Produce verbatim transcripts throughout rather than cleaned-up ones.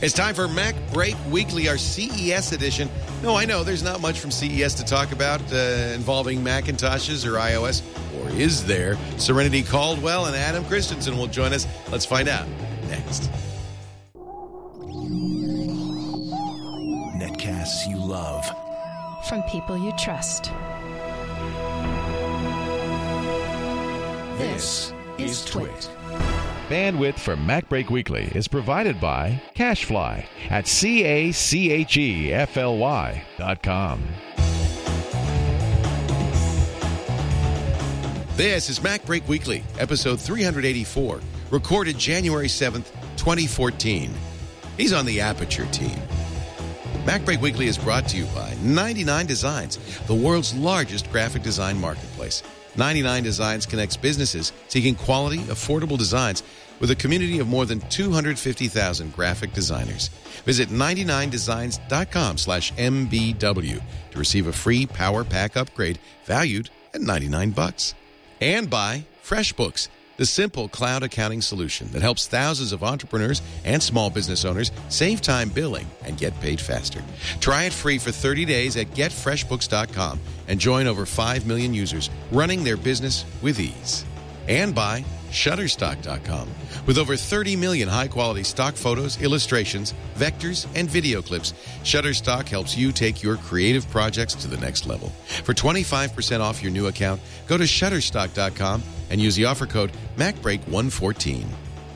It's time for Mac Break Weekly, our C E S edition. No, I know there's not much from C E S to talk about uh, involving Macintoshes or iOS, or is there? Serenity Caldwell and Adam Christensen will join us. Let's find out next. Netcasts you love. From people you trust. This is Twit. Bandwidth for Mac Break Weekly is provided by CacheFly at C A C H E F L Y dot com. This is Mac Break Weekly, episode three eighty-four, recorded January seventh, twenty fourteen. He's on the Aperture team. Mac Break Weekly is brought to you by ninety-nine Designs, the world's largest graphic design marketplace. ninety-nine Designs connects businesses seeking quality, affordable designs with a community of more than two hundred fifty thousand graphic designers. Visit ninety-nine designs dot com slash M B W to receive a free Power Pack upgrade valued at ninety-nine bucks. And by FreshBooks, the simple cloud accounting solution that helps thousands of entrepreneurs and small business owners save time billing and get paid faster. Try it free for thirty days at get fresh books dot com and join over five million users running their business with ease. And by shutterstock dot com. With over thirty million high-quality stock photos, illustrations, vectors, and video clips, Shutterstock helps you take your creative projects to the next level. For twenty-five percent off your new account, go to shutterstock dot com and use the offer code Mac Break one fourteen.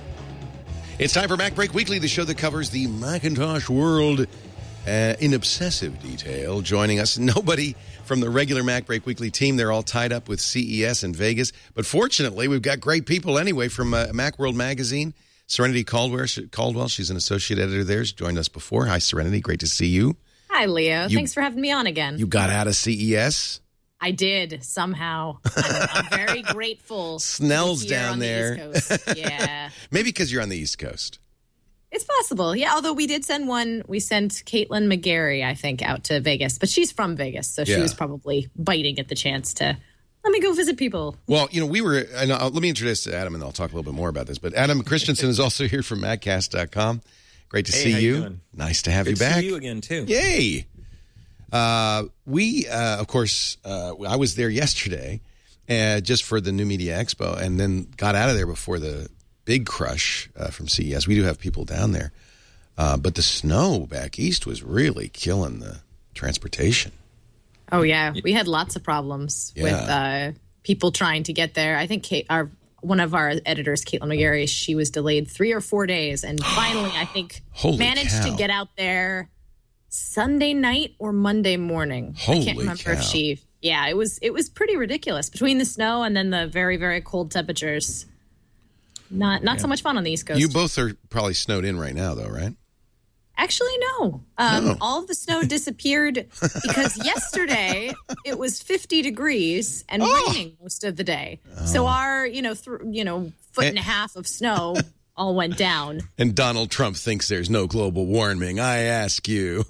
It's time for Mac Break Weekly, the show that covers the Macintosh world uh, in obsessive detail. Joining us, nobody from the regular Mac Break Weekly team. They're all tied up with C E S in Vegas. But fortunately, we've got great people anyway from uh, Macworld Magazine. Serenity Caldwell, Caldwell, she's an associate editor there. She's joined us before. Hi, Serenity. Great to see you. Hi, Leo. You, Thanks for having me on again. You got out of C E S? I did, somehow. I'm, I'm very grateful. Snell's to be here down on there. The East Coast. Yeah. Maybe because you're on the East Coast. It's possible. Yeah, although we did send one. We sent Caitlin McGarry, I think, out to Vegas. But she's from Vegas, so she yeah. was probably biting at the chance to, let me go visit people. Well, you know, we were, and I'll, let me introduce Adam, and I'll talk a little bit more about this. But Adam Christensen is also here from Madcast dot com. Great to hey, see how you. you doing? Nice to have Good you back. to see you again, too. Yay. Uh, we, uh, of course, uh, I was there yesterday uh, just for the New Media Expo, and then got out of there before the big crush uh, from C E S. We do have people down there. Uh, but the snow back east was really killing the transportation. Oh, yeah. We had lots of problems yeah. with uh, people trying to get there. I think Kate, our one of our editors, Caitlin McGarry, she was delayed three or four days. And finally, I think, Holy managed cow. to get out there Sunday night or Monday morning. Holy I can't remember cow. if she... Yeah, it was it was pretty ridiculous. Between the snow and then the very, very cold temperatures. Not not yeah. so much fun on the East Coast. You both are probably snowed in right now, though, right? Actually, no. Um, no. All of the snow disappeared because yesterday it was fifty degrees and oh. raining most of the day. Oh. So our, you know, th- you know, foot and, and a half of snow all went down. And Donald Trump thinks there's no global warming. I ask you.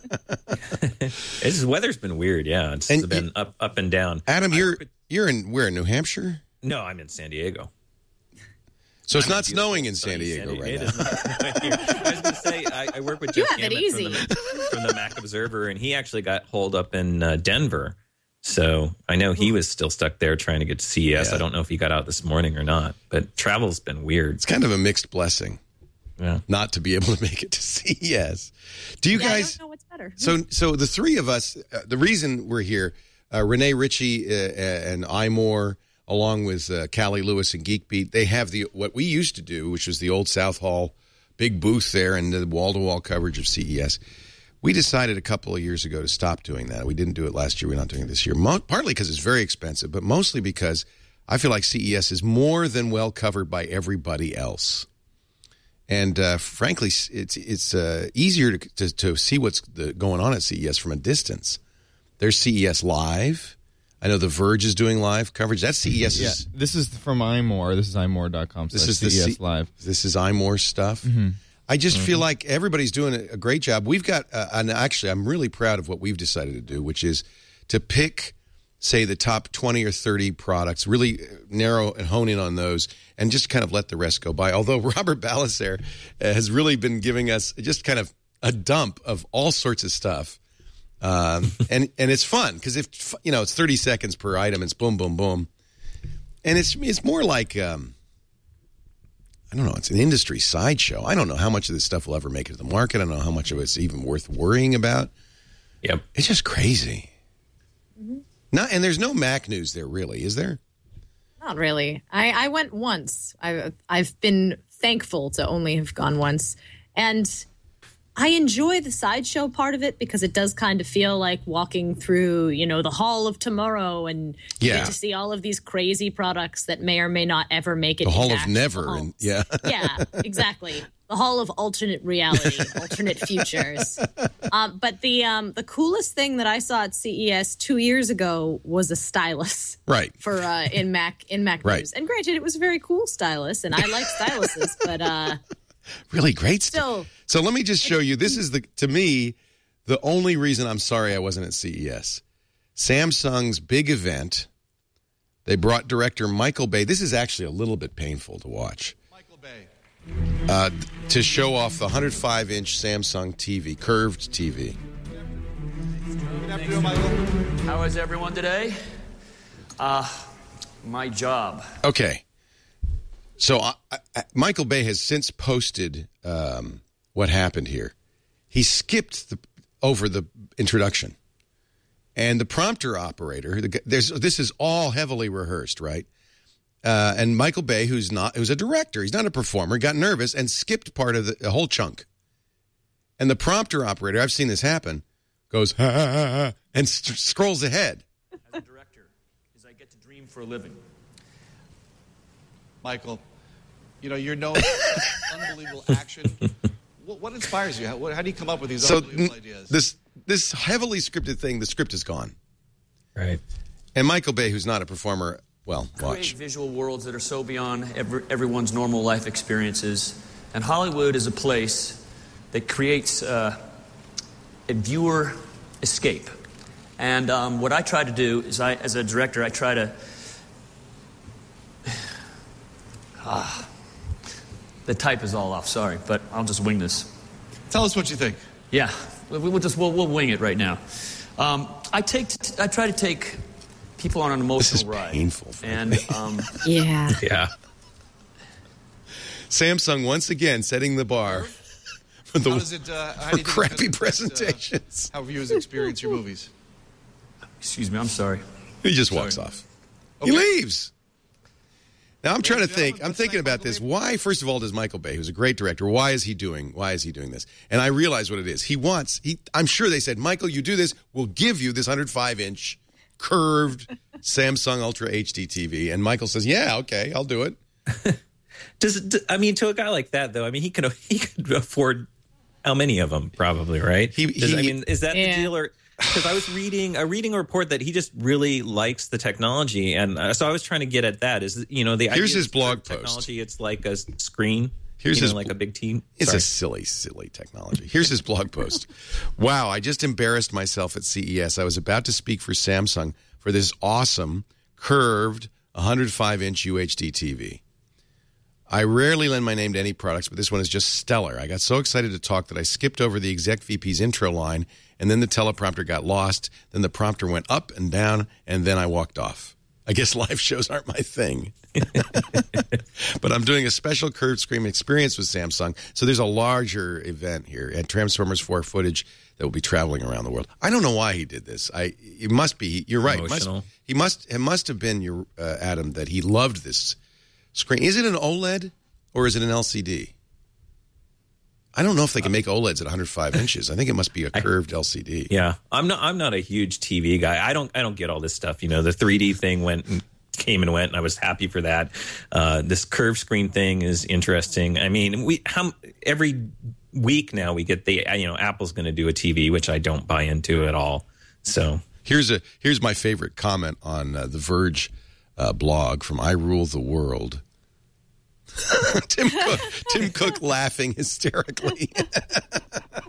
This weather's been weird. Yeah, it's and been you, up up and down. Adam, you're you're in where? New Hampshire? No, I'm in San Diego. So it's I'm not snowing in San Diego, San right Diego now. I was going to say, I, I work with Jeff you have it Gamet easy. From, the, from the Mac Observer, and he actually got holed up in uh, Denver. So I know he was still stuck there trying to get to C E S. Yeah. I don't know if he got out this morning or not, but travel's been weird. It's kind of a mixed blessing. Yeah. Not to be able to make it to C E S. Do you yeah, guys? I don't know what's better. So, so the three of us. Uh, the reason we're here, uh, Renee Ritchie uh, and iMore, along with uh, Callie Lewis and Geekbeat, they have the what we used to do, which was the old South Hall big booth there and the wall-to-wall coverage of C E S. We decided a couple of years ago to stop doing that. We didn't do it last year. We're not doing it this year. Mo- partly because it's very expensive, but mostly because I feel like C E S is more than well covered by everybody else. And uh, frankly, it's it's uh, easier to, to to see what's the, going on at C E S from a distance. There's C E S Live. I know The Verge is doing live coverage. That's C E S's. Yeah, this is from iMore. This is i more dot com. This is C E S the C- Live. This is iMore stuff. Mm-hmm. I just mm-hmm. feel like everybody's doing a great job. We've got, uh, and actually, I'm really proud of what we've decided to do, which is to pick say, the top twenty or thirty products, really narrow and hone in on those, and just kind of let the rest go by. Although Robert Balaser has really been giving us just kind of a dump of all sorts of stuff. Um, and, and it's fun because, if you know, it's thirty seconds per item. It's boom, boom, boom. And it's it's more like, um, I don't know, it's an industry sideshow. I don't know how much of this stuff will ever make it to the market. I don't know how much of it's even worth worrying about. Yep. It's just crazy. Mm-hmm. Not, and there's no Mac news there, really, is there? Not really. I, I went once. I, I've been thankful to only have gone once. And I enjoy the sideshow part of it because it does kind of feel like walking through, you know, the Hall of Tomorrow, and you yeah. get to see all of these crazy products that may or may not ever make it. The Hall of actual Never. halls. And, yeah. Yeah, exactly. The Hall of Alternate Reality, Alternate Futures. Um, but the um, the coolest thing that I saw at C E S two years ago was a stylus. Right. For uh, in Mac in Mac right. News. And granted, it was a very cool stylus, and I like styluses, but uh, really great still. stuff. So let me just show you. This is the to me the only reason I'm sorry I wasn't at C E S. Samsung's big event. They brought director Michael Bay. This is actually a little bit painful to watch. Michael Bay. Uh, to show off the one hundred five inch Samsung T V, curved T V. Good afternoon, Michael. How is everyone today? Uh, my job. Okay. So I, I, Michael Bay has since posted um, what happened here. He skipped the, over the introduction. And the prompter operator, the, there's this is all heavily rehearsed, right? Uh, and Michael Bay, who's not, who's a director, he's not a performer, got nervous and skipped part of the, the whole chunk. And the prompter operator, I've seen this happen, goes, ha, ha, ha, ha, and st- scrolls ahead. As a director, is I get to dream for a living. Michael, you know, you're known for unbelievable action. What, what inspires you? How, what, how do you come up with these so unbelievable ideas? This, this heavily scripted thing, the script is gone. Right. And Michael Bay, who's not a performer, well, watch. Create visual worlds that are so beyond every, everyone's normal life experiences. And Hollywood is a place that creates uh, a viewer escape. And um, what I try to do is, I, as a director, I try to... Ah, the type is all off, sorry, but I'll just wing this. Tell us what you think. Yeah, we'll just we'll, we'll wing it right now. Um, I take I try to take people on an emotional this is ride. Painful, and um, yeah, yeah. Samsung once again setting the bar for the how does it, uh, how do you think crappy it affects, presentations. Uh, how viewers experience your movies? Excuse me, I'm sorry. He just Sorry. walks off. Okay. He leaves. Now I'm trying to Ladies and think. gentlemen, I'm let's thinking thank about Michael this. Bay. Why, first of all, does Michael Bay, who's a great director, why is he doing? Why is he doing this? And I realize what it is. He wants. He. I'm sure they said, Michael, you do this, we'll give you this one hundred five inch curved Samsung Ultra H D T V. And Michael says, yeah, okay, I'll do it. Does d- I mean, to a guy like that, though, I mean, he can he could afford how many of them? Probably, right? He- Does- he- I mean, is that Yeah. the deal? Or because I was reading a reading a report that he just really likes the technology, and uh, so I was trying to get at that. Is you know the Here's idea his is blog for post. technology? It's like a screen. Here's you know, his- like a big team. It's Sorry. a silly, silly technology. Here's his blog post. Wow, I just embarrassed myself at C E S. I was about to speak for Samsung for this awesome, curved, one hundred five inch U H D T V. I rarely lend my name to any products, but this one is just stellar. I got so excited to talk that I skipped over the exec V P's intro line, and then the teleprompter got lost. Then the prompter went up and down, and then I walked off. I guess live shows aren't my thing. But I'm doing a special curved screen experience with Samsung, so there's a larger event here at Transformers four footage that will be traveling around the world. I don't know why he did this. I it must be you're right. It must, Emotional. he must it must have been your uh, Adam that he loved this screen. Is it an OLED or is it an L C D? I don't know if they can make OLEDs at one hundred five inches. I think it must be a curved L C D. Yeah, I'm not. I'm not a huge T V guy. I don't. I don't get all this stuff. You know, the three D thing went and came and went, and I was happy for that. Uh, this curved screen thing is interesting. I mean, we how every week now we get the you know Apple's going to do a T V, which I don't buy into at all. So Here's a here's my favorite comment on uh, the Verge uh, blog from I Rule the World. Tim Cook, Tim Cook laughing hysterically.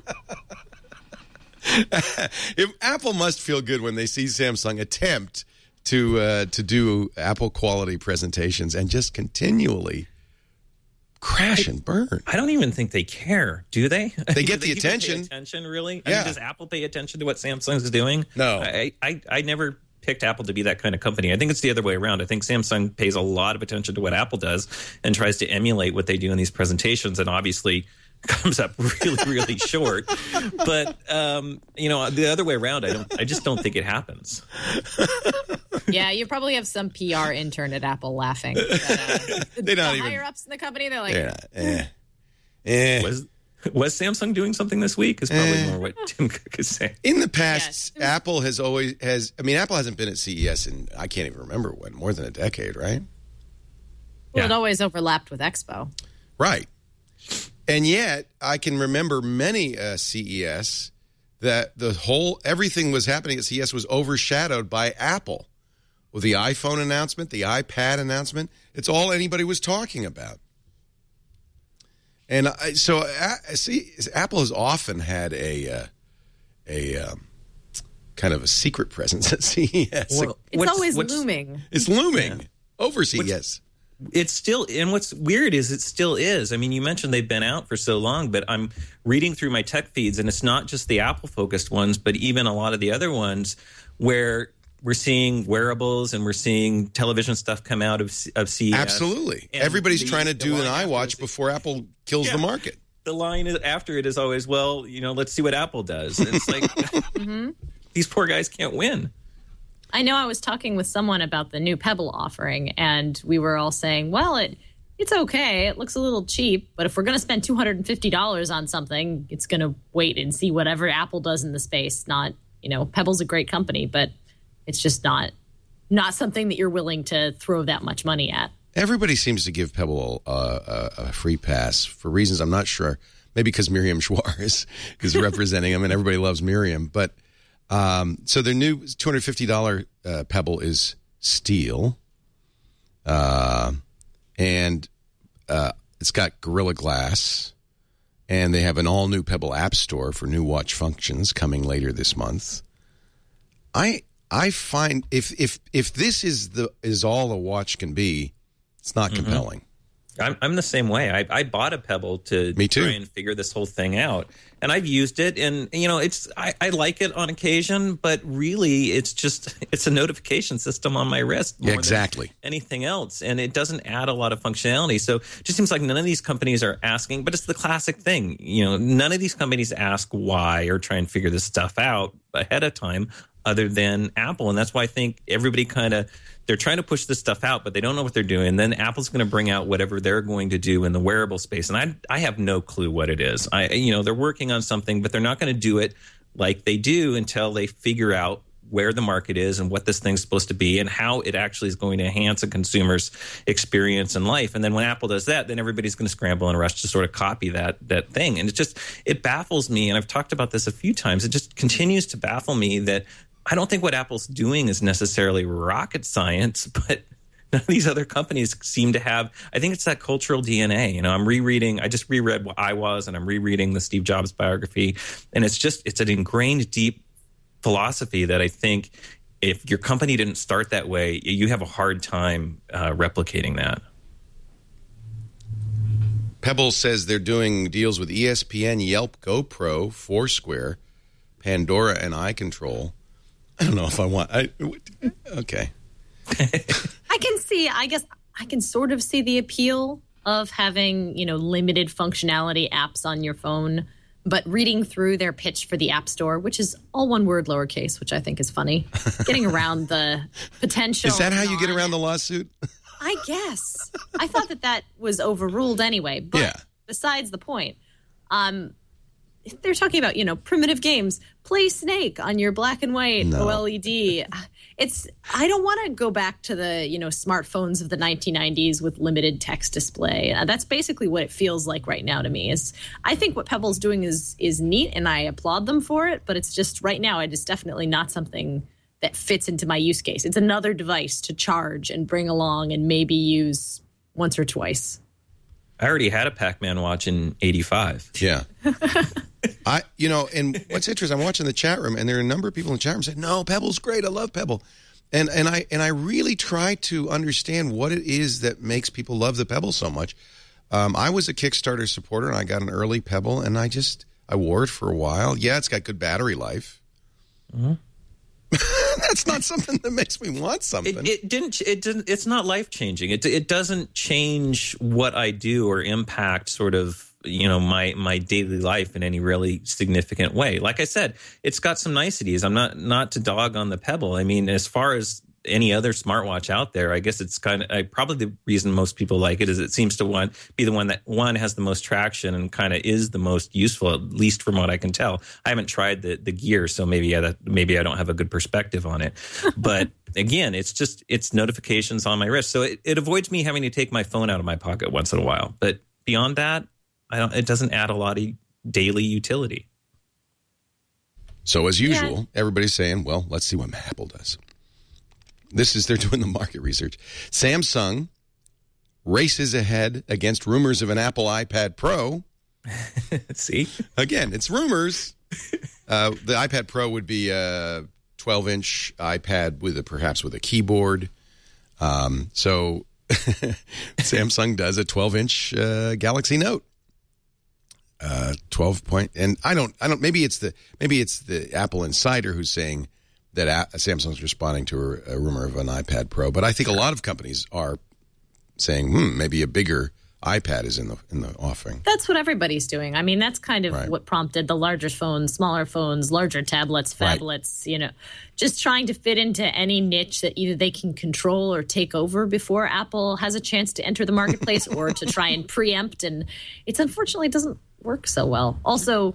If Apple must feel good when they see Samsung attempt to uh, to do Apple quality presentations and just continually crash and burn. I don't even think they care, do they? They get do the they attention. Pay attention, really? Yeah. I mean, does Apple pay attention to what Samsung's doing? No. I, I, I never picked Apple to be that kind of company. I think it's the other way around. I think Samsung pays a lot of attention to what Apple does and tries to emulate what they do in these presentations, and obviously comes up really, really short. But um, you know, the other way around, I don't. I just don't think it happens. Yeah, you probably have some P R intern at Apple laughing. But, uh, They're not the even higher ups in the company. They're like, yeah, eh, eh. Was was Samsung doing something this week? Is probably eh. more what Tim Cook is saying. In the past, yes. Apple has always has. I mean, Apple hasn't been at C E S in I can't even remember when more than a decade, right? Well, Yeah. it always overlapped with Expo. Right. And yet, I can remember many uh, C E S that the whole everything was happening at C E S was overshadowed by Apple. With the iPhone announcement, the iPad announcement, it's all anybody was talking about. And I, so, uh, see, Apple has often had a uh, a um, kind of a secret presence at C E S. Well, It's what's- always what's- looming. It's looming over C E S. It's still, and what's weird is it still is. I mean, you mentioned they've been out for so long, but I'm reading through my tech feeds, and it's not just the Apple-focused ones, but even a lot of the other ones where we're seeing wearables and we're seeing television stuff come out of, of C E S. Absolutely. And Everybody's the- trying to the do an line iWatch after is- before Apple kills Yeah. the market. The line is, after it is always, well, you know, let's see what Apple does. And it's like, Mm-hmm. these poor guys can't win. I know I was talking with someone about the new Pebble offering, and we were all saying, well, it it's okay. It looks a little cheap, but if we're going to spend two hundred fifty dollars on something, it's going to wait and see whatever Apple does in the space. Not, you know, Pebble's a great company, but it's just not not something that you're willing to throw that much money at. Everybody seems to give Pebble a, a, a free pass for reasons I'm not sure. Maybe because Miriam Schwar is, is representing them, and everybody loves Miriam. But um, so their new two hundred fifty dollars uh, Pebble is steel, uh, and uh, it's got Gorilla Glass, and they have an all-new Pebble App Store for new watch functions coming later this month. I I find if if if this is the is all a watch can be, it's not Mm-hmm. compelling. I'm, I'm the same way. I, I bought a Pebble to Me too. try and figure this whole thing out, and I've used it, and you know, it's I, I like it on occasion, but really, it's just it's a notification system on my wrist. Yeah, more than exactly. anything else, and it doesn't add a lot of functionality. So it just seems like none of these companies are asking. But it's the classic thing, you know, none of these companies ask why or try and figure this stuff out ahead of time, other than Apple, and that's why I think everybody kind of. They're trying to push this stuff out, but they don't know what they're doing. Then Apple's going to bring out whatever they're going to do in the wearable space, and I I have no clue what it is. I you know they're working on something, but they're not going to do it like they do until they figure out where the market is and what this thing's supposed to be and how it actually is going to enhance a consumer's experience in life. And then when Apple does that, then everybody's going to scramble and rush to sort of copy that that thing. And it just it baffles me. And I've talked about this a few times. It just continues to baffle me that. I don't think what Apple's doing is necessarily rocket science, but none of these other companies seem to have. I think it's that cultural D N A. You know, I'm rereading. I just reread what I Was, and I'm rereading the Steve Jobs biography, and it's just it's an ingrained, deep philosophy that I think if your company didn't start that way, you have a hard time uh, replicating that. Pebble says they're doing deals with E S P N, Yelp, GoPro, Foursquare, Pandora, and iControl. I don't know if I want. I, okay. I can see, I guess I can sort of see the appeal of having, you know, limited functionality apps on your phone, but reading through their pitch for the App Store, which is all one word lowercase, which I think is funny, getting around the potential. Is that how you get non- around the lawsuit? I guess. I thought that that was overruled anyway, but Yeah. besides the point. Um, they're talking about, you know, primitive games. Play Snake on your black and white No. OLED. It's. I don't want to go back to the, you know, smartphones of the nineteen nineties with limited text display. Uh, that's basically what it feels like right now to me. Is I think what Pebble's doing is is neat, and I applaud them for it. But it's just right now, it is definitely not something that fits into my use case. It's another device to charge and bring along and maybe use once or twice. I already had a Pac-Man watch in eighty-five. Yeah. I, you know, and what's interesting, I'm watching the chat room, and there are a number of people in the chat room saying, no, Pebble's great. I love Pebble. And and I and I really try to understand what it is that makes people love the Pebble so much. Um, I was a Kickstarter supporter, and I got an early Pebble, and I just I wore it for a while. Yeah, it's got good battery life. Mm-hmm. That's not something that makes me want something. It, it didn't. It didn't. It's not life changing. It it doesn't change what I do or impact sort of, you know, my my daily life in any really significant way. Like I said, it's got some niceties. I'm not not to dog on the Pebble. I mean, as far as any other smartwatch out there, I guess it's kind of I, probably the reason most people like it is it seems to one be the one that one has the most traction and kind of is the most useful, at least from what I can tell. I haven't tried the the Gear, so maybe yeah, that, maybe I don't have a good perspective on it. But again, it's just it's notifications on my wrist, so it, it avoids me having to take my phone out of my pocket once in a while. But beyond that, I don't. It doesn't add a lot of daily utility. So as usual, yeah. everybody's saying, "Well, let's see what Apple does." This is, they're doing the market research. Samsung races ahead against rumors of an Apple iPad Pro. See? Again, it's rumors. Uh, the iPad Pro would be a twelve-inch iPad with a, perhaps with a keyboard. Um, so Samsung does a twelve-inch uh, Galaxy Note. Uh, twelve point, and I don't, I don't. Maybe it's the, maybe it's the Apple insider who's saying that a- Samsung's responding to a, a rumor of an iPad Pro, but I think a lot of companies are saying, hmm, maybe a bigger iPad is in the in the offering. That's what everybody's doing. I mean, that's kind of right. what prompted the larger phones, smaller phones, larger tablets, phablets, right. you know, just trying to fit into any niche that either they can control or take over before Apple has a chance to enter the marketplace or to try and preempt. And it's unfortunately doesn't work so well. Also,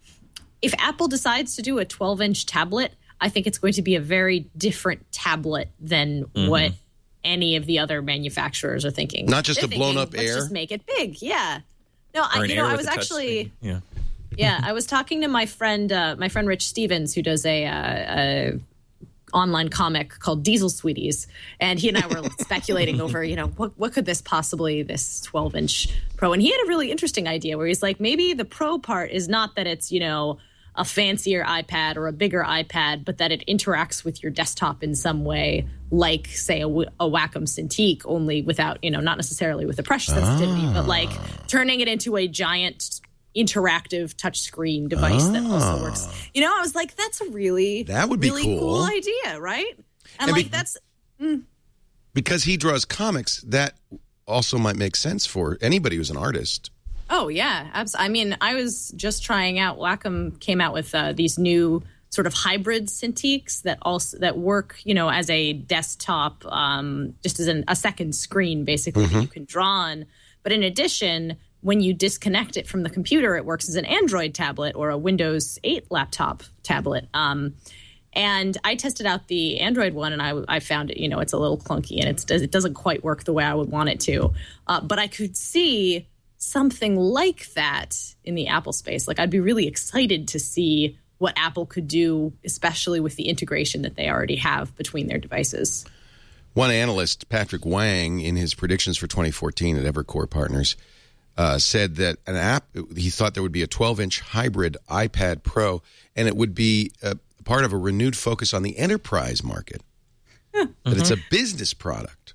if Apple decides to do a twelve-inch tablet, I think it's going to be a very different tablet than mm-hmm. what any of the other manufacturers are thinking. Not just They're a blown thinking, up let's Air? Just make it big, yeah. No, I, you know, I was actually, yeah, yeah, I was talking to my friend, uh, my friend Rich Stevens, who does a, uh, a online comic called Diesel Sweeties, and he and I were speculating over, you know, what what could this possibly, this twelve-inch Pro, and he had a really interesting idea where he's like, maybe the Pro part is not that it's, you know, a fancier iPad or a bigger iPad, but that it interacts with your desktop in some way, like, say, a, a Wacom Cintiq, only without, you know, not necessarily with the pressure sensitivity, ah. but like turning it into a giant interactive touchscreen device ah. that also works. You know, I was like, that's a really, that would be really cool. cool idea, right? And, and like, be- that's... Mm. Because he draws comics, that also might make sense for anybody who's an artist. Oh, yeah. Abs- I mean, I was just trying out, Wacom came out with uh, these new sort of hybrid Cintiqs that also that work, you know, as a desktop, um, just as an, a second screen, basically, mm-hmm. that you can draw on. But in addition, when you disconnect it from the computer, it works as an Android tablet or a Windows eight laptop tablet. Um, and I tested out the Android one, and I, I found it, you know, it's a little clunky, and it's, it doesn't quite work the way I would want it to. Uh, but I could see something like that in the Apple space. Like, I'd be really excited to see what Apple could do, especially with the integration that they already have between their devices. One analyst, Patrick Wang, in his predictions for twenty fourteen at Evercore Partners, uh, said that an app, he thought there would be a twelve-inch hybrid iPad Pro, and it would be a part of a renewed focus on the enterprise market. Huh. That mm-hmm. it's a business product.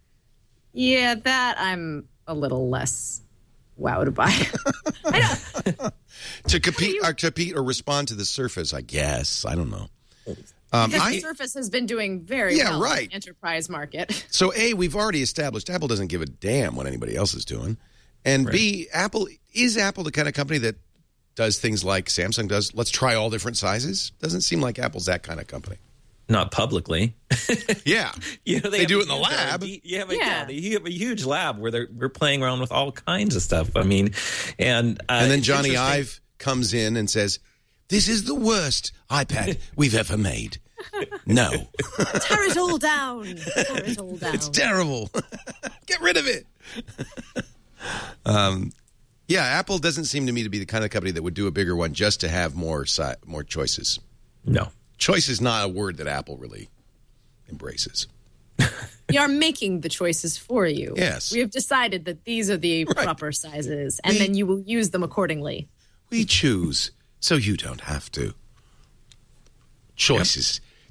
Yeah, that I'm a little less wowed by. I don't. to compete, or to compete or respond to the Surface, I guess. I don't know. Um, because I, the Surface has been doing very yeah, well right. in the enterprise market. So, A, we've already established Apple doesn't give a damn what anybody else is doing. And right. B, Apple is Apple the kind of company that does things like Samsung does? Let's try all different sizes? Doesn't seem like Apple's that kind of company. Not publicly. Yeah. You know, they, they do it in the lab. R and D, yeah, but yeah. yeah, they have a huge lab where they're we're playing around with all kinds of stuff. I mean, and uh, and then Johnny Ive comes in and says, "This is the worst iPad we've ever made." No. Tear it all down. Tear it all down. It's terrible. Get rid of it. um, yeah, Apple doesn't seem to me to be the kind of company that would do a bigger one just to have more si- more choices. No. Choice is not a word that Apple really embraces. We are making the choices for you. Yes. We have decided that these are the right. proper sizes, and we, then you will use them accordingly. We choose, so you don't have to. Choices. Yep.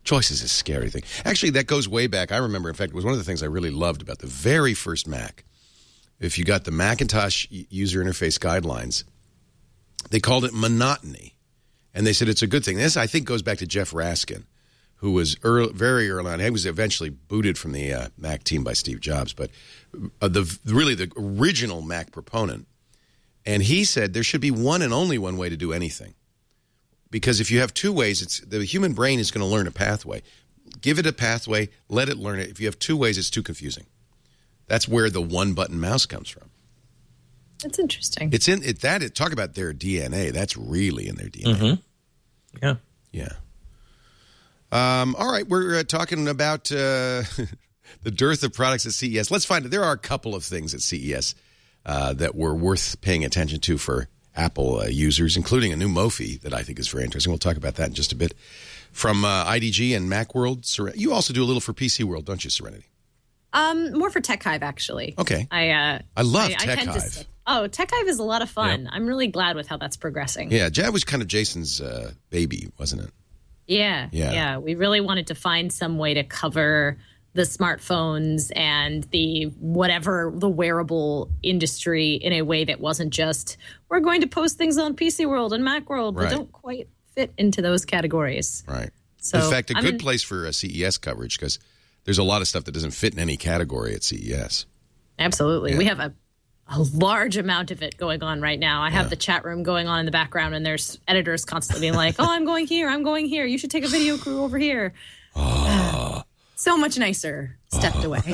Choice is a scary thing. Actually, that goes way back. I remember, in fact, it was one of the things I really loved about the very first Mac. If you got the Macintosh user interface guidelines, they called it monotony. And they said it's a good thing. This, I think, goes back to Jeff Raskin, who was early, very early on. He was eventually booted from the uh, Mac team by Steve Jobs, but uh, the really the original Mac proponent. And he said there should be one and only one way to do anything. Because if you have two ways, it's the human brain is going to learn a pathway. Give it a pathway, let it learn it. If you have two ways, it's too confusing. That's where the one-button mouse comes from. That's interesting. It's in it. That it, talk about their D N A. That's really in their D N A. Mm-hmm. Yeah, yeah. Um, all right, we're uh, talking about uh, the dearth of products at C E S. Let's find it. There are a couple of things at C E S uh, that were worth paying attention to for Apple uh, users, including a new Mophie that I think is very interesting. We'll talk about that in just a bit. From uh, I D G and Macworld, Seren- you also do a little for P C World, don't you, Serenity? Um, more for Tech Hive, actually. Okay. I uh, I love I, Tech I Hive. To, oh, Tech Hive is a lot of fun. Yep. I'm really glad with how that's progressing. Yeah, Jad was kind of Jason's uh, baby, wasn't it? Yeah, yeah, yeah. We really wanted to find some way to cover the smartphones and the whatever the wearable industry in a way that wasn't just we're going to post things on P C World and Macworld, but right. don't quite fit into those categories. Right. So, in fact, a I'm good in, place for a C E S coverage because there's a lot of stuff that doesn't fit in any category at C E S. Absolutely. Yeah. We have a, a large amount of it going on right now. I have yeah. the chat room going on in the background, and there's editors constantly being like, oh, I'm going here, I'm going here. You should take a video crew over here. Oh. So much nicer stepped oh. away.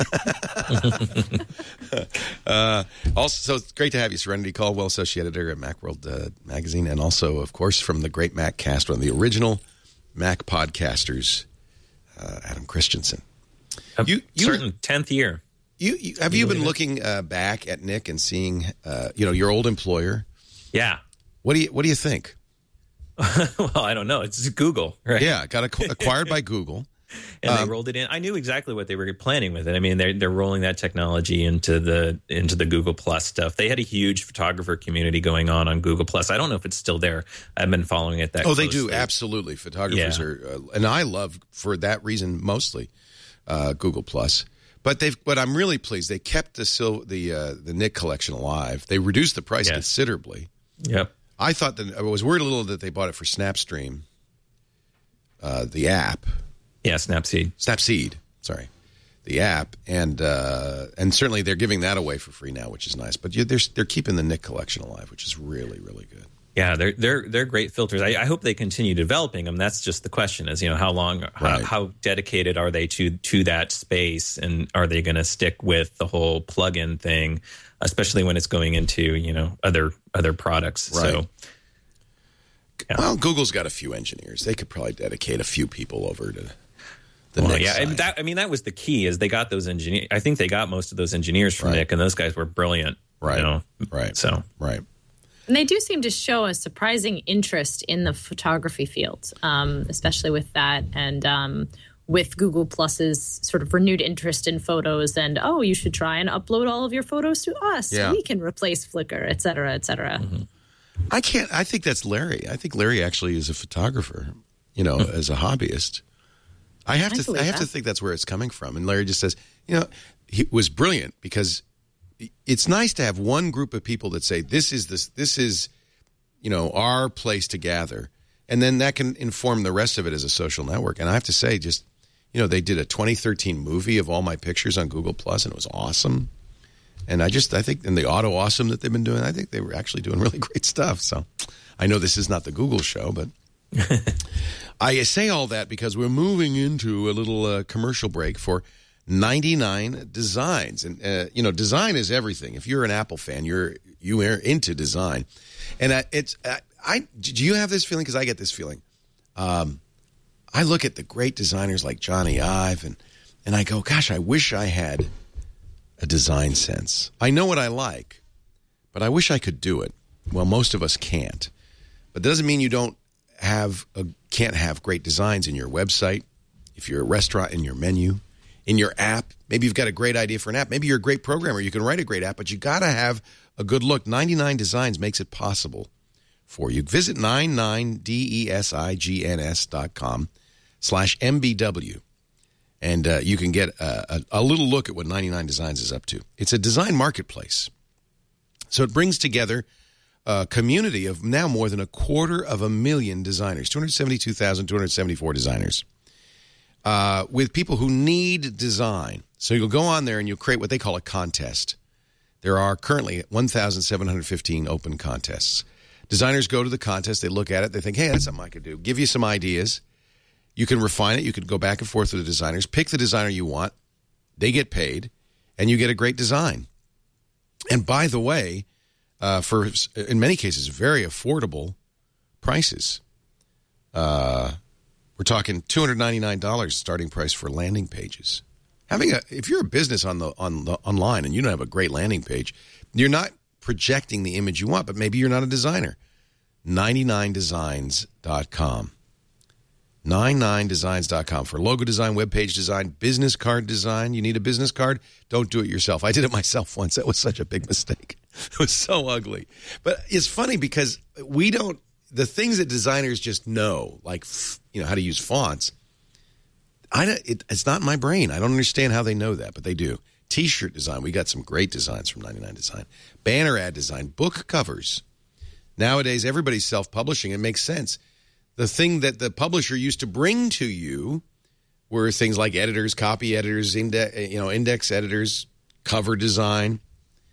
uh, also, so it's great to have you, Serenity Caldwell, associate editor at Macworld uh, magazine, and also, of course, from the great Mac cast, one of the original Mac podcasters, uh, Adam Christensen. You, you, certain tenth year. You, you have you, you been looking uh, back at Nick and seeing, uh, you know, your old employer? Yeah. What do you What do you think? Well, I don't know. It's Google, right? Yeah, got acquired by Google. And um, they rolled it in. I knew exactly what they were planning with it. I mean, they're they're rolling that technology into the into the Google Plus stuff. They had a huge photographer community going on on Google Plus. I don't know if it's still there. I've been following it that. Oh, closely. they do absolutely. Photographers yeah. are, uh, and I love for that reason mostly uh, Google Plus. But they've. But I'm really pleased they kept the sil- the uh, the Nick collection alive. They reduced the price yes. considerably. Yep. I thought that I was worried a little that they bought it for Snapstream, uh, the app. Yeah, Snapseed. Snapseed, sorry, the app, and uh, and certainly they're giving that away for free now, which is nice. But they're they're keeping the Nick collection alive, which is really really good. Yeah, they're they're they're great filters. I, I hope they continue developing them. That's just the question: is you know how long, right. how, how dedicated are they to to that space, and are they going to stick with the whole plug-in thing, especially when it's going into you know other other products? Right. So. Yeah. Well, Google's got a few engineers. They could probably dedicate a few people over to. The well, Nick yeah, side. and that, I mean that was the key is they got those engineers. I think they got most of those engineers from right. Nick, and those guys were brilliant. Right, you know? right, so right. And they do seem to show a surprising interest in the photography field, um, especially with that and um, with Google Plus's sort of renewed interest in photos. And oh, you should try and upload all of your photos to us. Yeah. We can replace Flickr, et cetera, et cetera. Mm-hmm. I can't. I think that's Larry. I think Larry actually is a photographer. You know, as a hobbyist. I have I to. I have that. to think that's where it's coming from. And Larry just says, you know, he was brilliant because it's nice to have one group of people that say this is this this is, you know, our place to gather, and then that can inform the rest of it as a social network. And I have to say, just you know, they did a twenty thirteen movie of all my pictures on Google Plus, and it was awesome. And I just I think in the auto awesome that they've been doing, I think they were actually doing really great stuff. So I know this is not the Google show, but. I say all that because we're moving into a little uh, commercial break for ninety-nine Designs, and uh, you know, design is everything. If you're an Apple fan, you're you are into design, and uh, it's uh, I. Do you have this feeling? Because I get this feeling. Um, I look at the great designers like Johnny Ive, and and I go, gosh, I wish I had a design sense. I know what I like, but I wish I could do it. Well, most of us can't, but that doesn't mean you don't. Have a, can't have great designs in your website, if you're a restaurant, in your menu, in your app. Maybe you've got a great idea for an app. Maybe you're a great programmer. You can write a great app, but you got to have a good look. ninety-nine Designs makes it possible for you. Visit ninety-nine designs dot com. slash M B W. And uh, you can get a, a, a little look at what ninety-nine Designs is up to. It's a design marketplace. So it brings together a community of now more than a quarter of a million designers, two hundred seventy-two thousand two hundred seventy-four designers, uh, with people who need design. So you'll go on there and you'll create what they call a contest. There are currently one thousand seven hundred fifteen open contests. Designers go to the contest, they look at it, they think, hey, that's something I could do. Give you some ideas. You can refine it. You can go back and forth with the designers. Pick the designer you want. They get paid, and you get a great design. And by the way, uh, for in many cases, very affordable prices. Uh, we're talking two hundred ninety-nine dollars starting price for landing pages. Having a, if you're a business on the on the online and you don't have a great landing page, you're not projecting the image you want. But maybe you're not a designer. ninety-nine designs dot com. ninety-nine designs dot com for logo design, web page design, business card design. You need a business card? Don't do it yourself. I did it myself once. That was such a big mistake. It was so ugly. But it's funny because we don't, the things that designers just know, like, you know, how to use fonts, I don't, it, it's not in my brain. I don't understand how they know that, but they do. T-shirt design. We got some great designs from ninety-nine Design. Banner ad design, book covers. Nowadays, everybody's self-publishing. It makes sense. The thing that the publisher used to bring to you were things like editors, copy editors, index, you know, index editors, cover design.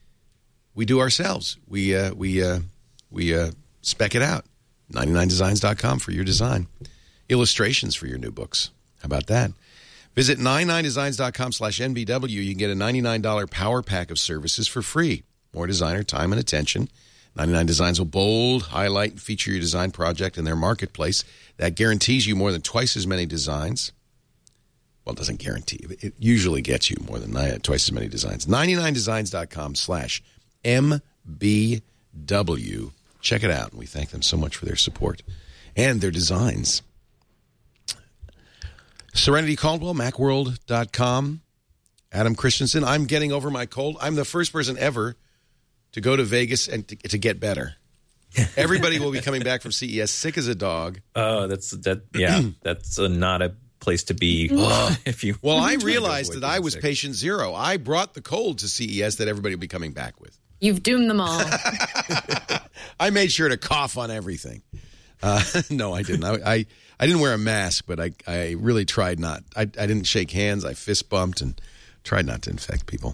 We do ourselves. We uh, we uh, we uh, spec it out. ninety-nine designs dot com for your design. Illustrations for your new books. How about that? Visit ninety-nine designs dot com slash N B W. You can get a ninety-nine dollars power pack of services for free. More designer time and attention. ninety-nine Designs will bold, highlight, and feature your design project in their marketplace. That guarantees you more than twice as many designs. Well, it doesn't guarantee. It usually gets you more than twice as many designs. ninety-nine designs dot com slash M B W. Check it out. We thank them so much for their support and their designs. Serenity Caldwell, Macworld dot com. Adam Christensen. I'm getting over my cold. I'm the first person ever to go to Vegas and to, to get better. Everybody will be coming back from C E S sick as a dog. Oh, that's that. Yeah, that's a, not a place to be. if you well, I realized that I was sick. Patient zero. I brought the cold to C E S that everybody will be coming back with. You've doomed them all. I made sure to cough on everything. Uh, no, I didn't. I, I I didn't wear a mask, but I I really tried not. I I didn't shake hands. I fist bumped and tried not to infect people.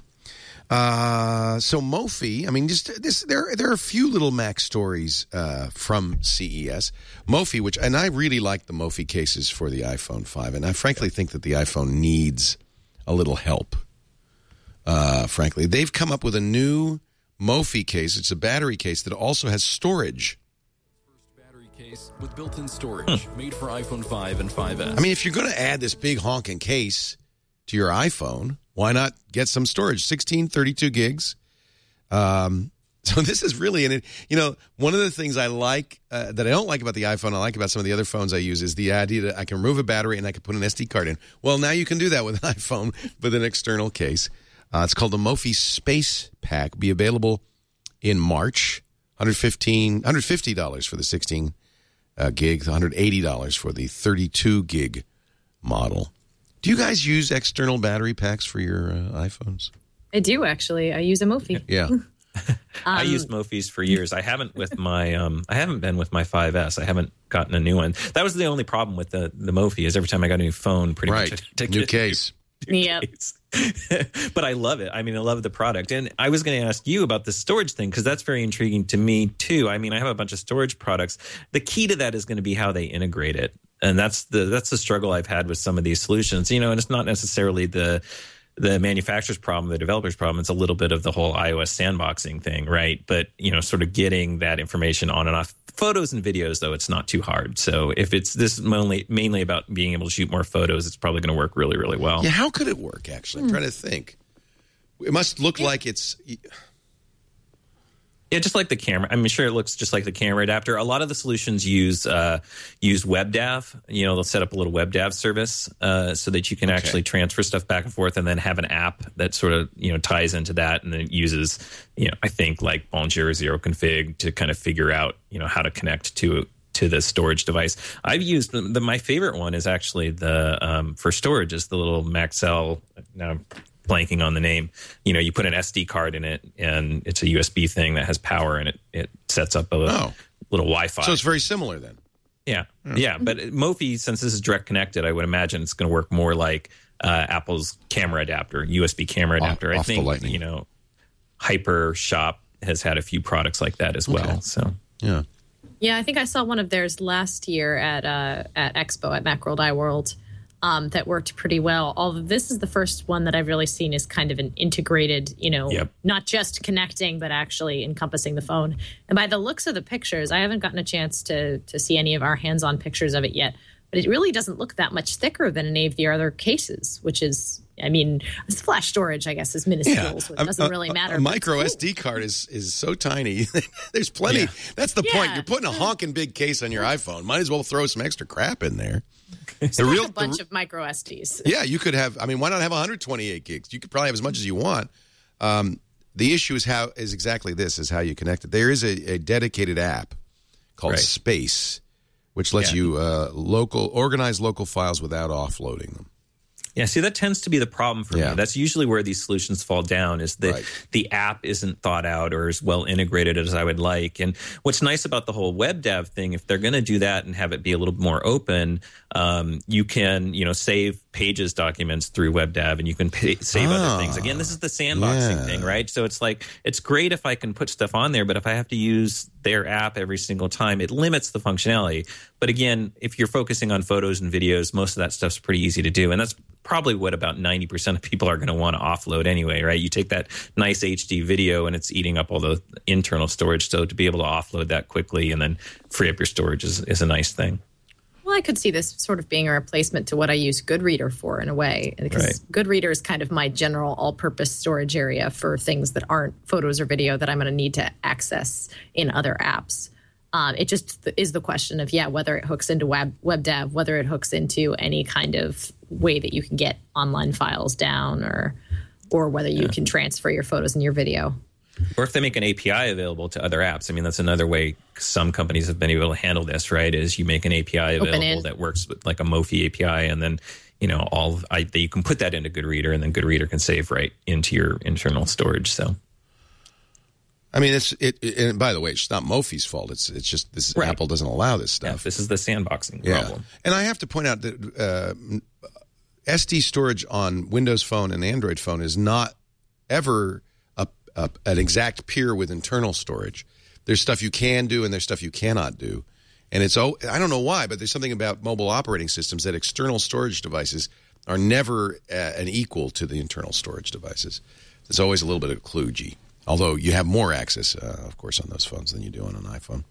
Uh, so Mophie, I mean, just this. There, there are a few little Mac stories uh, from C E S. Mophie, which, and I really like the Mophie cases for the iPhone five, and I frankly think that the iPhone needs a little help. Uh, frankly, they've come up with a new Mophie case. It's a battery case that also has storage. First battery case with built-in storage, hmm. made for iPhone five and five S. I mean, if you're going to add this big honking case to your iPhone, why not get some storage? sixteen, thirty-two gigs. Um, so this is really, and you know, one of the things I like uh, that I don't like about the iPhone, I like about some of the other phones I use is the idea that I can remove a battery and I can put an S D card in. Well, now you can do that with an iPhone with an external case. Uh, it's called the Mophie Space Pack. Be available in March. one hundred fifteen dollars, one hundred fifty dollars for the sixteen uh, gig, one hundred eighty dollars for the thirty-two gig model. Do you guys use external battery packs for your uh, iPhones? I do, actually. I use a Mophie. Yeah. um, I used Mophies for years. I haven't with my um, I haven't been with my five S. I haven't gotten a new one. That was the only problem with the the Mophie is every time I got a new phone, pretty right. much I had to new get case. A new, new yep. case. But I love it. I mean, I love the product. And I was going to ask you about the storage thing because that's very intriguing to me too. I mean, I have a bunch of storage products. The key to that is going to be how they integrate it. And that's the that's the struggle I've had with some of these solutions. You know, and it's not necessarily the the manufacturer's problem, the developer's problem. It's a little bit of the whole iOS sandboxing thing, right? But, you know, sort of getting that information on and off. Photos and videos, though, it's not too hard. So if it's this is mainly, mainly about being able to shoot more photos, it's probably going to work really, really well. Yeah, how could it work, actually? I'm trying to think. It must look yeah. like it's... Yeah, just like the camera. I mean, sure, it looks just like the camera adapter. A lot of the solutions use uh, use WebDAV. You know, they'll set up a little WebDAV service uh, so that you can okay. actually transfer stuff back and forth, and then have an app that sort of you know ties into that, and then uses you know I think like Bonjour Zero Config to kind of figure out you know how to connect to to the storage device. I've used the, the my favorite one is actually the um, for storage is the little Maxell. Now I'm blanking on the name. You know, you put an S D card in it, and it's a U S B thing that has power, and it it sets up a Oh. little Wi-Fi. So it's very similar then. Yeah, yeah. But Mophie, since this is direct connected, I would imagine it's going to work more like uh, Apple's camera adapter, U S B camera adapter. Off, I off think the lightning. you know, Hyper Shop has had a few products like that as well. Okay. So Yeah. Yeah, I think I saw one of theirs last year at uh, at Expo at Macworld iWorld um, that worked pretty well. Although this is the first one that I've really seen is kind of an integrated, you know, Yep. not just connecting, but actually encompassing the phone. And by the looks of the pictures, I haven't gotten a chance to to see any of our hands-on pictures of it yet. But it really doesn't look that much thicker than any of the other cases, which is, I mean, flash storage, I guess, is minuscule, so it doesn't a, really a- matter. A, but micro it's cool. S D card is is so tiny. There's plenty. Yeah. That's the point. Yeah. You're putting a honking big case on your iPhone. Might as well throw some extra crap in there. The Still have real, a bunch the- of micro S Ds. yeah, you could have. I mean, why not have one hundred twenty-eight gigs? You could probably have as much as you want. Um, the issue is how is exactly this is how you connect it. There is a, a dedicated app called Right. Space, which lets Yeah. you uh, local organize local files without offloading them. yeah, see, that tends to be the problem for Yeah. me. That's usually where these solutions fall down is that Right. the app isn't thought out or as well integrated as I would like. And what's nice about the whole web dev thing, if they're going to do that and have it be a little more open, um, you can, you know, save pages documents through WebDAV, and you can pay, save Ah, other things. Again, this is the sandboxing yeah. thing, right? So it's like, it's great if I can put stuff on there, but if I have to use their app every single time, it limits the functionality. But again, if you're focusing on photos and videos, most of that stuff's pretty easy to do. And that's probably what about ninety percent of people are going to want to offload anyway, right? You take that nice H D video and it's eating up all the internal storage. So to be able to offload that quickly and then free up your storage is, is a nice thing. Well, I could see this sort of being a replacement to what I use Goodreader for in a way, because Right. Goodreader is kind of my general all-purpose storage area for things that aren't photos or video that I'm going to need to access in other apps. Um, it just is the question of, yeah, whether it hooks into web WebDAV, whether it hooks into any kind of way that you can get online files down, or or whether you can transfer your photos and your video. Or if they make an A P I available to other apps. I mean, that's another way some companies have been able to handle this, right? Is you make an A P I Open available in. that works with like a Mophie A P I, and then, you know, all I, you can put that into Goodreader, and then Goodreader can save right into your internal storage. So, I mean, it's it. it and by the way, it's not Mophie's fault. It's it's just this Right. Apple doesn't allow this yeah, stuff. this is the sandboxing Yeah. problem. And I have to point out that uh, S D storage on Windows Phone and Android phone is not ever a, a, an exact peer with internal storage. There's stuff you can do and there's stuff you cannot do. And it's oh, I don't know why, but there's something about mobile operating systems that external storage devices are never uh, an equal to the internal storage devices. There's always a little bit of kludgy. Although you have more access, uh, of course, on those phones than you do on an iPhone.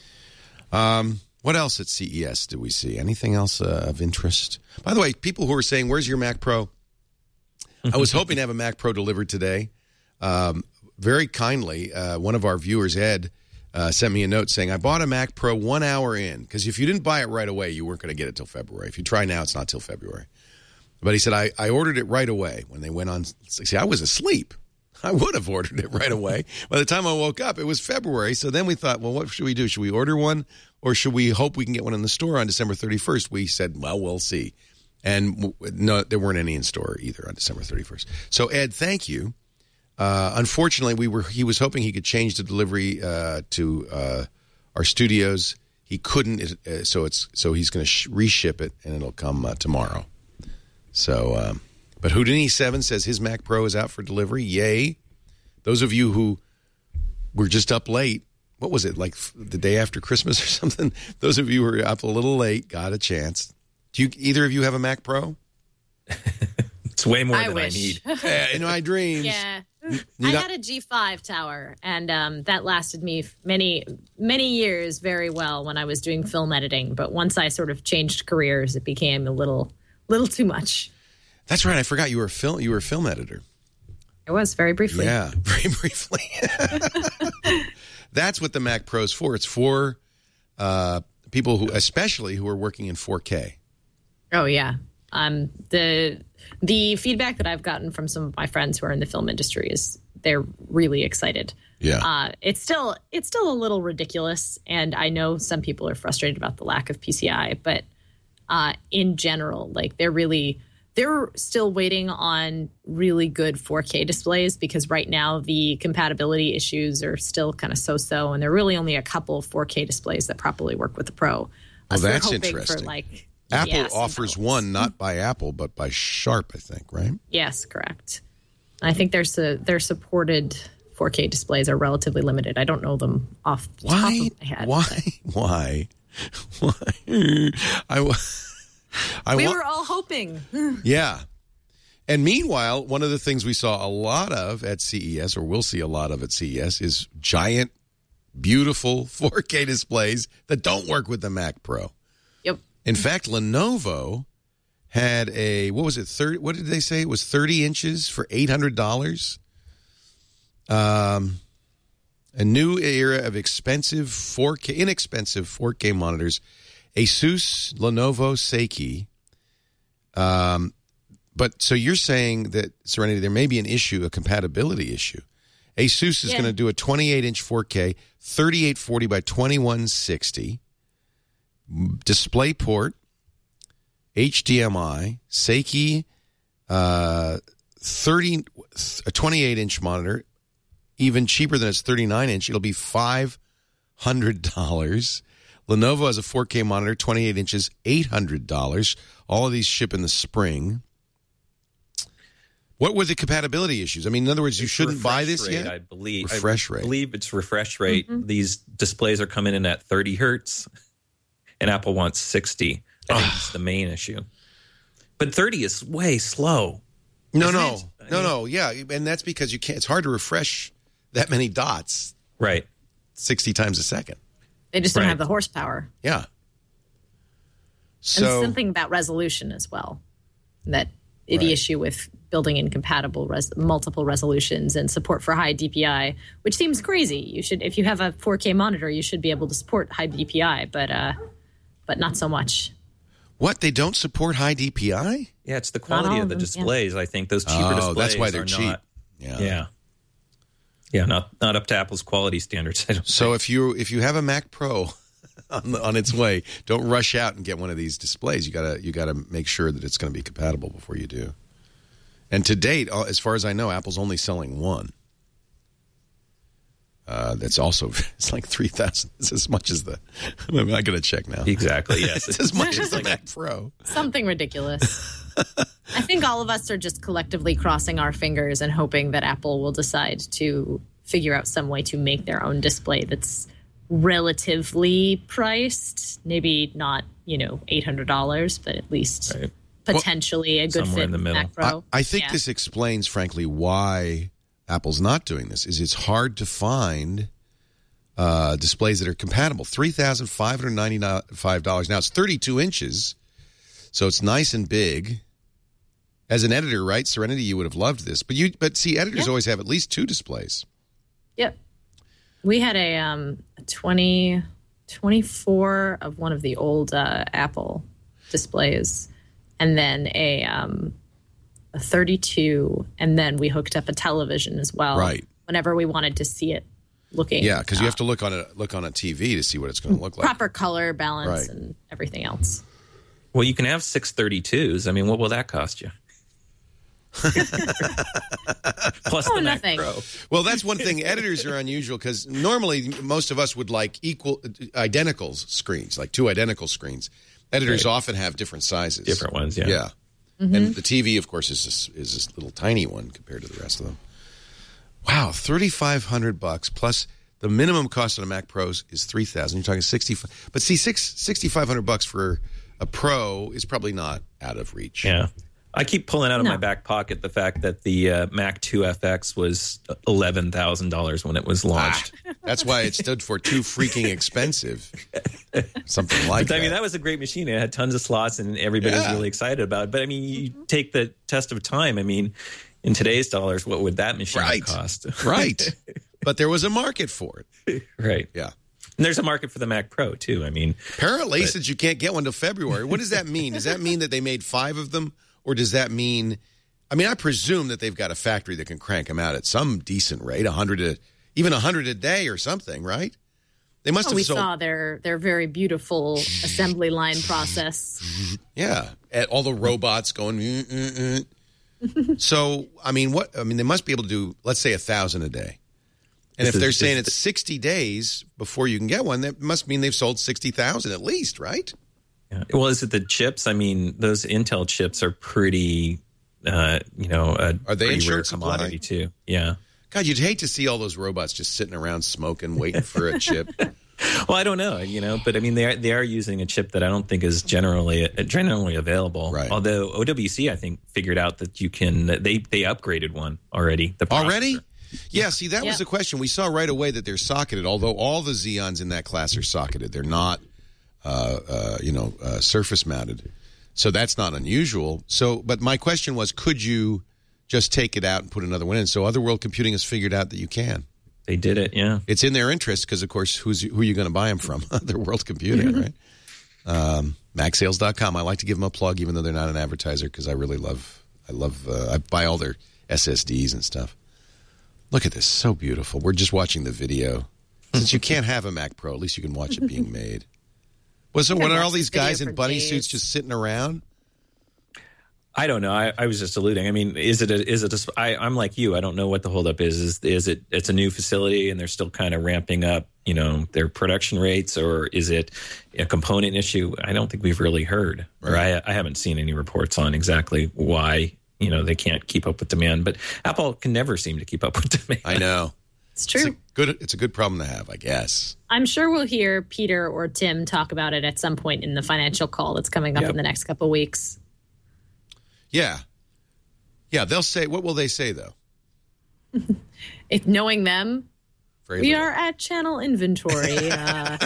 Um, what else at C E S did we see? Anything else uh, of interest? By the way, people who are saying, where's your Mac Pro? I was hoping to have a Mac Pro delivered today. Um, very kindly, uh, one of our viewers, Ed, uh, sent me a note saying, I bought a Mac Pro one hour in, because if you didn't buy it right away, you weren't going to get it till February. If you try now, it's not till February. But he said, I, I ordered it right away when they went on. See, I was asleep. I would have ordered it right away. By the time I woke up, it was February. So then we thought, well, what should we do? Should we order one, or should we hope we can get one in the store on December thirty-first? We said, well, we'll see. And no, there weren't any in store either on December thirty-first. So, Ed, thank you. Uh, unfortunately, we were. He was hoping he could change the delivery uh, to uh, our studios. He couldn't, uh, so it's so he's going to sh- reship it, and it'll come uh, tomorrow. So, um, but Houdini seven says his Mac Pro is out for delivery. Yay! Those of you who were just up late, what was it, like f- the day after Christmas or something? Those of you who were up a little late got a chance. Do you, either of you have a Mac Pro? It's way more I than wish. I need. Yeah, in my dreams. Yeah. You I not- had a G five tower, and um, that lasted me f- many, many years very well when I was doing film editing. But once I sort of changed careers, it became a little, little too much. That's right. I forgot you were a film. You were a film editor. It was very briefly. Yeah, very briefly. That's what the Mac Pro is for. It's for uh, people who, especially who are working in four K. Oh yeah. Um, the the feedback that I've gotten from some of my friends who are in the film industry is they're really excited. Yeah. Uh, it's still it's still a little ridiculous, and I know some people are frustrated about the lack of P C I, but uh, in general, like they're really they're still waiting on really good four K displays because right now the compatibility issues are still kind of so-so, and there are really only a couple of four K displays that properly work with the Pro. Well, Uh, so they're that's hoping interesting. For like Apple yeah, offers some one, not by Apple, but by Sharp, I think, right? Yes, correct. I think there's a, their supported four K displays are relatively limited. I don't know them off the Why? top of my head. Why? Why? Why? I, wa- I We wa- were all hoping. Yeah. And meanwhile, one of the things we saw a lot of at C E S, or will see a lot of at C E S, is giant, beautiful four K displays that don't work with the Mac Pro. Yep. In fact, Lenovo had a, what was it, thirty, what did they say? It was thirty inches for eight hundred dollars. Um, a new era of expensive four K, inexpensive four K monitors. Asus, Lenovo, Seiki. Um, but so you're saying that, Serenity, there may be an issue, a compatibility issue. Asus is Yeah. going to do a twenty-eight inch four K, thirty-eight forty by twenty-one sixty, DisplayPort, H D M I, Seiki, uh, thirty, a twenty-eight inch monitor, even cheaper than its thirty-nine inch. It'll be five hundred dollars. Lenovo has a four K monitor, twenty-eight inches, eight hundred dollars. All of these ship in the spring. What were the compatibility issues? I mean, in other words, you It's shouldn't buy refresh this rate, yet? I believe. Refresh I rate. believe it's refresh rate. Mm-hmm. These displays are coming in at thirty hertz, and Apple wants sixty. I think it's the main issue. But thirty is way slow. No, Isn't no, it? I no, mean- no. Yeah, and that's because you can't. It's hard to refresh that many dots Right. sixty times a second. They just don't Right. have the horsepower. Yeah. And So something about resolution as well. That the Right. issue with building in compatible res- multiple resolutions and support for high D P I, which seems crazy. You should, if you have a four K monitor, you should be able to support high D P I, but uh, but not so much. what? They don't support high D P I? Yeah, it's the all quality of of the them, yeah. displays. I think those cheaper Oh, displays that's why they're are cheap. not- Yeah. Yeah. Yeah, not not up to Apple's quality standards. I don't So if you if you have a Mac Pro on, the, on its way, don't rush out and get one of these displays. You gotta you gotta make sure that it's going to be compatible before you do. And to date, uh, as far as I know, Apple's only selling one. Uh, that's also it's like three thousand. It's as much as the. I'm not going to check now. Exactly. Yes. It's as much as the Mac Pro. Something ridiculous. I think all of us are just collectively crossing our fingers and hoping that Apple will decide to figure out some way to make their own display that's relatively priced. Maybe not, you know, eight hundred dollars, but at least Right. potentially a good Somewhere fit in the with middle. Mac Pro. I, I think Yeah. this explains, frankly, why Apple's not doing this. Is it's hard to find uh, displays that are compatible. three thousand five hundred ninety-five dollars. Now, it's thirty-two inches, so it's nice and big. As an editor, right, Serenity, you would have loved this. But you, but see, editors Yeah. always have at least two displays. Yep. We had a um a twenty, twenty-four of one of the old uh, Apple displays, and then a um a thirty-two, and then we hooked up a television as well. Right. Whenever we wanted to see it looking. Yeah, because you uh, have to look on a look on a T V to see what it's going to look like. proper color balance Right. and everything else. Well, you can have six thirty-twos. I mean, what will that cost you? Plus Oh, the Mac nothing. Pro. Well, that's one thing. Editors are unusual because normally most of us would like equal, identical screens, like two identical screens. Editors Right. often have different sizes. Different ones, yeah. Yeah. Mm-hmm. And the T V, of course, is this, is this little tiny one compared to the rest of them. Wow, thirty-five hundred bucks plus the minimum cost on a Mac Pro is three thousand. You're talking sixty-five. But see, six sixty-five hundred bucks for a Pro is probably not out of reach. Yeah. I keep pulling out of No. my back pocket the fact that the uh, Mac two F X was eleven thousand dollars when it was launched. Ah, that's why it stood for too freaking expensive. Something like But, that. I mean, that was a great machine. It had tons of slots, and everybody Yeah. was really excited about it. But, I mean, you take the test of time. I mean, in today's dollars, what would that machine Right. cost? Right. But there was a market for it. Right. Yeah. And there's a market for the Mac Pro, too. I mean, Apparently, But- since you can't get one till February, what does that mean? Does that mean that they made five of them? Or does that mean I mean, I presume that they've got a factory that can crank them out at some decent rate, a hundred, a, even a hundred a day or something, right? They must oh, have we sold. saw their their very beautiful assembly line process. Yeah, and all the robots going. Mm, mm, mm. So, I mean, what? I mean, they must be able to do, let's say, a thousand a day. And This if they're is- saying this- it's sixty days before you can get one, that must mean they've sold sixty thousand at least, right? Yeah. Well, is it the chips? I mean, those Intel chips are pretty, uh, you know, a Are they in pretty rare short supply? commodity too. Yeah. God, you'd hate to see all those robots just sitting around smoking, waiting for a chip. Well, I don't know, you know, but I mean, they are they are using a chip that I don't think is generally generally available. Right. Although O W C, I think, figured out that you can. They they upgraded one already. The Already? processor. Yeah, see, that Yeah. was the question. We saw right away that they're socketed, although all the Xeons in that class are socketed. They're not, uh, uh, you know, uh, surface mounted. So that's not unusual. So, but my question was, could you just take it out and put another one in? So Other World Computing has figured out that you can. They did it. Yeah. It's in their interest because, of course, who's who are you going to buy them from? Other World Computing, right? Um, Mac Sales dot com. I like to give them a plug, even though they're not an advertiser, because I really love, I love, uh, I buy all their S S Ds and stuff. Look at this, so beautiful. We're just watching the video. Since you can't have a Mac Pro, at least you can watch it being made. Well, so I what are watched all these this video guys in for bunny days. suits just sitting around? I don't know. I, I was just alluding. I mean, is it a, is it a, I, I'm like you. I don't know what the holdup is. Is is it it's a new facility and they're still kind of ramping up, you know, their production rates, or is it a component issue? I don't think we've really heard, or I, I haven't seen any reports on exactly why, you know, they can't keep up with demand. But Apple can never seem to keep up with demand. I know. It's true. It's a good. It's a good problem to have, I guess. I'm sure we'll hear Peter or Tim talk about it at some point in the financial call that's coming up Yep. in the next couple of weeks. Yeah, yeah. They'll say. What will they say though? If knowing them, Very we little. are at channel inventory. Uh,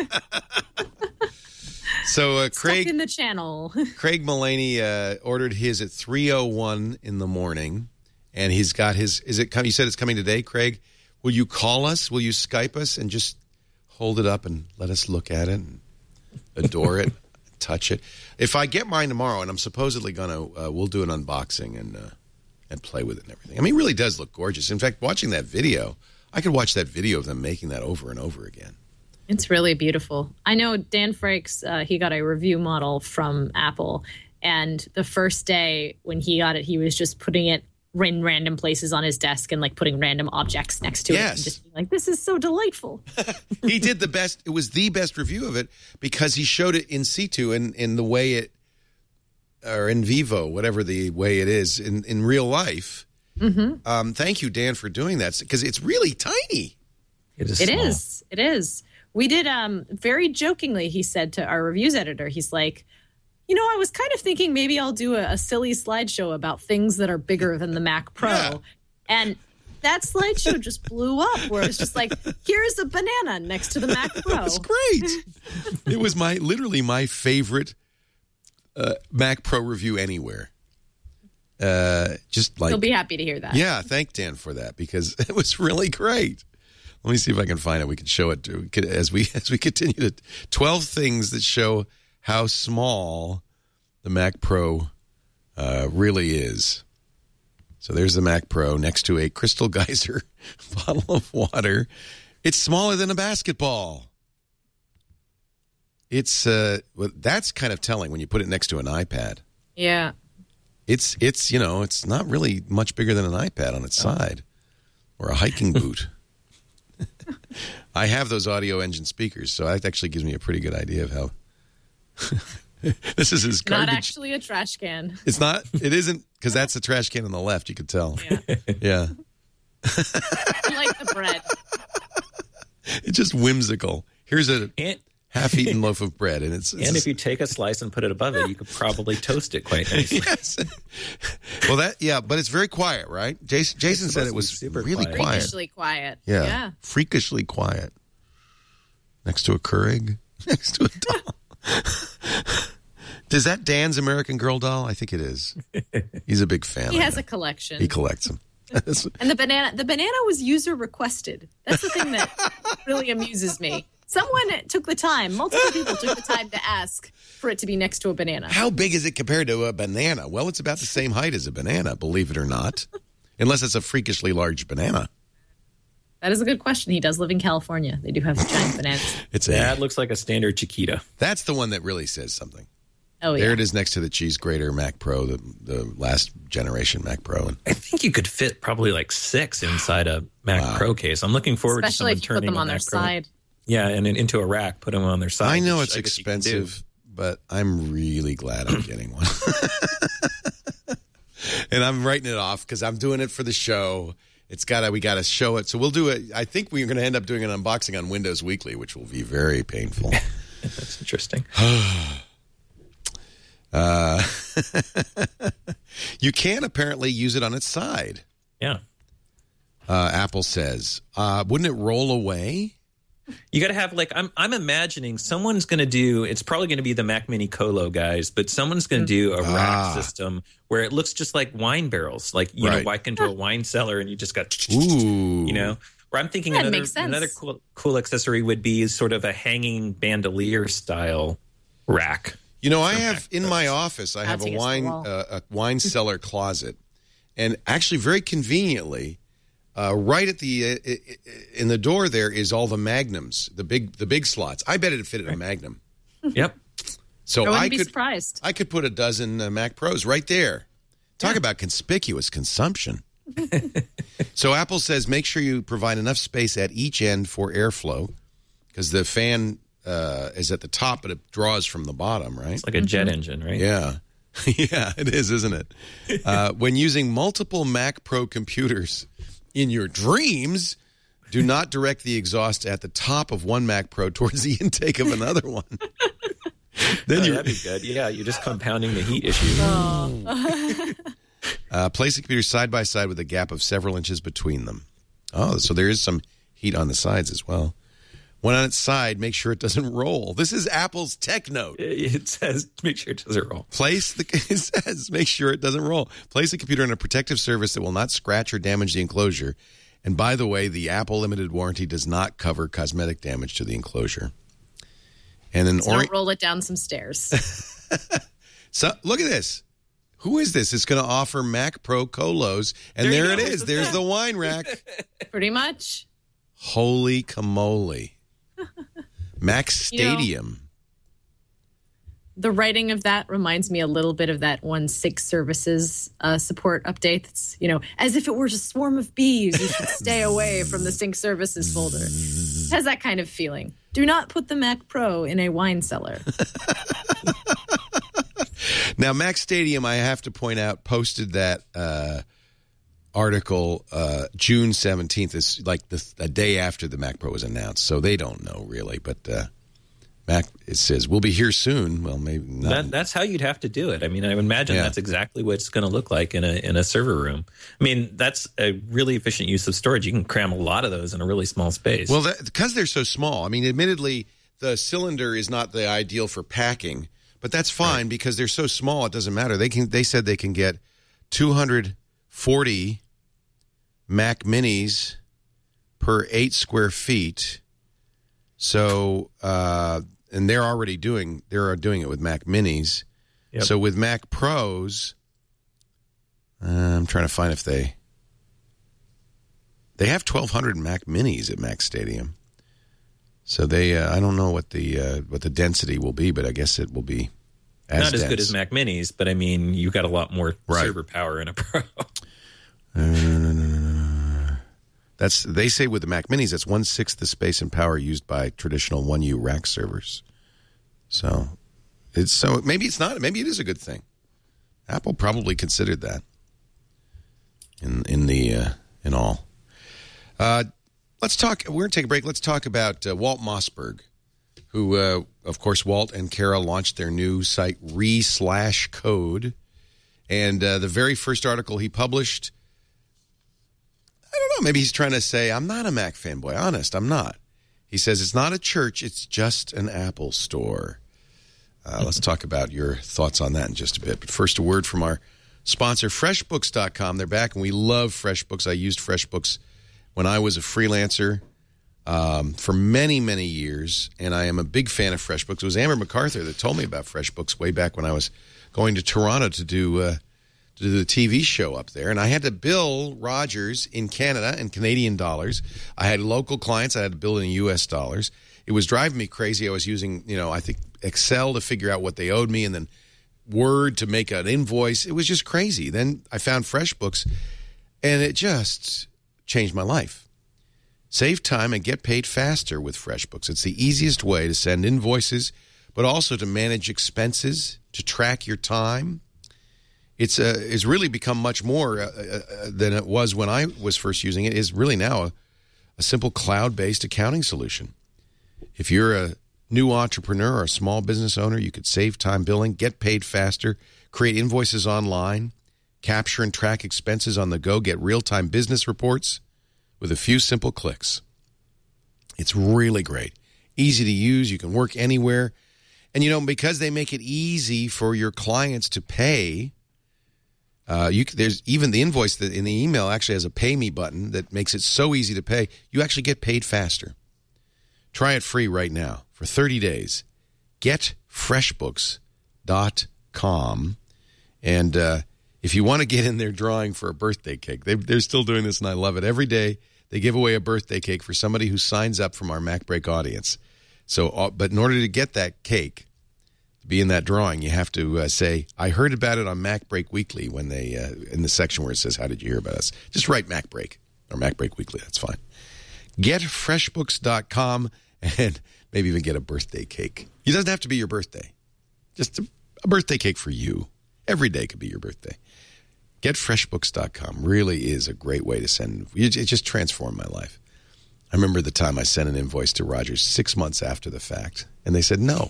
So uh, stuck Craig in the channel. Craig Mullaney uh, ordered his at three oh one in the morning, and he's got his. Is it? com- You said it's coming today, Craig. Will you call us? Will you Skype us and just hold it up and let us look at it and adore it, touch it? If I get mine tomorrow, and I'm supposedly gonna, uh, we'll do an unboxing and uh, and play with it and everything. I mean, it really does look gorgeous. In fact, watching that video, I could watch that video of them making that over and over again. It's really beautiful. I know Dan Frakes, uh, he got a review model from Apple, and the first day when he got it, he was just putting it in random places on his desk and like putting random objects next to it Yes. and just being like, this is so delightful. He did the best. It was the best review of it because he showed it in situ and in the way it, or in vivo, whatever the way it is in, in real life. Mm-hmm. Um, thank you, Dan, for doing that because it's really tiny. It is. It small. is. It is. We did um very jokingly, he said to our reviews editor, he's like, you know, I was kind of thinking maybe I'll do a, a silly slideshow about things that are bigger than the Mac Pro. Yeah. And that slideshow just blew up where it's just like, here's a banana next to the Mac Pro. It's great. It was my literally my favorite uh, Mac Pro review anywhere. Uh, just like He'll be happy to hear that. Yeah, thank Dan for that because it was really great. Let me see if I can find it. We can show it to as we as we continue to twelve things that show how small the Mac Pro uh, really is. So there's the Mac Pro next to a Crystal Geyser bottle of water. It's smaller than a basketball. It's uh, well, that's kind of telling when you put it next to an iPad. Yeah. It's it's you know it's not really much bigger than an iPad on its side or a hiking boot. I have those audio engine speakers, so that actually gives me a pretty good idea of how. This is his garbage. Not actually a trash can. It's not. It isn't because that's the trash can on the left. You could tell. Yeah. Yeah. I like the bread. It's just whimsical. Here's a And, half-eaten loaf of bread, and it's. it's and if you take a slice and put it above it, you could probably toast it quite nicely. yes. Well, that yeah, but it's very quiet, right? Jason Jason It's said it supposed was to be super really quiet. quiet. Freakishly quiet. Yeah. Yeah. Freakishly quiet. Next to a Keurig. Next to a doll. Is that Dan's American Girl doll? I think it is. He's a big fan. He of has that. a collection. He collects them. And the banana, the banana was user requested. That's the thing that really amuses me. Someone took the time. Multiple people took the time to ask for it to be next to a banana. How big is it compared to a banana? Well, it's about the same height as a banana, believe it or not. Unless it's a freakishly large banana. That is a good question. He does live in California. They do have giant bananas. It's a, That looks like a standard Chiquita. That's the one that really says something. Oh, yeah. There it is next to the cheese grater Mac Pro, the, the last generation Mac Pro. And I think you could fit probably like six inside a Mac wow. Pro case. I'm looking forward Especially to someone if you put turning them on a their Mac Pro. side. Yeah, and then into a rack, put them on their side. I know it's I expensive, but I'm really glad I'm getting one. And I'm writing it off because I'm doing it for the show. It's got to, we got to show it. So we'll do it. I think we're going to end up doing an unboxing on Windows Weekly, which will be very painful. That's interesting. uh, you can apparently use it on its side. Yeah. Uh, Apple says, uh, wouldn't it roll away? You got to have like I'm. I'm imagining someone's going to do. It's probably going to be the Mac Mini Colo guys, but someone's going to do a rack ah. system where it looks just like wine barrels. Like you right. know, walk into a wine cellar and you just got. Ooh. You know, where I'm thinking That another makes sense. another cool cool accessory would be sort of a hanging bandolier style rack. You know, I have in my office. I have That's a against the wine wall. uh, a wine cellar closet, and actually, very conveniently. Uh, right at the uh, in the door there is all the magnums, the big the big slots. I bet it'd fit in a magnum. Yep. So I wouldn't I be could surprised. I could put a dozen uh, Mac Pros right there. Talk yeah. about conspicuous consumption. So Apple says make sure you provide enough space at each end for airflow because the fan uh, is at the top, but it draws from the bottom, right? It's like a jet engine, right? Yeah. Yeah, it is, isn't it? Uh, when using multiple Mac Pro computers in your dreams, do not direct the exhaust at the top of one Mac Pro towards the intake of another one. Then oh, you that'd be good. Yeah, you're just compounding the heat issue. Oh. uh, place the computer side by side with a gap of several inches between them. Oh, so there is some heat on the sides as well. When on its side, make sure it doesn't roll. This is Apple's tech note. It says make sure it doesn't roll. Place the it says make sure it doesn't roll. Place the computer on a protective surface that will not scratch or damage the enclosure. And by the way, the Apple limited warranty does not cover cosmetic damage to the enclosure. And then So ori- don't roll it down some stairs. So look at this. Who is this? It's going to offer Mac Pro Colos, and There you there, it go. is. There's the wine rack. Pretty much. Holy camole! Mac Stadium. You know, the writing of that reminds me a little bit of that one Sync Services uh, support update. That's, you know, as if it were a swarm of bees, you should stay away from the Sync Services folder. It has that kind of feeling. Do not put the Mac Pro in a wine cellar. Now, Mac Stadium, I have to point out, posted that uh, article uh, June seventeenth, is like the, the day after the Mac Pro was announced. So they don't know, really. But uh, Mac, it says, we'll be here soon. Well, maybe not. That, that's how you'd have to do it. I mean, I would imagine Yeah. that's exactly what it's going to look like in a in a server room. I mean, that's a really efficient use of storage. You can cram a lot of those in a really small space. Well, that, because they're so small. I mean, admittedly, the cylinder is not the ideal for packing, but that's fine right. because they're so small. It doesn't matter. They can. They said they can get two hundred forty Mac Minis per eight square feet. So, uh, and they're already doing. They're doing it with Mac Minis. Yep. So with Mac Pros, uh, I'm trying to find if they they have twelve hundred Mac Minis at Mac Stadium. So they, uh, I don't know what the uh, what the density will be, but I guess it will be as not as dense. good as Mac Minis, but I mean, you've got a lot more right. server power in a Pro. uh, that's they say with the Mac Minis, that's one sixth the space and power used by traditional one U rack servers. So it's so maybe it's not. Maybe it is a good thing. Apple probably considered that in in the uh, in all. Uh, Let's talk. We're going to take a break. Let's talk about uh, Walt Mossberg, who, uh, of course, Walt and Kara launched their new site, Re Slash Code. And uh, the very first article he published, I don't know, maybe he's trying to say, I'm not a Mac fanboy. Honest, I'm not. He says, it's not a church, it's just an Apple store. Uh, let's talk about your thoughts on that in just a bit. But first, a word from our sponsor, FreshBooks dot com. They're back, and we love FreshBooks. I used FreshBooks when I was a freelancer. um, for many, many years, and I am a big fan of FreshBooks. It was Amber MacArthur that told me about FreshBooks way back when I was going to Toronto to do uh, to do the T V show up there, and I had to bill Rogers in Canada in Canadian dollars. I had local clients I had to bill in U S dollars. It was driving me crazy. I was using, you know, I think Excel to figure out what they owed me, and then Word to make an invoice. It was just crazy. Then I found FreshBooks, and it just changed my life. Save time and get paid faster with FreshBooks. It's the easiest way to send invoices, but also to manage expenses, to track your time. It's uh, it's really become much more uh, uh, than it was when I was first using it. It is really now a, a simple cloud-based accounting solution. If you're a new entrepreneur or a small business owner, you could save time billing, get paid faster, create invoices online, capture and track expenses on the go, get real-time business reports with a few simple clicks. It's really great. Easy to use. You can work anywhere. And, you know, because they make it easy for your clients to pay, uh, you there's even the invoice that in the email actually has a pay me button that makes it so easy to pay. You actually get paid faster. Try it free right now for thirty days. get freshbooks dot com. And uh, if you want to get in their drawing for a birthday cake, they, they're still doing this, and I love it. Every day they give away a birthday cake for somebody who signs up from our MacBreak audience. So, uh, but in order to get that cake, to be in that drawing, you have to uh, say, I heard about it on MacBreak Weekly when they, uh, in the section where it says, how did you hear about us? Just write MacBreak or MacBreak Weekly. That's fine. get freshbooks dot com and maybe even get a birthday cake. It doesn't have to be your birthday. Just a, a birthday cake for you. Every day could be your birthday. get freshbooks dot com really is a great way to send. It just transformed my life. I remember the time I sent an invoice to Rogers six months after the fact, and they said, no.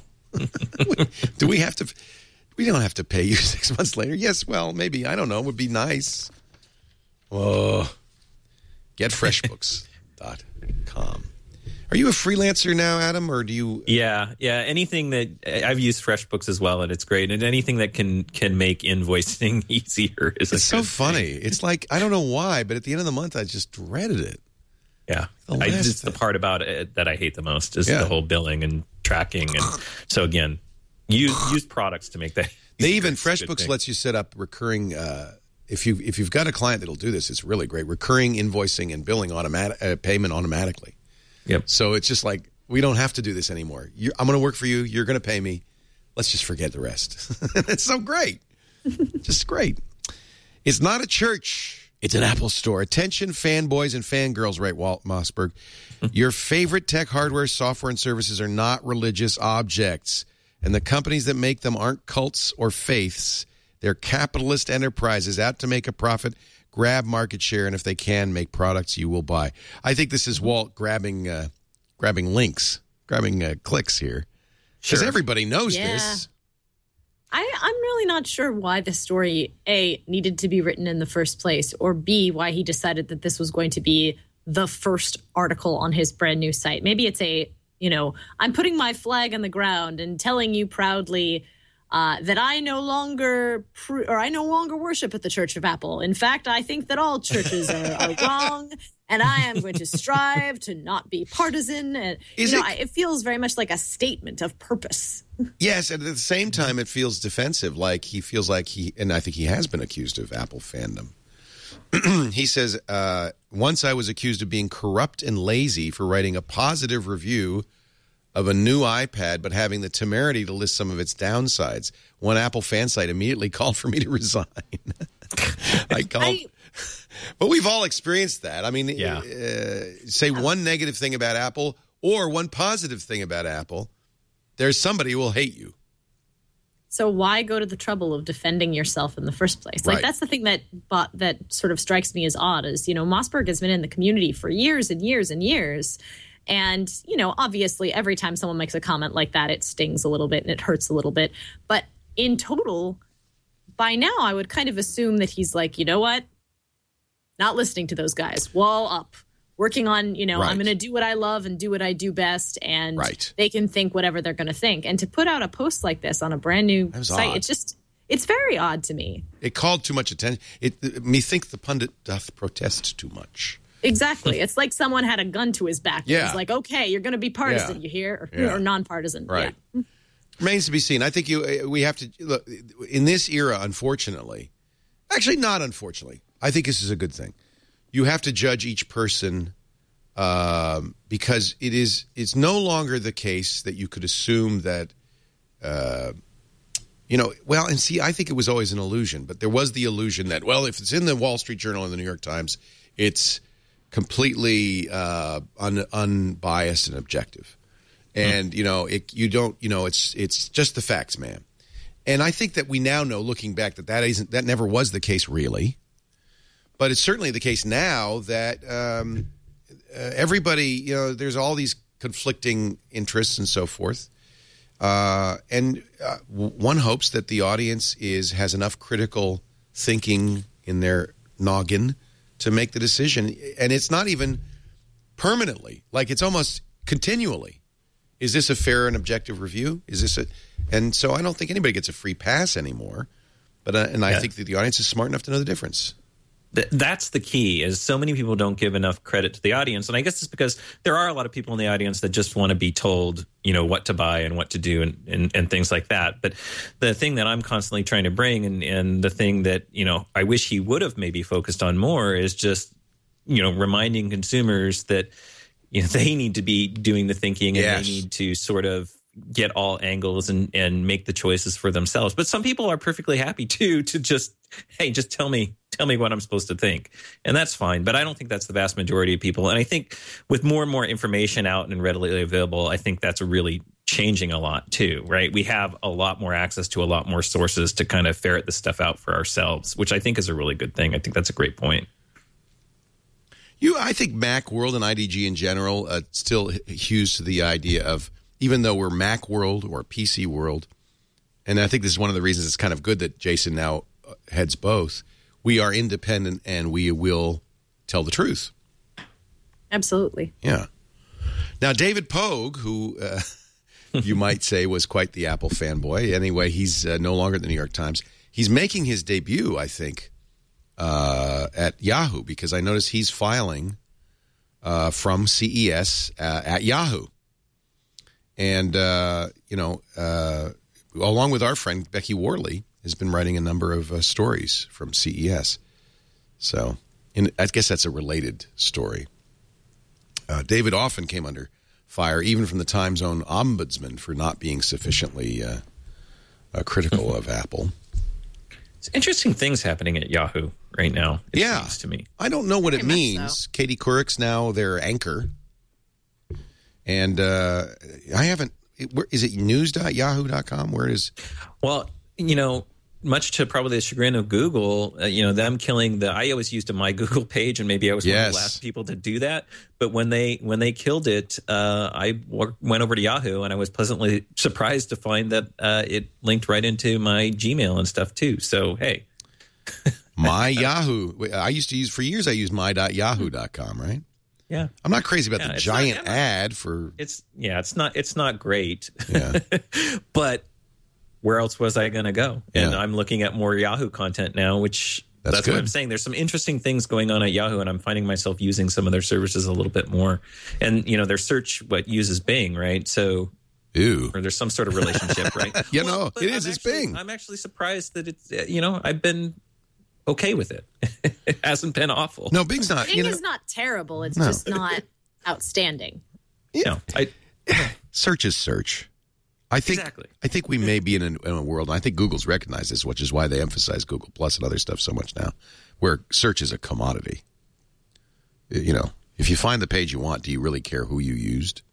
Do we have to? We don't have to pay you six months later. Yes, well, maybe. I don't know. It would be nice. Oh, get freshbooks dot com. Are you a freelancer now, Adam, or do you? Yeah, yeah. Anything that I've used FreshBooks as well, and it's great. And anything that can can make invoicing easier is. It's so funny. Thing. It's like I don't know why, but at the end of the month, I just dreaded it. Yeah, I, it's the part about it that I hate the most is yeah. the whole billing and tracking. And so again, use use products to make that. They even FreshBooks lets you set up recurring. Uh, if you if you've got a client that'll do this, it's really great. Recurring invoicing and billing automatic uh, payment automatically. Yep. So it's just like we don't have to do this anymore. You're, I'm going to work for you. You're going to pay me. Let's just forget the rest. It's so great, just great. It's not a church. It's an Apple store. Attention, fanboys and fangirls, right, Walt Mossberg? Your favorite tech hardware, software, and services are not religious objects. And the companies that make them aren't cults or faiths. They're capitalist enterprises out to make a profit, grab market share, and if they can, make products you will buy. I think this is Walt grabbing uh, grabbing links, grabbing uh, clicks here. Because sure. Everybody knows yeah. this. I, I'm really not sure why the story, A, needed to be written in the first place, or B, why he decided that this was going to be the first article on his brand new site. Maybe it's a, you know, I'm putting my flag on the ground and telling you proudly uh, that I no longer, pr- or I no longer worship at the Church of Apple. In fact, I think that all churches are, are wrong, and I am going to strive to not be partisan. And you know, it, it feels very much like a statement of purpose. Yes, and at the same time, it feels defensive. Like he feels like he, and I think he has been accused of Apple fandom. He says, uh, once I was accused of being corrupt and lazy for writing a positive review of a new iPad, but having the temerity to list some of its downsides. One Apple fan site immediately called for me to resign. I called. I, but we've all experienced that. I mean, yeah. uh, say one negative thing about Apple or one positive thing about Apple. There's somebody who will hate you. So why go to the trouble of defending yourself in the first place? Like, right. That's the thing that but, that sort of strikes me as odd is, you know, Mossberg has been in the community for years and years and years. And, you know, obviously every time someone makes a comment like that, it stings a little bit and it hurts a little bit. But in total, by now, I would kind of assume that he's like, you know what? Not listening to those guys. Wall up. Working on, you know, right. I'm going to do what I love and do what I do best, and right. they can think whatever they're going to think. And to put out a post like this on a brand new site, odd. it's just, it's very odd to me. It called too much attention. It, me think the pundit doth protest too much. Exactly. It's like someone had a gun to his back. Yeah. It's like, okay, you're going to be partisan, Yeah. you hear? Or, Yeah. or nonpartisan. Right. Yeah. Remains to be seen. I think you. we have to look in this era. Unfortunately, actually, not unfortunately. I think this is a good thing. You have to judge each person um, because it is. It's no longer the case that you could assume that. Uh, you know, well, and see, I think it was always an illusion, but there was the illusion that, well, if it's in the Wall Street Journal and the New York Times, it's completely uh, un, unbiased and objective. And, you know, it, you don't, you know, it's it's just the facts, man. And I think that we now know, looking back, that that, isn't, that never was the case, really. But it's certainly the case now that um, uh, everybody, you know, there's all these conflicting interests and so forth. Uh, and uh, one hopes that the audience is has enough critical thinking in their noggin to make the decision. And it's not even permanently, like it's almost continually. Is this a fair and objective review? Is this a, and so I don't think anybody gets a free pass anymore. But uh, and I Yeah. think that the audience is smart enough to know the difference. Th- That's the key, is so many people don't give enough credit to the audience. And I guess it's because there are a lot of people in the audience that just want to be told, you know, what to buy and what to do and, and, and things like that. But the thing that I'm constantly trying to bring, and, and the thing that, you know, I wish he would have maybe focused on more, is just, you know, reminding consumers that, you know, they need to be doing the thinking, and Yes. they need to sort of get all angles and, and make the choices for themselves. But some people are perfectly happy too to just, hey, just tell me, tell me what I'm supposed to think. And that's fine. But I don't think that's the vast majority of people. And I think with more and more information out and readily available, I think that's really changing a lot too, right? We have a lot more access to a lot more sources to kind of ferret this stuff out for ourselves, which I think is a really good thing. I think that's a great point. You, I think Macworld and I D G in general uh, still hews to the idea of, even though we're Macworld or P C World, and I think this is one of the reasons it's kind of good that Jason now heads both, we are independent and we will tell the truth. Absolutely. Yeah. Now, David Pogue, who uh, you might say was quite the Apple fanboy, anyway, he's uh, no longer at the New York Times. He's making his debut, I think, uh, at Yahoo, because I noticed he's filing uh, from C E S uh, at Yahoo. And, uh, you know, uh, along with our friend Becky Worley, has been writing a number of uh, stories from C E S. So in, I guess that's a related story. Uh, David often came under fire, even from the Time's own ombudsman, for not being sufficiently uh, uh, critical of Apple. It's interesting things happening at Yahoo right now, it Yeah. seems to me. I don't know what it Very much means. so. Katie Couric's now their anchor. And uh, I haven't, it, where, is it news dot yahoo dot com? Where is, Well, you know, much to probably the chagrin of Google, uh, you know, them killing the, I always used a My Google page, and maybe I was one of Yes. the last people to do that. But when they when they killed it, uh, I w- went over to Yahoo, and I was pleasantly surprised to find that uh, it linked right into my Gmail and stuff too. So, hey. My Yahoo. I used to use, for years, I used my dot yahoo dot com, right? Yeah. I'm not crazy about Yeah, the it's giant not- I'm not- ad for, It's yeah, it's not it's not great. yeah. But where else was I going to go? And Yeah. I'm looking at more Yahoo content now, which That's that's, good. what I'm saying. There's some interesting things going on at Yahoo, and I'm finding myself using some of their services a little bit more. And, you know, their search, what, uses Bing, right? So, Ew. or there's some sort of relationship, right? You know, but it is, I'm it's actually- Bing. I'm actually surprised that it's, uh, you know, I've been okay with it. It hasn't been awful. No, Bing's not. Bing You know, is not terrible. It's No. just not outstanding. No, I, search is search. I think. Exactly. I think we may be in a, in a world. And I think Google's recognized this, which is why they emphasize Google Plus and other stuff so much now, where search is a commodity. You know, if you find the page you want, do you really care who you used?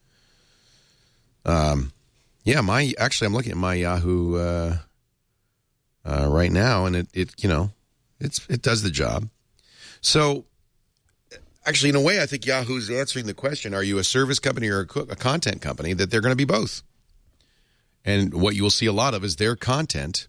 Um, yeah, my actually, I'm looking at my Yahoo uh, uh, right now, and it, it, you know, it's it does the job. So. Actually, in a way, I think Yahoo's answering the question, are you a service company or a, co- a content company, that they're going to be both. And what you will see a lot of is their content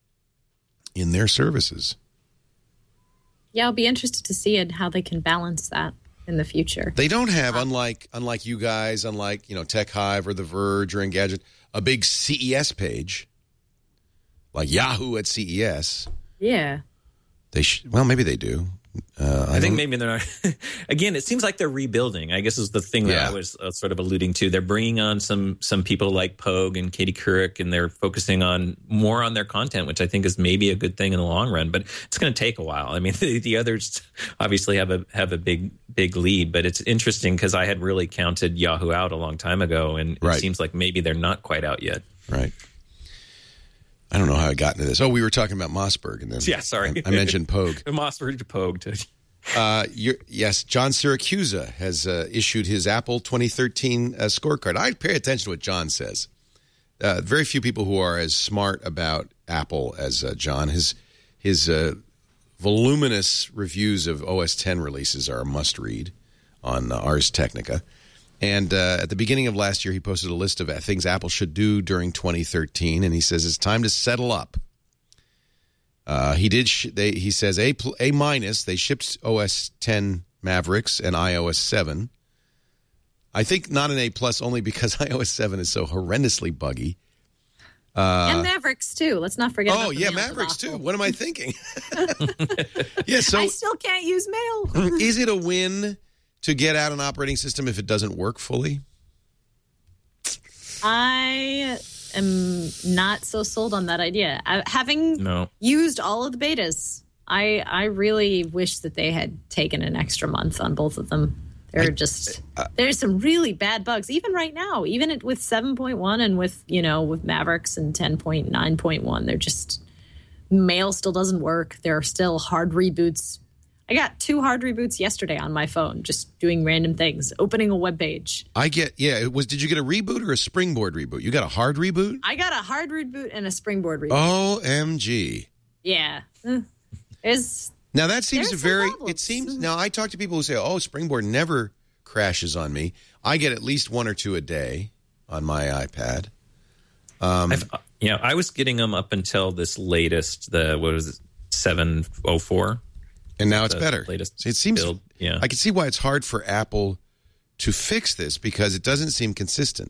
in their services. Yeah, I'll be interested to see it, how they can balance that in the future. They don't have, unlike unlike you guys, unlike, you know, Tech Hive or The Verge or Engadget, a big C E S page like Yahoo at C E S. Yeah. They sh- well, maybe they do. Uh, I, I think maybe they're not. Again, it seems like they're rebuilding. I guess is the thing that Yeah. I was uh, sort of alluding to. They're bringing on some some people like Pogue and Katie Couric, and they're focusing on more on their content, which I think is maybe a good thing in the long run. But it's going to take a while. I mean, the, the others obviously have a have a big big lead, but it's interesting because I had really counted Yahoo out a long time ago, and Right. it seems like maybe they're not quite out yet. Right. I don't know how I got into this. Oh, we were talking about Mossberg, and then Yeah, sorry. I, I mentioned Pogue. Mossberg to Pogue. To, Uh, you're, yes, John Siracusa has uh, issued his Apple twenty thirteen uh, scorecard. I pay attention to what John says. Uh, very few people who are as smart about Apple as uh, John. His his uh, voluminous reviews of O S ten releases are a must-read on uh, Ars Technica. And uh, at the beginning of last year, he posted a list of things Apple should do during twenty thirteen, and he says it's time to settle up. Uh, he did. Sh- they, he says A pl- A minus. They shipped O S ten Mavericks and i O S seven. I think not an A plus only because i O S seven is so horrendously buggy. Uh, and Mavericks too. Let's not forget. oh about the yeah, mail Mavericks too. debacle. What am I thinking? yeah. So I still can't use mail. is it a win to get out an operating system if it doesn't work fully? I am not so sold on that idea. I, having no. used all of the betas, I I really wish that they had taken an extra month on both of them. They're I- just uh, there's some really bad bugs, even right now, even it, with seven point one and with you know with Mavericks and ten point nine point one. They're just mail still doesn't work. There are still hard reboots. I got two hard reboots yesterday on my phone, just doing random things, opening a web page. I get. Yeah. It was. Did you get a reboot or a springboard reboot? You got a hard reboot? I got a hard reboot and a springboard reboot. O M G. Yeah. Eh, It's Now that seems There's a very. some problems. It seems. Now I talk to people who say, "Oh, Springboard never crashes on me." I get at least one or two a day on my iPad. Um, I've, yeah, I was getting them up until this latest, the what was it, seven oh four, and now it's the better. latest It seems. build. Yeah, I can see why it's hard for Apple to fix this because it doesn't seem consistent.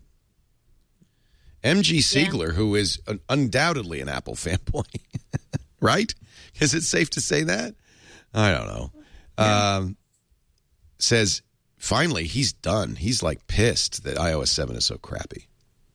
M G Siegler, who is an, undoubtedly an Apple fanboy, right? Is it safe to say that? I don't know. Yeah. Um, says finally he's done. He's like pissed that i O S seven is so crappy.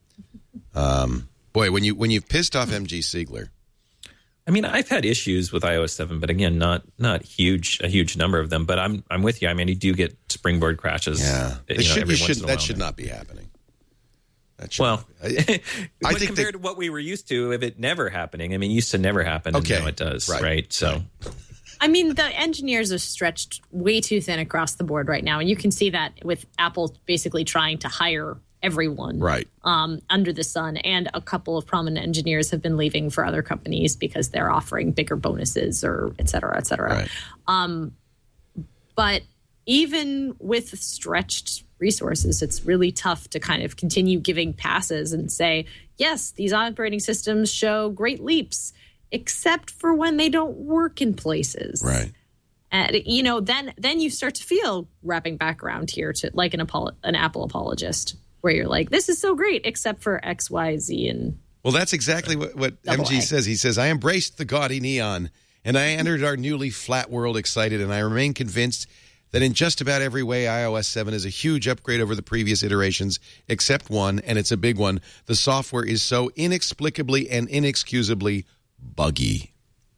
Um, boy, when you when you've pissed off M G Siegler. I mean, I've had issues with i O S seven, but again, not not huge a huge number of them. But I'm I'm with you. I mean, you do get springboard crashes. Yeah, you it know, should, every you once should, in a that while should now. not be happening. That should Well, not be. I, I but think compared that, to what we were used to, if it never happening, I mean, it used to never happen, Okay, and now it does, right, right? So, right. I mean, the engineers are stretched way too thin across the board right now. And you can see that with Apple basically trying to hire everyone right. um, under the sun. And a couple of prominent engineers have been leaving for other companies because they're offering bigger bonuses or et cetera, et cetera. Right. Um, but even with stretched resources, it's really tough to kind of continue giving passes and say, yes, these operating systems show great leaps, except for when they don't work in places. Right. And, you know, then then you start to feel, wrapping back around here to like an, apolo- an Apple apologist, where you're like, this is so great, except for X, Y, Z, and Well, that's exactly what, what Double M G A. says. He says, I embraced the gaudy neon, and I entered our newly flat world excited, and I remain convinced that in just about every way, i O S seven is a huge upgrade over the previous iterations, except one, and it's a big one. The software is so inexplicably and inexcusably buggy.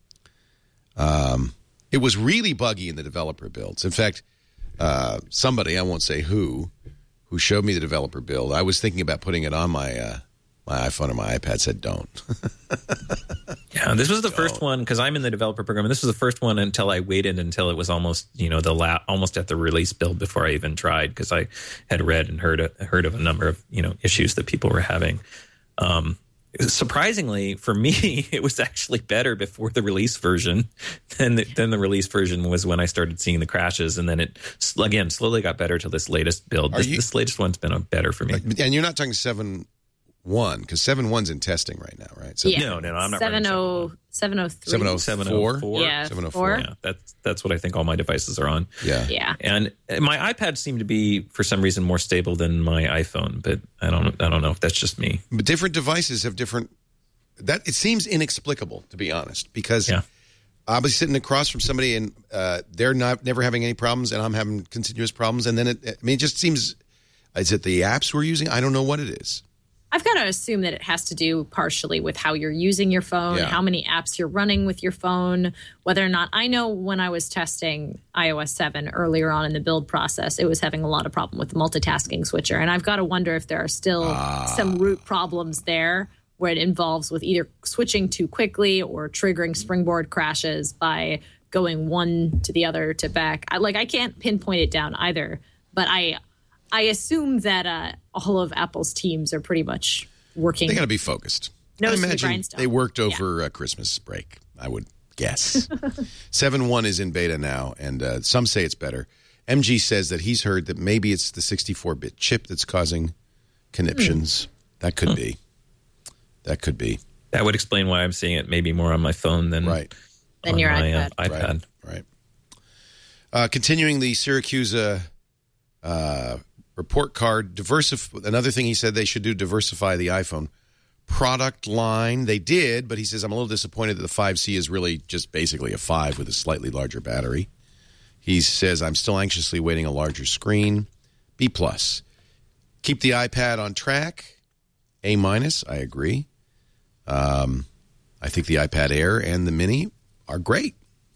Um, it was really buggy in the developer builds. In fact, uh, somebody, I won't say who, who showed me the developer build, I was thinking about putting it on my uh, my iPhone or my iPad, said don't. yeah, this was the first one because I'm in the developer program, and this was the first one until I waited until it was almost, you know, the la- almost at the release build before I even tried because I had read and heard a, heard of a number of, you know, issues that people were having. Um, surprisingly, for me, it was actually better before the release version than the, than the release version was when I started seeing the crashes, and then it again slowly got better to this latest build. This, you, this latest one's been a better for me. And you're not talking seven one because seven one's in testing right now, right? So yeah. No, no, no, I'm not seven running oh seven oh three seven oh four Yeah, seven oh four four. Yeah, that's that's what I think all my devices are on. Yeah, Yeah. And my iPad seemed to be, for some reason, more stable than my iPhone, but I don't I don't know if that's just me. But different devices have different. That it seems inexplicable, to be honest, because Yeah. I'll be sitting across from somebody and uh, they're not never having any problems, and I'm having continuous problems. And then it, I mean, it just seems, is it the apps we're using? I don't know what it is. I've got to assume that it has to do partially with how you're using your phone, Yeah. how many apps you're running with your phone, whether or not. I know when I was testing i O S seven earlier on in the build process, it was having a lot of problem with the multitasking switcher. And I've got to wonder if there are still Ah. some root problems there where it involves with either switching too quickly or triggering springboard crashes by going one to the other to back. I, like, I can't pinpoint it down either, but I I assume that uh, all of Apple's teams are pretty much working. They got to be focused. Nose I to the imagine grindstone. they worked over uh, Christmas break, I would guess. seven point one is in beta now, and uh, some say it's better. M G says that he's heard that maybe it's the sixty-four bit chip that's causing conniptions. Hmm. That could be. That could be. That would explain why I'm seeing it maybe more on my phone than Right. Than on your my, iPad. Uh, iPad. Right. right. Uh, continuing the Syracuse uh, uh, report card, diversif- another thing he said they should do, diversify the iPhone product line. They did, but he says, I'm a little disappointed that the five C is really just basically a five with a slightly larger battery. He says, I'm still anxiously waiting a larger screen. B plus. Keep the iPad on track. A minus, I agree. Um, I think the iPad Air and the Mini are great.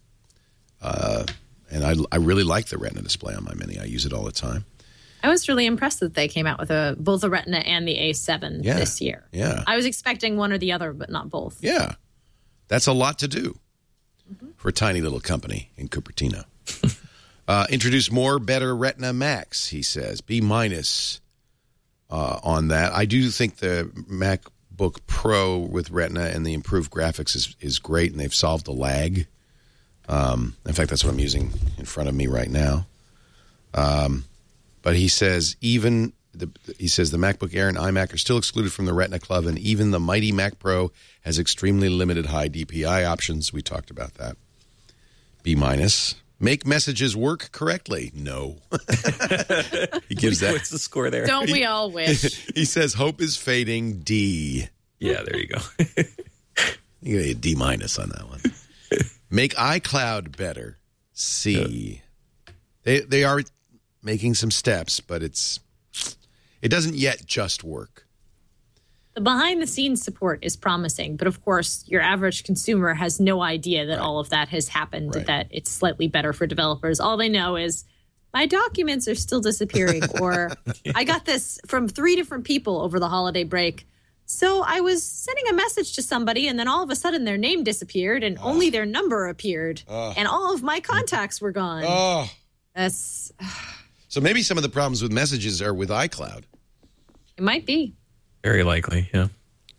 Uh, and I, I really like the Retina display on my Mini. I use it all the time. I was really impressed that they came out with a both the Retina and the A seven Yeah. this year. Yeah. I was expecting one or the other, but not both. Yeah. That's a lot to do for a tiny little company in Cupertino. uh, introduce more, better Retina Max, he says. B minus uh, on that. I do think the MacBook Pro with Retina and the improved graphics is, is great, and they've solved the lag. Um, in fact, that's what I'm using in front of me right now. Um, but he says even the, he says the MacBook Air and iMac are still excluded from the Retina Club, and even the mighty Mac Pro has extremely limited high D P I options. We talked about that. B minus. Make messages work correctly. No. He gives that. What's the score there? Don't we all wish? He says hope is fading. D. Yeah, there you go. You get a D minus on that one. Make iCloud better. C. They they are making some steps, but it's it doesn't yet just work. The behind-the-scenes support is promising, but of course, your average consumer has no idea that Right. all of that has happened, Right. that it's slightly better for developers. All they know is, my documents are still disappearing, or I got this from three different people over the holiday break. So I was sending a message to somebody, and then all of a sudden their name disappeared, and only their number appeared, and all of my contacts were gone. Oh. That's, So maybe some of the problems with messages are with iCloud. it might be. Very likely, yeah.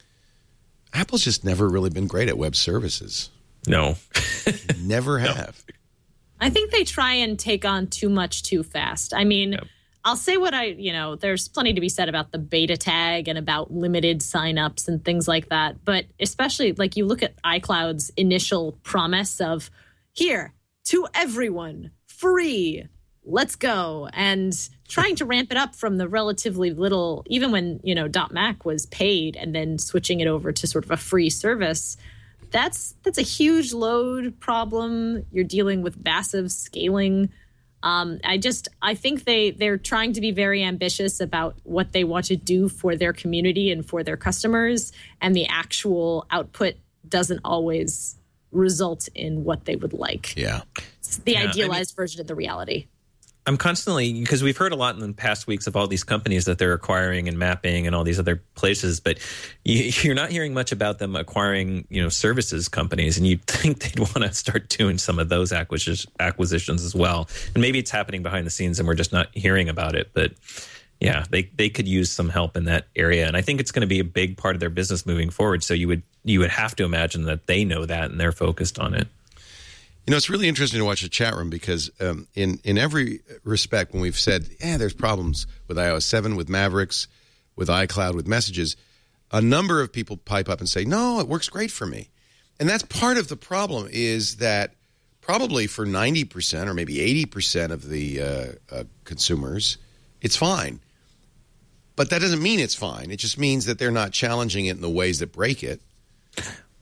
Apple's just never really been great at web services. No. Never have. I think they try and take on too much too fast. I mean, Yep. I'll say what I, you know, there's plenty to be said about the beta tag and about limited signups and things like that. But especially like you look at iCloud's initial promise of here to everyone, free, let's go. And trying to ramp it up from the relatively little, even when, you know, .Mac was paid and then switching it over to sort of a free service. That's that's a huge load problem. You're dealing with massive scaling. Um, I just I think they they're trying to be very ambitious about what they want to do for their community and for their customers, and the actual output doesn't always result in what they would like. Yeah. It's the Yeah, I idealized version of the reality. I'm constantly, because we've heard a lot in the past weeks of all these companies that they're acquiring and mapping and all these other places, but you, you're not hearing much about them acquiring, you know, services companies, and you'd think they'd want to start doing some of those acquisitions, acquisitions as well. And maybe it's happening behind the scenes and we're just not hearing about it, but yeah, they, they could use some help in that area. And I think it's going to be a big part of their business moving forward. So you would you would have to imagine that they know that and they're focused on it. You know, it's really interesting to watch the chat room because um, in, in every respect, when we've said, yeah, there's problems with i O S seven, with Mavericks, with iCloud, with messages, a number of people pipe up and say, no, it works great for me. And that's part of the problem is that probably for ninety percent or maybe eighty percent of the uh, uh, consumers, it's fine. But that doesn't mean it's fine. It just means that they're not challenging it in the ways that break it.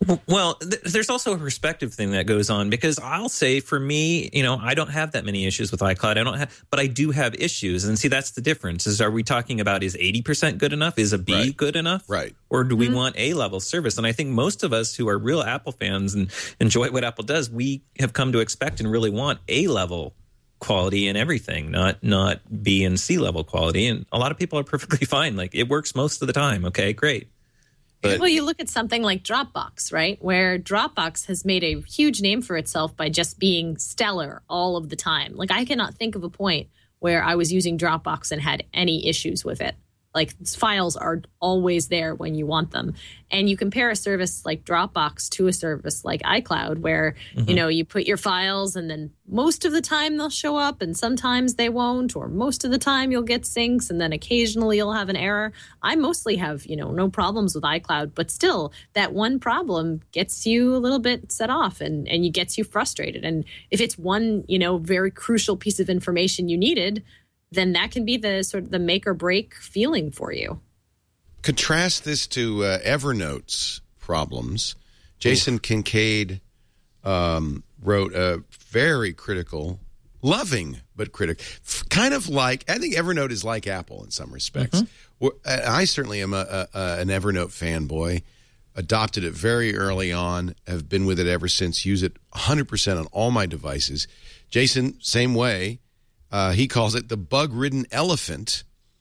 Well, th- there's also a perspective thing that goes on, because I'll say for me, you know, I don't have that many issues with iCloud. I don't have, but I do have issues. And see, that's the difference. Is are we talking about is eighty percent good enough? Is a B Right. good enough? Right. Or do we Mm-hmm. want A-level service? And I think most of us who are real Apple fans and enjoy what Apple does, we have come to expect and really want A-level quality in everything, not not B and C level quality. And a lot of people are perfectly fine. Like, it works most of the time. Okay, great. But Well, you look at something like Dropbox, right? Where Dropbox has made a huge name for itself by just being stellar all of the time. Like, I cannot think of a point where I was using Dropbox and had any issues with it. Like, files are always there when you want them. And you compare a service like Dropbox to a service like iCloud, where, Mm-hmm. you know, you put your files and then most of the time they'll show up and sometimes they won't, or most of the time you'll get syncs and then occasionally you'll have an error. I mostly have, you know, no problems with iCloud, but still that one problem gets you a little bit set off and, and you gets you frustrated. And if it's one, you know, very crucial piece of information you needed, then that can be the sort of the make or break feeling for you. Contrast this to uh, Evernote's problems. Jason Kincaid um, wrote a very critical, loving but critical, kind of like, I think Evernote is like Apple in some respects. Mm-hmm. I certainly am a, a, a, an Evernote fanboy. Adopted it very early on, have been with it ever since, use it one hundred percent on all my devices. Jason, same way. Uh, he calls it the bug-ridden elephant.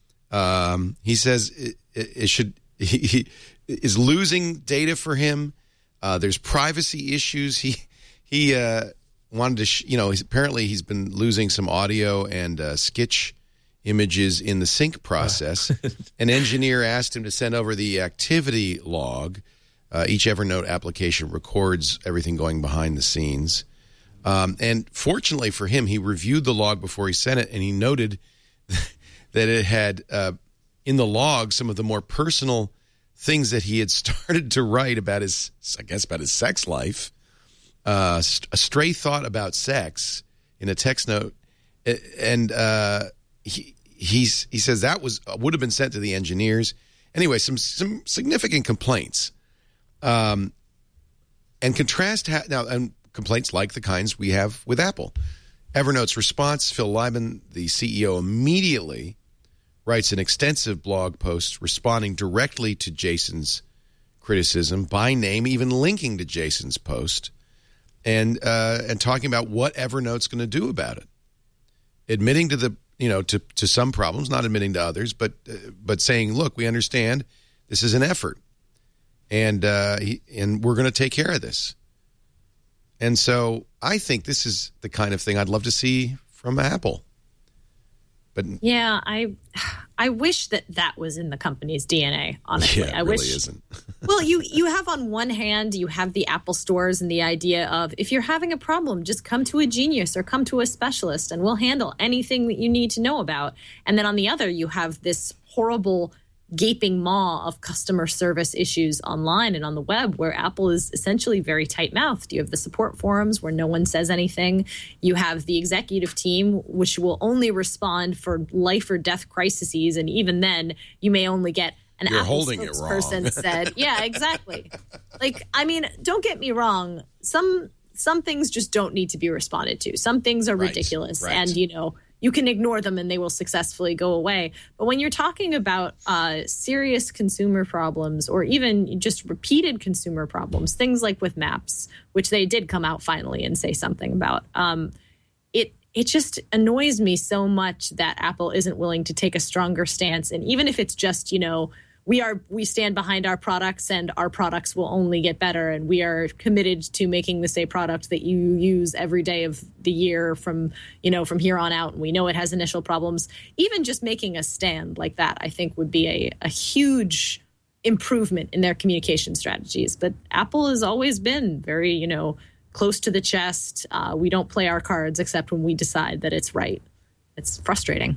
Um, he says it, it, it should he, he is losing data for him. Uh, there's privacy issues. He he uh, wanted to, sh- you know, he's, apparently he's been losing some audio and uh, sketch images in the sync process. An engineer asked him to send over the activity log. Uh, each Evernote application records everything going behind the scenes. Um, and fortunately for him, he reviewed the log before he sent it, and he noted that it had uh, in the log some of the more personal things that he had started to write about his, I guess, about his sex life. Uh, a stray thought about sex in a text note, and uh, he he's, he says that was would have been sent to the engineers. Anyway, some some significant complaints, um, and contrast ha- now and. complaints like the kinds we have with Apple. Evernote's response, Phil Lyman, the C E O, immediately writes an extensive blog post responding directly to Jason's criticism by name, even linking to Jason's post, and uh, and talking about what Evernote's going to do about it. Admitting to the you know to, to some problems, not admitting to others, but uh, but saying, look, we understand this is an effort, and uh, he, and we're going to take care of this. And so I think this is the kind of thing I'd love to see from Apple. But yeah, I I wish that that was in the company's D N A, honestly. yeah, it I really wish, isn't. Well, you, you have on one hand, you have the Apple stores and the idea of if you're having a problem, just come to a genius or come to a specialist and we'll handle anything that you need to know about. And then on the other, you have this horrible gaping maw of customer service issues online and on the web where Apple is essentially very tight-mouthed. You have the support forums where no one says anything. You have the executive team, which will only respond for life or death crises. And even then, you may only get an You're Apple holding it wrong. spokesperson said. Yeah, exactly. Like, I mean, don't get me wrong. Some some things just don't need to be responded to. Some things are Right, ridiculous. right. And, you know, you can ignore them and they will successfully go away. But when you're talking about uh, serious consumer problems or even just repeated consumer problems, things like with Maps, which they did come out finally and say something about, um, it it just annoys me so much that Apple isn't willing to take a stronger stance. And even if it's just, you know, we are we stand behind our products and our products will only get better and we are committed to making this a product that you use every day of the year from, you know, from here on out. And we know it has initial problems. Even just making a stand like that, I think would be a, a huge improvement in their communication strategies. But Apple has always been very, you know, close to the chest. Uh, we don't play our cards except when we decide that it's right. It's frustrating.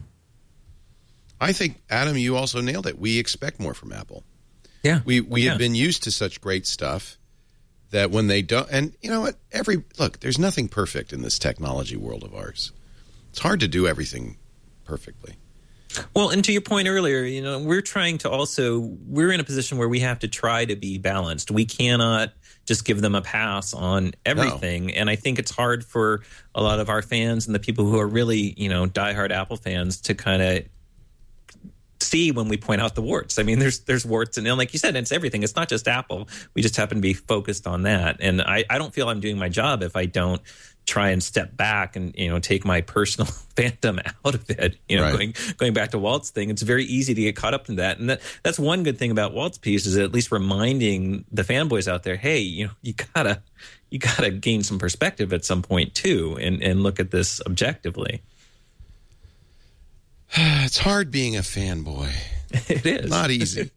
I think, Adam, you also nailed it. We expect more from Apple. Yeah. We we yeah. have been used to such great stuff that when they don't, and you know what, every, look, there's nothing perfect in this technology world of ours. It's hard to do everything perfectly. Well, and to your point earlier, you know, we're trying to also, we're in a position where we have to try to be balanced. We cannot just give them a pass on everything. No. And I think it's hard for a lot of our fans and the people who are really, you know, diehard Apple fans to kind of see when we point out the warts. I mean, there's there's warts, and, and like you said, it's everything. It's not just Apple. We just happen to be focused on that. And I, I don't feel I'm doing my job if I don't try and step back and, you know, take my personal fandom out of it. You know, right. going going back to Walt's thing, it's very easy to get caught up in that. And that that's one good thing about Walt's piece, is at least reminding the fanboys out there, hey, you know, you gotta you gotta gain some perspective at some point too, and, and look at this objectively. It's hard being a fanboy. It is. Not easy.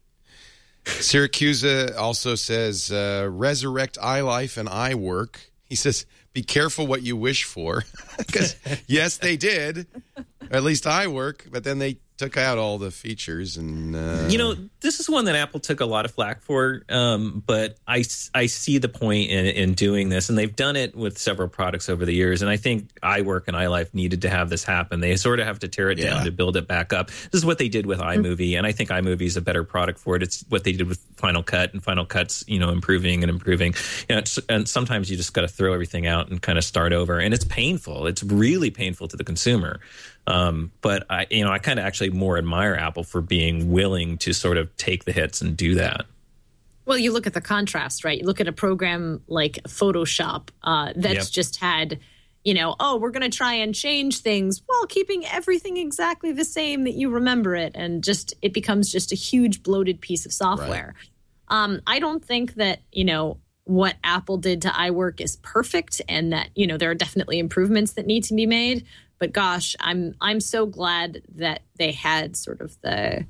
Syracuse also says, uh, resurrect iLife and iWork. He says, be careful what you wish for. Because, yes, they did. At least iWork. But then they took out all the features. And uh... You know, this is one that Apple took a lot of flack for. Um, but I, I see the point in, in doing this. And they've done it with several products over the years. And I think iWork and iLife needed to have this happen. They sort of have to tear it yeah. down to build it back up. This is what they did with iMovie. And I think iMovie is a better product for it. It's what they did with Final Cut. And Final Cut's, you know, improving and improving. You know, it's, and sometimes you just got to throw everything out and kind of start over. And it's painful. It's really painful to the consumer. Um, but I, you know, I kind of actually more admire Apple for being willing to sort of take the hits and do that. Well, you look at the contrast, right? You look at a program like Photoshop uh, that's yep. just had, you know, oh, we're going to try and change things while keeping everything exactly the same that you remember it. And just it becomes just a huge bloated piece of software. Right. Um, I don't think that, you know, what Apple did to iWork is perfect, and that, you know, there are definitely improvements that need to be made. But gosh, I'm I'm so glad that they had sort of the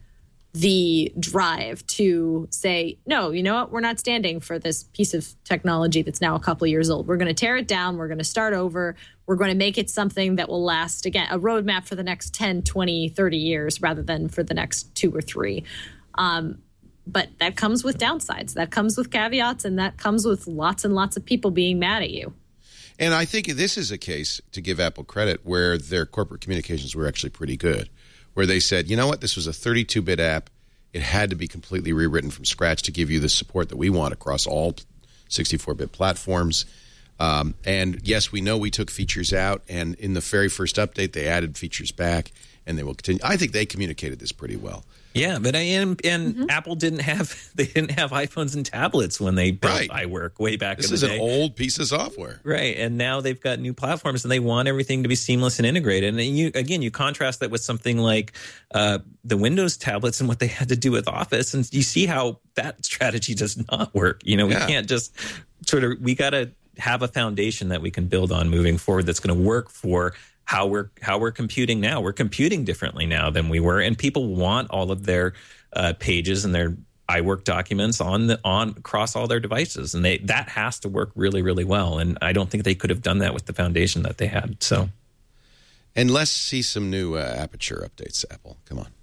the drive to say, no, you know what, we're not standing for this piece of technology that's now a couple years old. We're going to tear it down. We're going to start over. We're going to make it something that will last, again, a roadmap for the next ten, twenty, thirty years rather than for the next two or three. Um, but that comes with downsides. That comes with caveats, and that comes with lots and lots of people being mad at you. And I think this is a case, to give Apple credit, where their corporate communications were actually pretty good, where they said, you know what, this was a thirty-two bit app. It had to be completely rewritten from scratch to give you the support that we want across all sixty-four bit platforms. Um, and, yes, we know we took features out, and in the very first update, they added features back, and they will continue. I think they communicated this pretty well. Yeah, but and, and mm-hmm. Apple didn't have they didn't have iPhones and tablets when they built right. iWork way back this in the day. This is an old piece of software, right? And now they've got new platforms, and they want everything to be seamless and integrated. And you again, you contrast that with something like uh, the Windows tablets and what they had to do with Office, and you see how that strategy does not work. You know, we yeah. can't just sort of we got to have a foundation that we can build on moving forward that's going to work for how we're how we're computing now. We're computing differently now than we were, and people want all of their uh, pages and their iWork documents on the on across all their devices, and they that has to work really, really well. And I don't think they could have done that with the foundation that they had. So, and let's see some new uh, Aperture updates, Apple. Come on,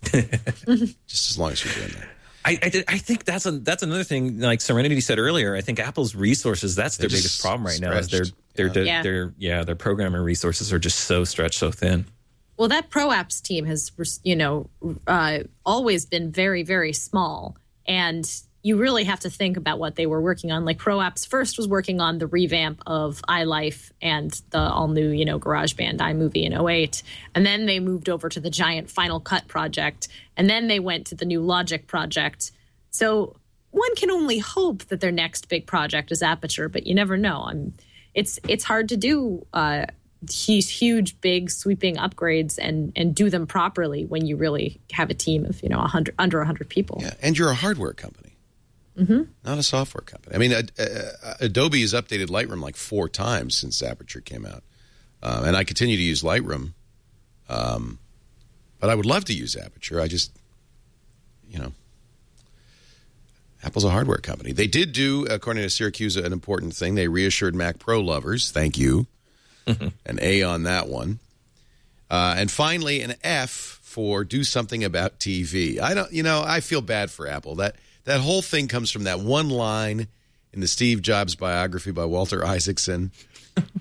just as long as you're doing that. I, I, I think that's a, that's another thing. Like Serenity said earlier, I think Apple's resources, that's their biggest problem right now. Is their their their, yeah. their yeah their programming resources are just so stretched so thin. Well, that Pro Apps team has, you know, uh, always been very, very small, and you really have to think about what they were working on. Like Pro Apps first was working on the revamp of iLife and the all new, you know, GarageBand iMovie in oh eight. And then they moved over to the giant Final Cut project. And then they went to the new Logic project. So one can only hope that their next big project is Aperture, but you never know. I'm, it's it's hard to do uh, these huge, big, sweeping upgrades and and do them properly when you really have a team of, you know, one hundred, under one hundred people. Yeah, and you're a hardware company. Mm-hmm. Not a software company. I mean, uh, uh, Adobe has updated Lightroom like four times since Aperture came out. Um, and I continue to use Lightroom. Um, but I would love to use Aperture. I just, you know, Apple's a hardware company. They did do, according to Syracuse, an important thing. They reassured Mac Pro lovers. Thank you. An A on that one. Uh, and finally, an F for do something about T V. I don't, you know, I feel bad for Apple. That That whole thing comes from that one line in the Steve Jobs biography by Walter Isaacson.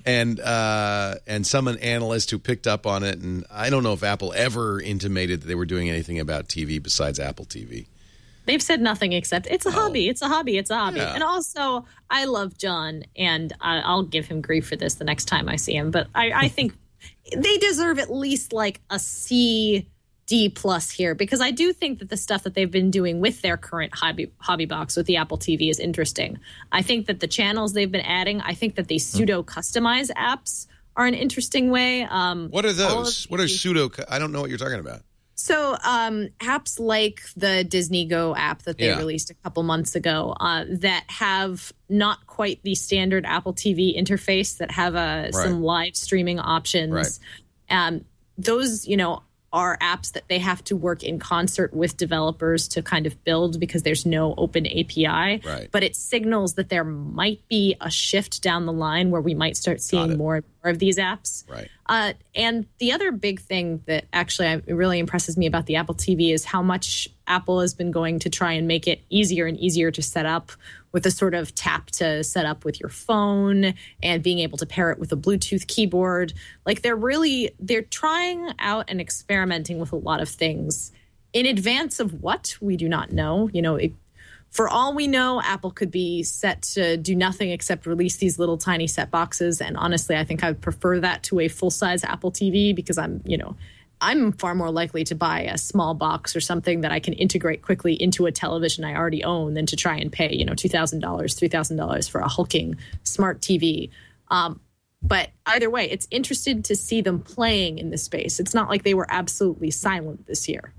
and uh, and some an analyst who picked up on it. And I don't know if Apple ever intimated that they were doing anything about T V besides Apple T V. They've said nothing except it's a Oh. hobby. It's a hobby. It's a hobby. Yeah. And also, I love John, and I, I'll give him grief for this the next time I see him. But I, I think they deserve at least like a C, D plus here, because I do think that the stuff that they've been doing with their current hobby hobby box with the Apple T V is interesting. I think that the channels they've been adding, I think that the pseudo customize apps are an interesting way. Um, What are all of those? What are the- pseudo? I don't know what you're talking about. So um, apps like the Disney Go app that they Yeah. released a couple months ago uh, that have not quite the standard Apple T V interface, that have uh, some live streaming options. Right. Um, those, you know, are apps that they have to work in concert with developers to kind of build because there's no open A P I. Right. But it signals that there might be a shift down the line where we might start seeing more and more of these apps. Right. Uh, and the other big thing that actually I- really impresses me about the Apple T V is how much Apple has been going to try and make it easier and easier to set up, with a sort of tap to set up with your phone and being able to pair it with a Bluetooth keyboard. Like they're really, they're trying out and experimenting with a lot of things in advance of what we do not know. You know, it, for all we know, Apple could be set to do nothing except release these little tiny set boxes. And honestly, I think I would prefer that to a full-size Apple T V, because I'm, you know, I'm far more likely to buy a small box or something that I can integrate quickly into a television I already own than to try and pay, you know, two thousand dollars, three thousand dollars for a hulking smart T V. Um, but either way, it's interesting to see them playing in this space. It's not like they were absolutely silent this year.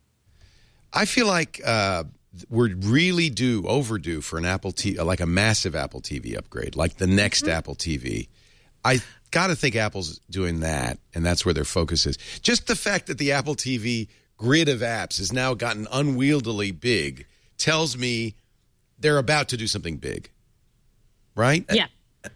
I feel like uh, we're really due, overdue for an Apple T V, like a massive Apple T V upgrade, like the next Mm-hmm. Apple T V. I got to think Apple's doing that, and that's where their focus is. Just the fact that the Apple T V grid of apps has now gotten unwieldily big tells me they're about to do something big, right? Yeah.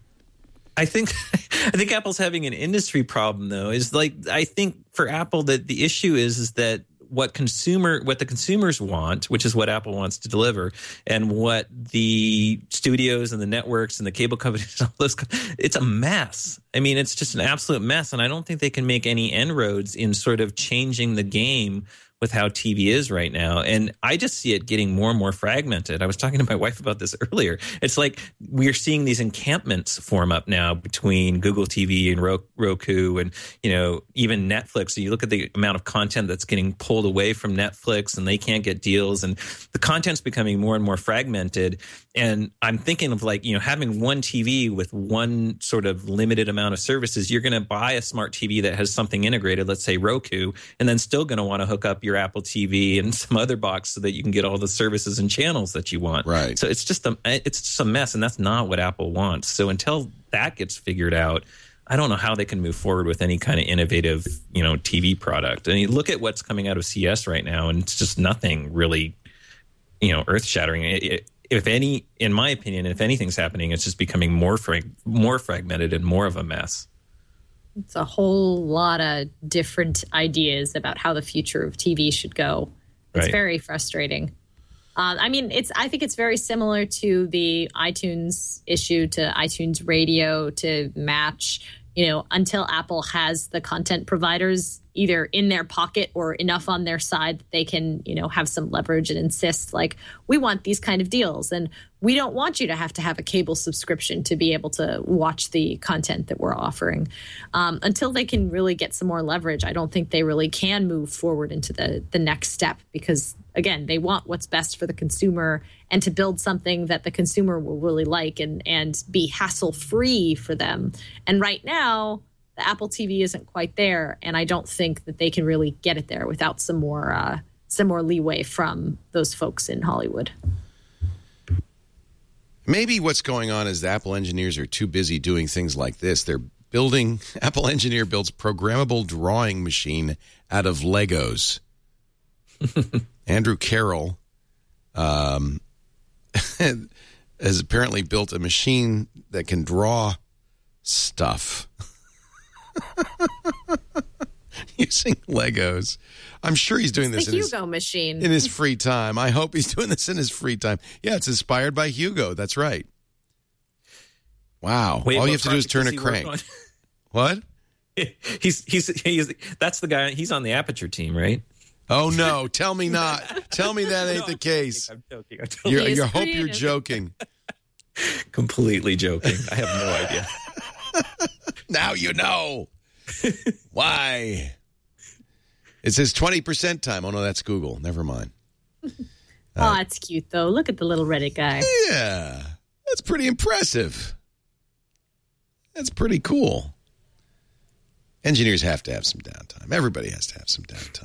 I think I think Apple's having an industry problem, though. Is like I think for Apple that the issue is is that what consumer what the consumers want, which is what Apple wants to deliver, and what the studios and the networks and the cable companies, all those, it's a mess. I mean, it's just an absolute mess, and I don't think they can make any inroads in sort of changing the game with how T V is right now. And I just see it getting more and more fragmented. I was talking to my wife about this earlier. It's like we're seeing these encampments form up now between Google T V and Roku and, you know, even Netflix. So you look at the amount of content that's getting pulled away from Netflix and they can't get deals, and the content's becoming more and more fragmented. And I'm thinking of like, you know, having one T V with one sort of limited amount of services. You're going to buy a smart T V that has something integrated, let's say Roku, and then still going to want to hook up your Apple T V and some other box so that you can get all the services and channels that you want. Right. So it's just a it's just a mess, and that's not what Apple wants. So until that gets figured out, I don't know how they can move forward with any kind of innovative, you know, T V product. And you look at what's coming out of C E S right now, and it's just nothing really, you know, earth shattering. It, it, if any, in my opinion, if anything's happening, it's just becoming more frag- more fragmented and more of a mess. It's a whole lot of different ideas about how the future of T V should go. It's Right. very frustrating. Um, I mean, it's. I think it's very similar to the iTunes issue, to iTunes Radio, to Match. You know, until Apple has the content providers either in their pocket or enough on their side that they can, you know, have some leverage and insist, like, we want these kind of deals. And we don't want you to have to have a cable subscription to be able to watch the content that we're offering. Um, until they can really get some more leverage, I don't think they really can move forward into the, the next step, because, again, they want what's best for the consumer and to build something that the consumer will really like and, and be hassle-free for them. And right now, the Apple T V isn't quite there, and I don't think that they can really get it there without some more uh, some more leeway from those folks in Hollywood. Maybe what's going on is the Apple engineers are too busy doing things like this. They're building, Apple engineer builds programmable drawing machine out of Legos. Andrew Carroll um, has apparently built a machine that can draw stuff using Legos. I'm sure he's doing this The in his, Hugo machine. in his free time. I hope he's doing this in his free time. Yeah, it's inspired by Hugo. That's right. Wow. Wait, All you what have to do is project turn does a he work crank. on? What? He's, he's he's that's the guy. He's on the Aperture team, right? Oh no! Tell me not. Tell me that ain't No, the case. I'm joking. I'm joking. You're, He is you hope you're creative. joking. Completely joking. I have no idea. Now you know why. It says twenty percent time. Oh no, that's Google. Never mind. Oh, it's cute though. Look at the little Reddit guy. Yeah, that's pretty impressive. That's pretty cool. Engineers have to have some downtime. Everybody has to have some downtime.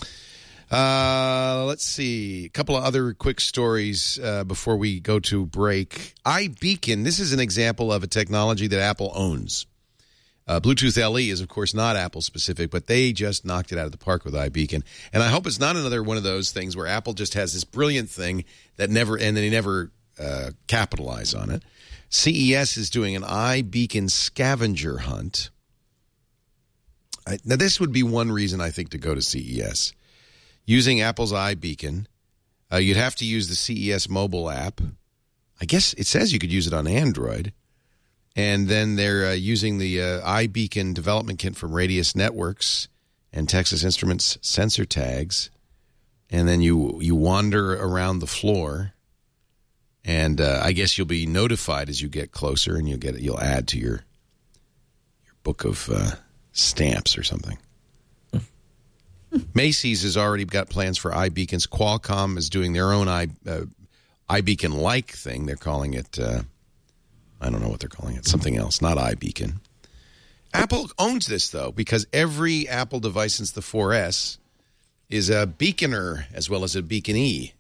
Uh, let's see. A couple of other quick stories uh, before we go to break. iBeacon, this is an example of a technology that Apple owns. Uh, Bluetooth L E is, of course, not Apple-specific, but they just knocked it out of the park with iBeacon. And I hope it's not another one of those things where Apple just has this brilliant thing that never, and they never uh, capitalize on it. C E S is doing an iBeacon scavenger hunt. I, now, this would be one reason, I think, to go to C E S. Using Apple's iBeacon, uh, you'd have to use the C E S mobile app. I guess it says you could use it on Android. And then they're uh, using the uh, iBeacon development kit from Radius Networks and Texas Instruments sensor tags. And then you you wander around the floor. And uh, I guess you'll be notified as you get closer, and you'll get you'll add to your your book of uh, stamps or something. Macy's has already got plans for iBeacons. Qualcomm is doing their own i uh, iBeacon-like thing. They're calling it, uh, I don't know what they're calling it, something else, not iBeacon. Apple owns this, though, because every Apple device since the four S is a Beaconer as well as a Beacon-E.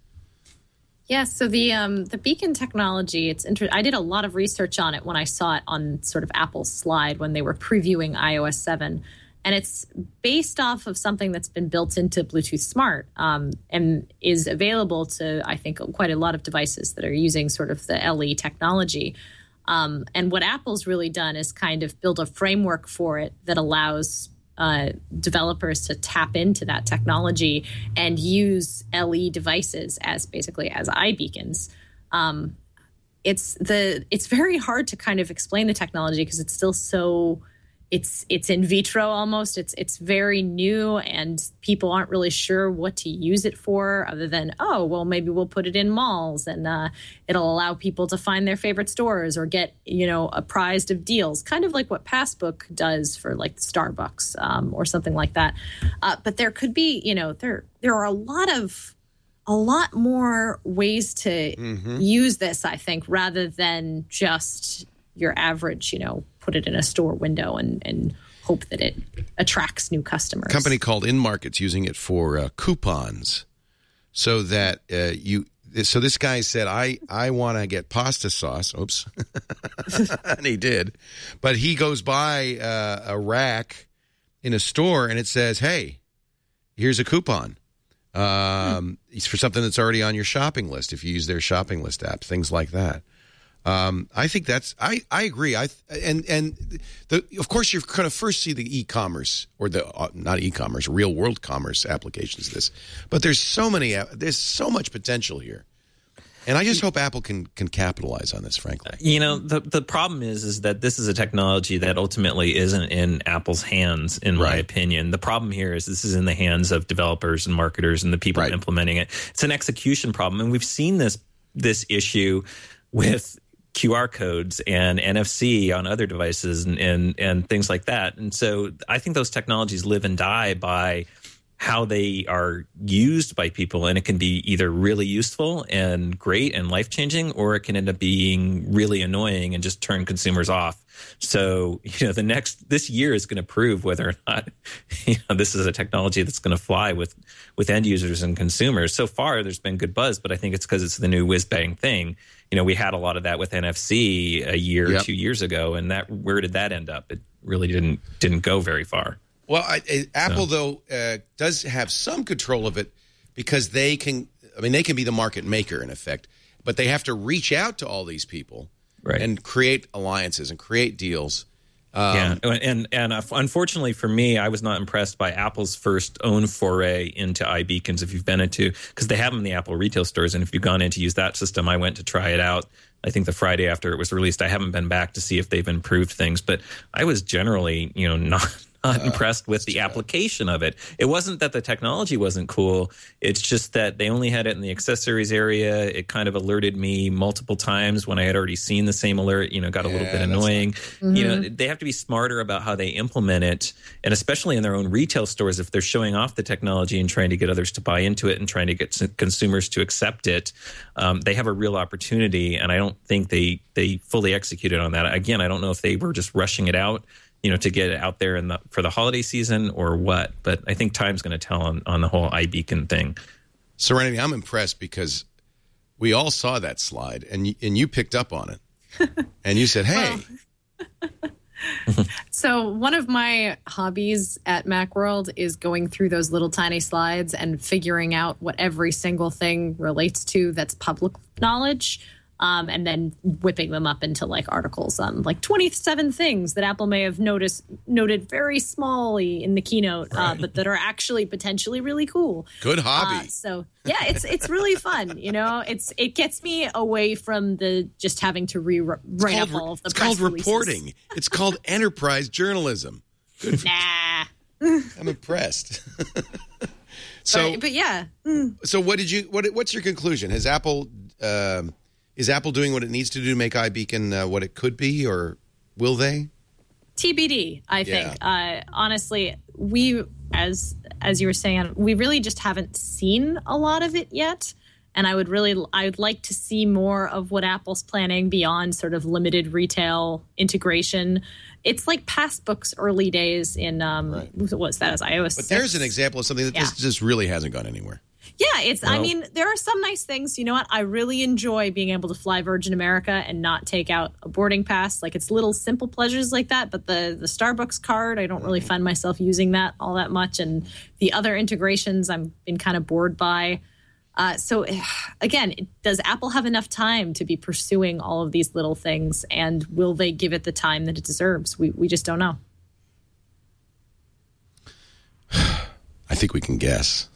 Yeah, so the um, the beacon technology, it's inter- I did a lot of research on it when I saw it on sort of Apple's slide when they were previewing i O S seven. And it's based off of something that's been built into Bluetooth Smart um, and is available to, I think, quite a lot of devices that are using sort of the L E technology. Um, and what Apple's really done is kind of build a framework for it that allows uh, developers to tap into that technology and use L E devices as basically as iBeacons. Um, it's the it's very hard to kind of explain the technology because it's still so it's it's in vitro almost. It's it's very new and people aren't really sure what to use it for other than, oh, well, maybe we'll put it in malls and uh, it'll allow people to find their favorite stores or get, you know, apprised of deals, kind of like what Passbook does for like Starbucks um, or something like that. Uh, but there could be, you know, there there are a lot of a lot more ways to mm-hmm. use this, I think, rather than just your average, you know, put it in a store window and, and hope that it attracts new customers. A company called InMarket's using it for uh, coupons so that uh, you – so this guy said, I, I want to get pasta sauce. Oops. And he did. But he goes by uh, a rack in a store and it says, hey, here's a coupon. Um, hmm. It's for something that's already on your shopping list if you use their shopping list app, things like that. Um, I think that's I, I agree. I and and the, of course you're going to first see the e-commerce or the uh, not e-commerce, real world commerce applications of this. But there's so many there's so much potential here. And I just hope Apple can can capitalize on this, frankly. You know, the the problem is is that this is a technology that ultimately isn't in Apple's hands, in right. my opinion. The problem here is this is in the hands of developers and marketers and the people right. implementing it. It's an execution problem, and we've seen this this issue with Q R codes and N F C on other devices and, and and things like that. And so I think those technologies live and die by how they are used by people, and it can be either really useful and great and life-changing, or it can end up being really annoying and just turn consumers off. So, you know, the next this year is going to prove whether or not, you know, this is a technology that's going to fly with with end users and consumers. So far, there's been good buzz, but I think it's because it's the new whiz-bang thing. You know, we had a lot of that with N F C a year, yep. two years ago, and that where did that end up? It really didn't didn't go very far. Well, I, I, Apple, so. though, uh, does have some control of it because they can, I mean, they can be the market maker, in effect, but they have to reach out to all these people right. and create alliances and create deals. Um, yeah, and and unfortunately for me, I was not impressed by Apple's first own foray into iBeacons. If you've been into, because they have them in the Apple retail stores, and if you've gone in to use that system, I went to try it out I think the Friday after it was released. I haven't been back to see if they've improved things, but I was generally, you know, not not uh, impressed with the application of it. It wasn't that the technology wasn't cool. It's just that they only had it in the accessories area. It kind of alerted me multiple times when I had already seen the same alert, you know, got a yeah, little bit annoying. Not, mm-hmm. You know, they have to be smarter about how they implement it, and especially in their own retail stores, if they're showing off the technology and trying to get others to buy into it and trying to get consumers to accept it, um, they have a real opportunity, and I don't think they, they fully executed on that. Again, I don't know if they were just rushing it out, you know, to get it out there in the, for the holiday season or what. But I think time's going to tell on, on the whole iBeacon thing. Serenity, I'm impressed because we all saw that slide, and you, and you picked up on it. And you said, hey. Well, so one of my hobbies at Macworld is going through those little tiny slides and figuring out what every single thing relates to that's public knowledge. Um, and then whipping them up into like articles on like twenty-seven things that Apple may have noticed noted very smallly in the keynote, right. uh, but that are actually potentially really cool. Good hobby. Uh, so yeah, it's it's really fun. You know, it's it gets me away from the just having to rewrite up all of the. It's press called releases. Reporting. It's called enterprise journalism. Good for, nah, I'm impressed. so, but, but yeah. So what did you? What? What's your conclusion? Has Apple? Um, Is Apple doing what it needs to do to make iBeacon uh, what it could be, or will they? T B D, I think. Yeah. Uh, honestly, we, as as you were saying, we really just haven't seen a lot of it yet. And I would really, I would like to see more of what Apple's planning beyond sort of limited retail integration. It's like Passbook's early days in, um, right. what was that as iOS But six. There's an example of something that yeah. just, just really hasn't gone anywhere. Yeah, it's. No. I mean, there are some nice things. You know what? I really enjoy being able to fly Virgin America and not take out a boarding pass. Like, it's little simple pleasures like that. But the the Starbucks card, I don't really find myself using that all that much. And the other integrations, I've been kind of bored by. Uh, so, again, does Apple have enough time to be pursuing all of these little things? And will they give it the time that it deserves? We we just don't know. I think we can guess.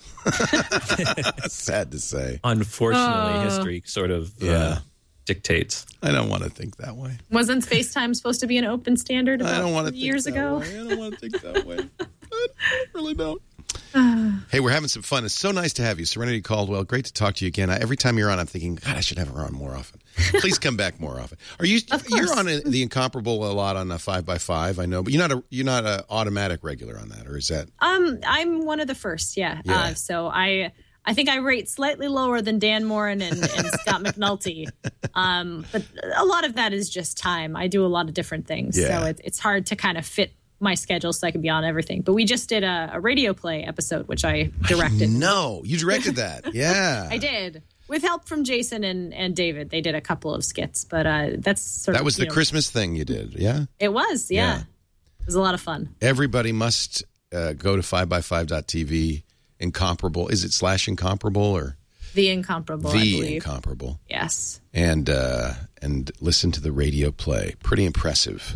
Sad to say. Unfortunately, uh, history sort of yeah. uh, dictates. I don't want to think that way. Wasn't FaceTime supposed to be an open standard about I don't want to years think that ago? Way. I don't want to think that way. I really don't. Hey, we're having some fun. It's so nice to have you. Serenity Caldwell, great to talk to you again. I, every time you're on, I'm thinking, God, I should have her on more often. Please come back more often. Are you? You're on a, the Incomparable a lot on a five by five, I know, but you're not a you're not an automatic regular on that, or is that? Um, I'm one of the first, yeah. yeah. Uh, so I I think I rate slightly lower than Dan Morin and, and Scott McNulty. Um, but a lot of that is just time. I do a lot of different things, yeah. so it, it's hard to kind of fit my schedule so I can be on everything. But we just did a, a Radio Play episode, which I directed. No, you directed that. Yeah. I did. With help from Jason and, and David. They did a couple of skits, but uh, that's sort that of... was the know, Christmas thing you did, yeah? It was, yeah. yeah. It was a lot of fun. Everybody must uh, go to five by five dot t v. Incomparable. Is it slash Incomparable or? The Incomparable, the I believe. Incomparable. Yes. And, uh, and listen to the Radio Play. Pretty impressive.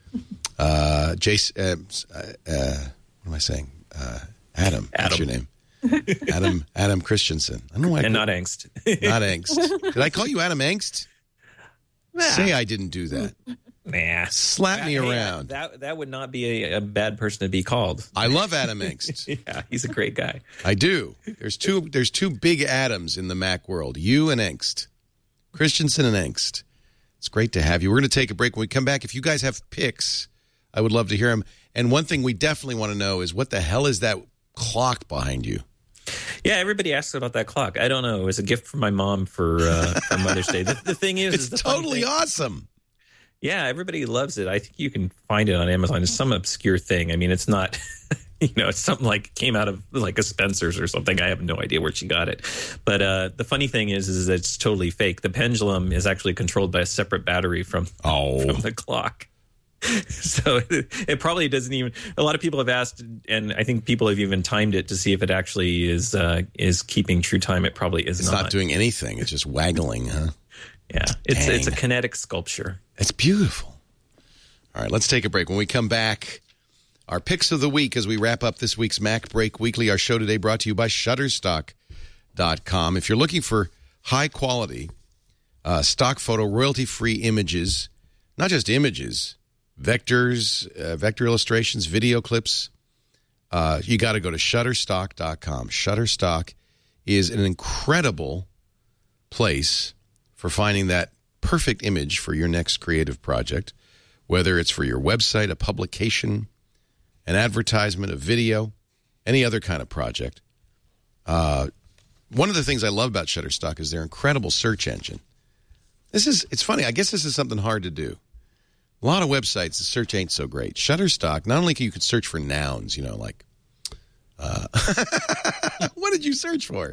Uh, Jason, uh, uh, what am I saying? Uh, Adam, Adam. What's your name? Adam, Adam Christensen. I don't know why. And I not Angst. Not Angst. Did I call you Adam Angst? Nah. Say I didn't do that. Nah. Slap me Hey, around. That that would not be a, a bad person to be called. I love Adam Angst. Yeah, he's a great guy. I do. There's two. There's two big Adams in the Mac world. You and Angst. Christensen and Angst. It's great to have you. We're going to take a break. When we come back, if you guys have picks, I would love to hear them. And one thing we definitely want to know is what the hell is that clock behind you? Yeah, everybody asks about that clock. I don't know. It was a gift from my mom for, uh, for Mother's Day. The, the thing is, it's is the totally thing, awesome. Yeah, everybody loves it. I think you can find it on Amazon. It's some obscure thing. I mean, it's not, you know, it's something like came out of like a Spencer's or something. I have no idea where she got it. But uh, the funny thing is, is it's totally fake. The pendulum is actually controlled by a separate battery from, oh. from the clock. So it, it probably doesn't even. A lot of people have asked, and I think people have even timed it to see if it actually is uh, is keeping true time. It probably is it's not. It's not doing anything. It's just waggling, huh? Yeah, it's Dang. it's a kinetic sculpture. It's beautiful. All right, let's take a break. When we come back, our picks of the week as we wrap up this week's Mac Break Weekly. Our show today brought to you by Shutterstock dot com. If you're looking for high quality uh, stock photo, royalty-free images, not just images, vectors, uh, vector illustrations, video clips. Uh, you got to go to shutterstock dot com. Shutterstock is an incredible place for finding that perfect image for your next creative project, whether it's for your website, a publication, an advertisement, a video, any other kind of project. Uh, one of the things I love about Shutterstock is their incredible search engine. This is, it's funny, I guess this is something hard to do. A lot of websites, the search ain't so great. Shutterstock, not only can you can search for nouns, you know, like, uh, what did you search for?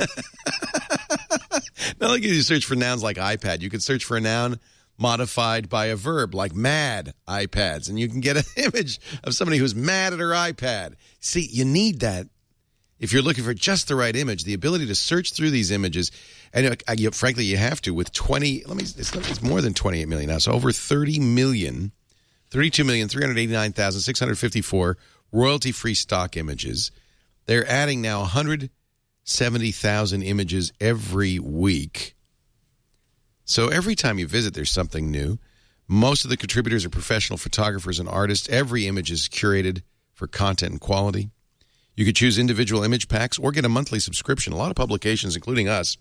Not only can you search for nouns like iPad, you can search for a noun modified by a verb like mad iPads, and you can get an image of somebody who's mad at her iPad. See, you need that if you're looking for just the right image, the ability to search through these images. And uh, you, frankly, you have to with twenty, let me, it's, it's more than twenty-eight million now. So over thirty million, thirty-two million, three hundred eighty-nine thousand, six hundred fifty-four royalty-free stock images. They're adding now one hundred seventy thousand images every week. So every time you visit, there's something new. Most of the contributors are professional photographers and artists. Every image is curated for content and quality. You could choose individual image packs or get a monthly subscription. A lot of publications, including us,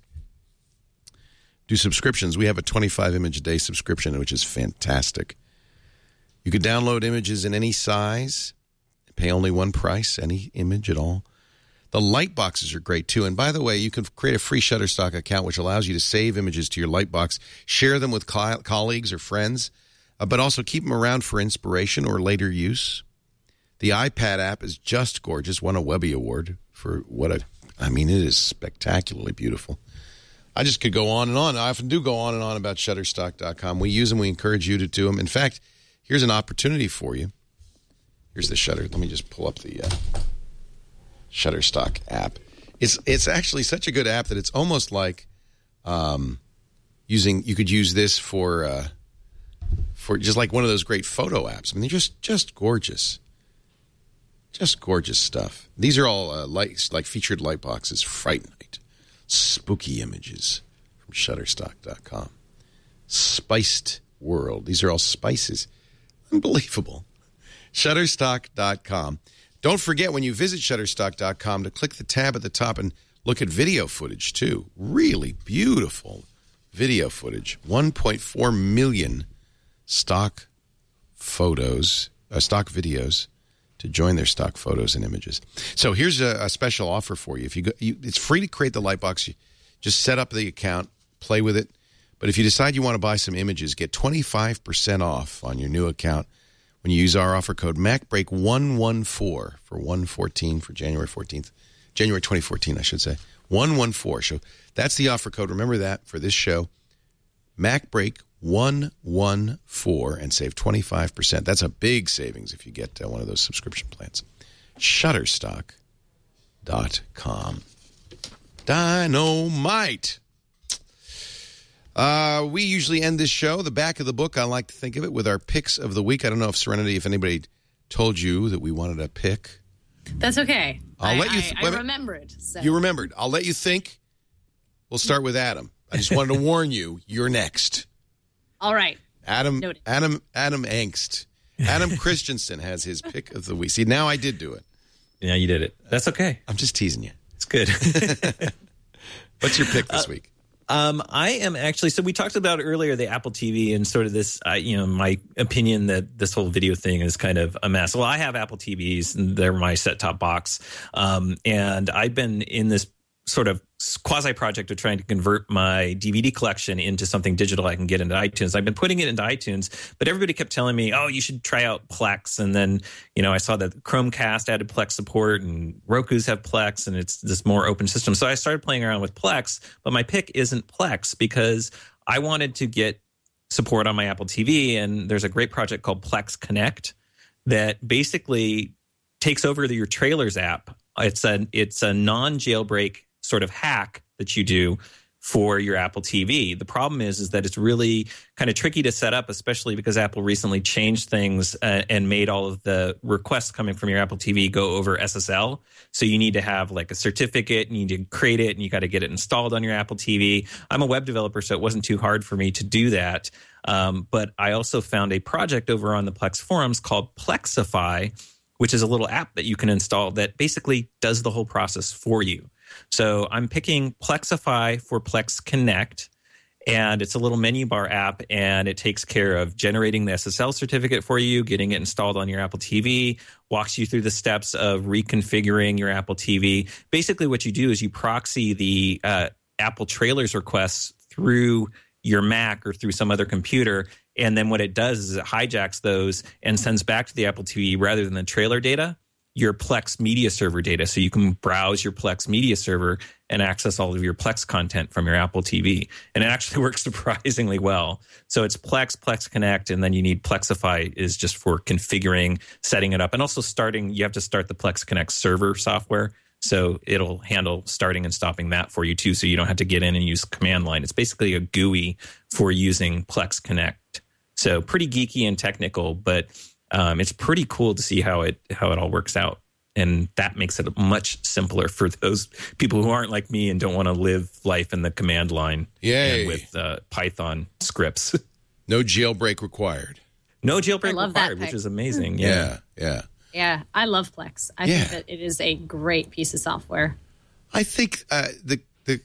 do subscriptions. We have a twenty-five image a day subscription, which is fantastic. You could download images in any size, pay only one price, any image at all. The Lightboxes are great, too. And by the way, you can create a free Shutterstock account, which allows you to save images to your Lightbox, share them with co- colleagues or friends, uh, but also keep them around for inspiration or later use. The iPad app is just gorgeous. Won a Webby Award for what a, I mean, it is spectacularly beautiful. I just could go on and on. I often do go on and on about Shutterstock dot com. We use them. We encourage you to do them. In fact, here's an opportunity for you. Here's the Shutter. Let me just pull up the uh, Shutterstock app. It's it's actually such a good app that it's almost like um, using. You could use this for uh, for just like one of those great photo apps. I mean, they're just just gorgeous, just gorgeous stuff. These are all uh, light, like featured light boxes. Fright Night, spooky images from Shutterstock dot com. Spiced World. These are all spices. Unbelievable. Shutterstock dot com. Don't forget when you visit Shutterstock dot com to click the tab at the top and look at video footage, too. Really beautiful video footage. one point four million stock photos, uh, stock videos to join their stock photos and images. So here's a, a special offer for you. If you, go, you, it's free to create the Lightbox. You just set up the account, play with it. But if you decide you want to buy some images, get twenty-five percent off on your new account when you use our offer code MacBreak one fourteen for one fourteen for January fourteenth. January twenty fourteen, I should say. one fourteen. So that's the offer code. Remember that for this show. MacBreak one fourteen and save twenty-five percent. That's a big savings if you get uh, one of those subscription plans. Shutterstock dot com. Dynamite. Uh, we usually end this show, the back of the book, I like to think of it, with our picks of the week. I don't know if Serenity, if anybody told you that we wanted a pick. That's okay. I'll I, let you th- I, I remembered. So. You remembered. I'll let you think. We'll start with Adam. I just wanted to warn you, you're next. All right. Adam, Noted. Adam, Adam Angst. Adam Christensen has his pick of the week. See, now I did do it. Yeah, you did it. That's okay. I'm just teasing you. It's good. What's your pick this uh, week? Um, I am actually, so we talked about earlier the Apple T V and sort of this, uh, you know, my opinion that this whole video thing is kind of a mess. Well, I have Apple T Vs and they're my set-top box. Um, and I've been in this sort of quasi project of trying to convert my D V D collection into something digital I can get into iTunes. I've been putting it into iTunes, but everybody kept telling me, oh, you should try out Plex. And then, you know, I saw that Chromecast added Plex support and Roku's have Plex and it's this more open system. So I started playing around with Plex, but my pick isn't Plex because I wanted to get support on my Apple T V. And there's a great project called Plex Connect that basically takes over the, your Trailers app. It's a, it's a non-jailbreak sort of hack that you do for your Apple T V. The problem is, is that it's really kind of tricky to set up, especially because Apple recently changed things uh, and made all of the requests coming from your Apple T V go over S S L. So you need to have like a certificate, and you need to create it, and you got to get it installed on your Apple T V. I'm a web developer, so it wasn't too hard for me to do that. Um, but I also found a project over on the Plex forums called Plexify, which is a little app that you can install that basically does the whole process for you. So I'm picking Plexify for Plex Connect, and it's a little menu bar app, and it takes care of generating the S S L certificate for you, getting it installed on your Apple T V, walks you through the steps of reconfiguring your Apple T V. Basically what you do is you proxy the uh, Apple trailers requests through your Mac or through some other computer, and then what it does is it hijacks those and sends back to the Apple T V, rather than the trailer data, your Plex media server data. So you can browse your Plex media server and access all of your Plex content from your Apple T V. And it actually works surprisingly well. So it's Plex, Plex Connect, and then you need Plexify is just for configuring, setting it up, and also starting. You have to start the Plex Connect server software. So it'll handle starting and stopping that for you too, so you don't have to get in and use command line. It's basically a G U I for using Plex Connect. So pretty geeky and technical, but um, it's pretty cool to see how it how it all works out. And that makes it much simpler for those people who aren't like me and don't want to live life in the command line. Yay. And with uh, Python scripts. No jailbreak required. No jailbreak love that required, which pick. is amazing. Yeah, Yeah. yeah. Yeah, I love Plex. I Yeah. think that it is a great piece of software. I think uh, the the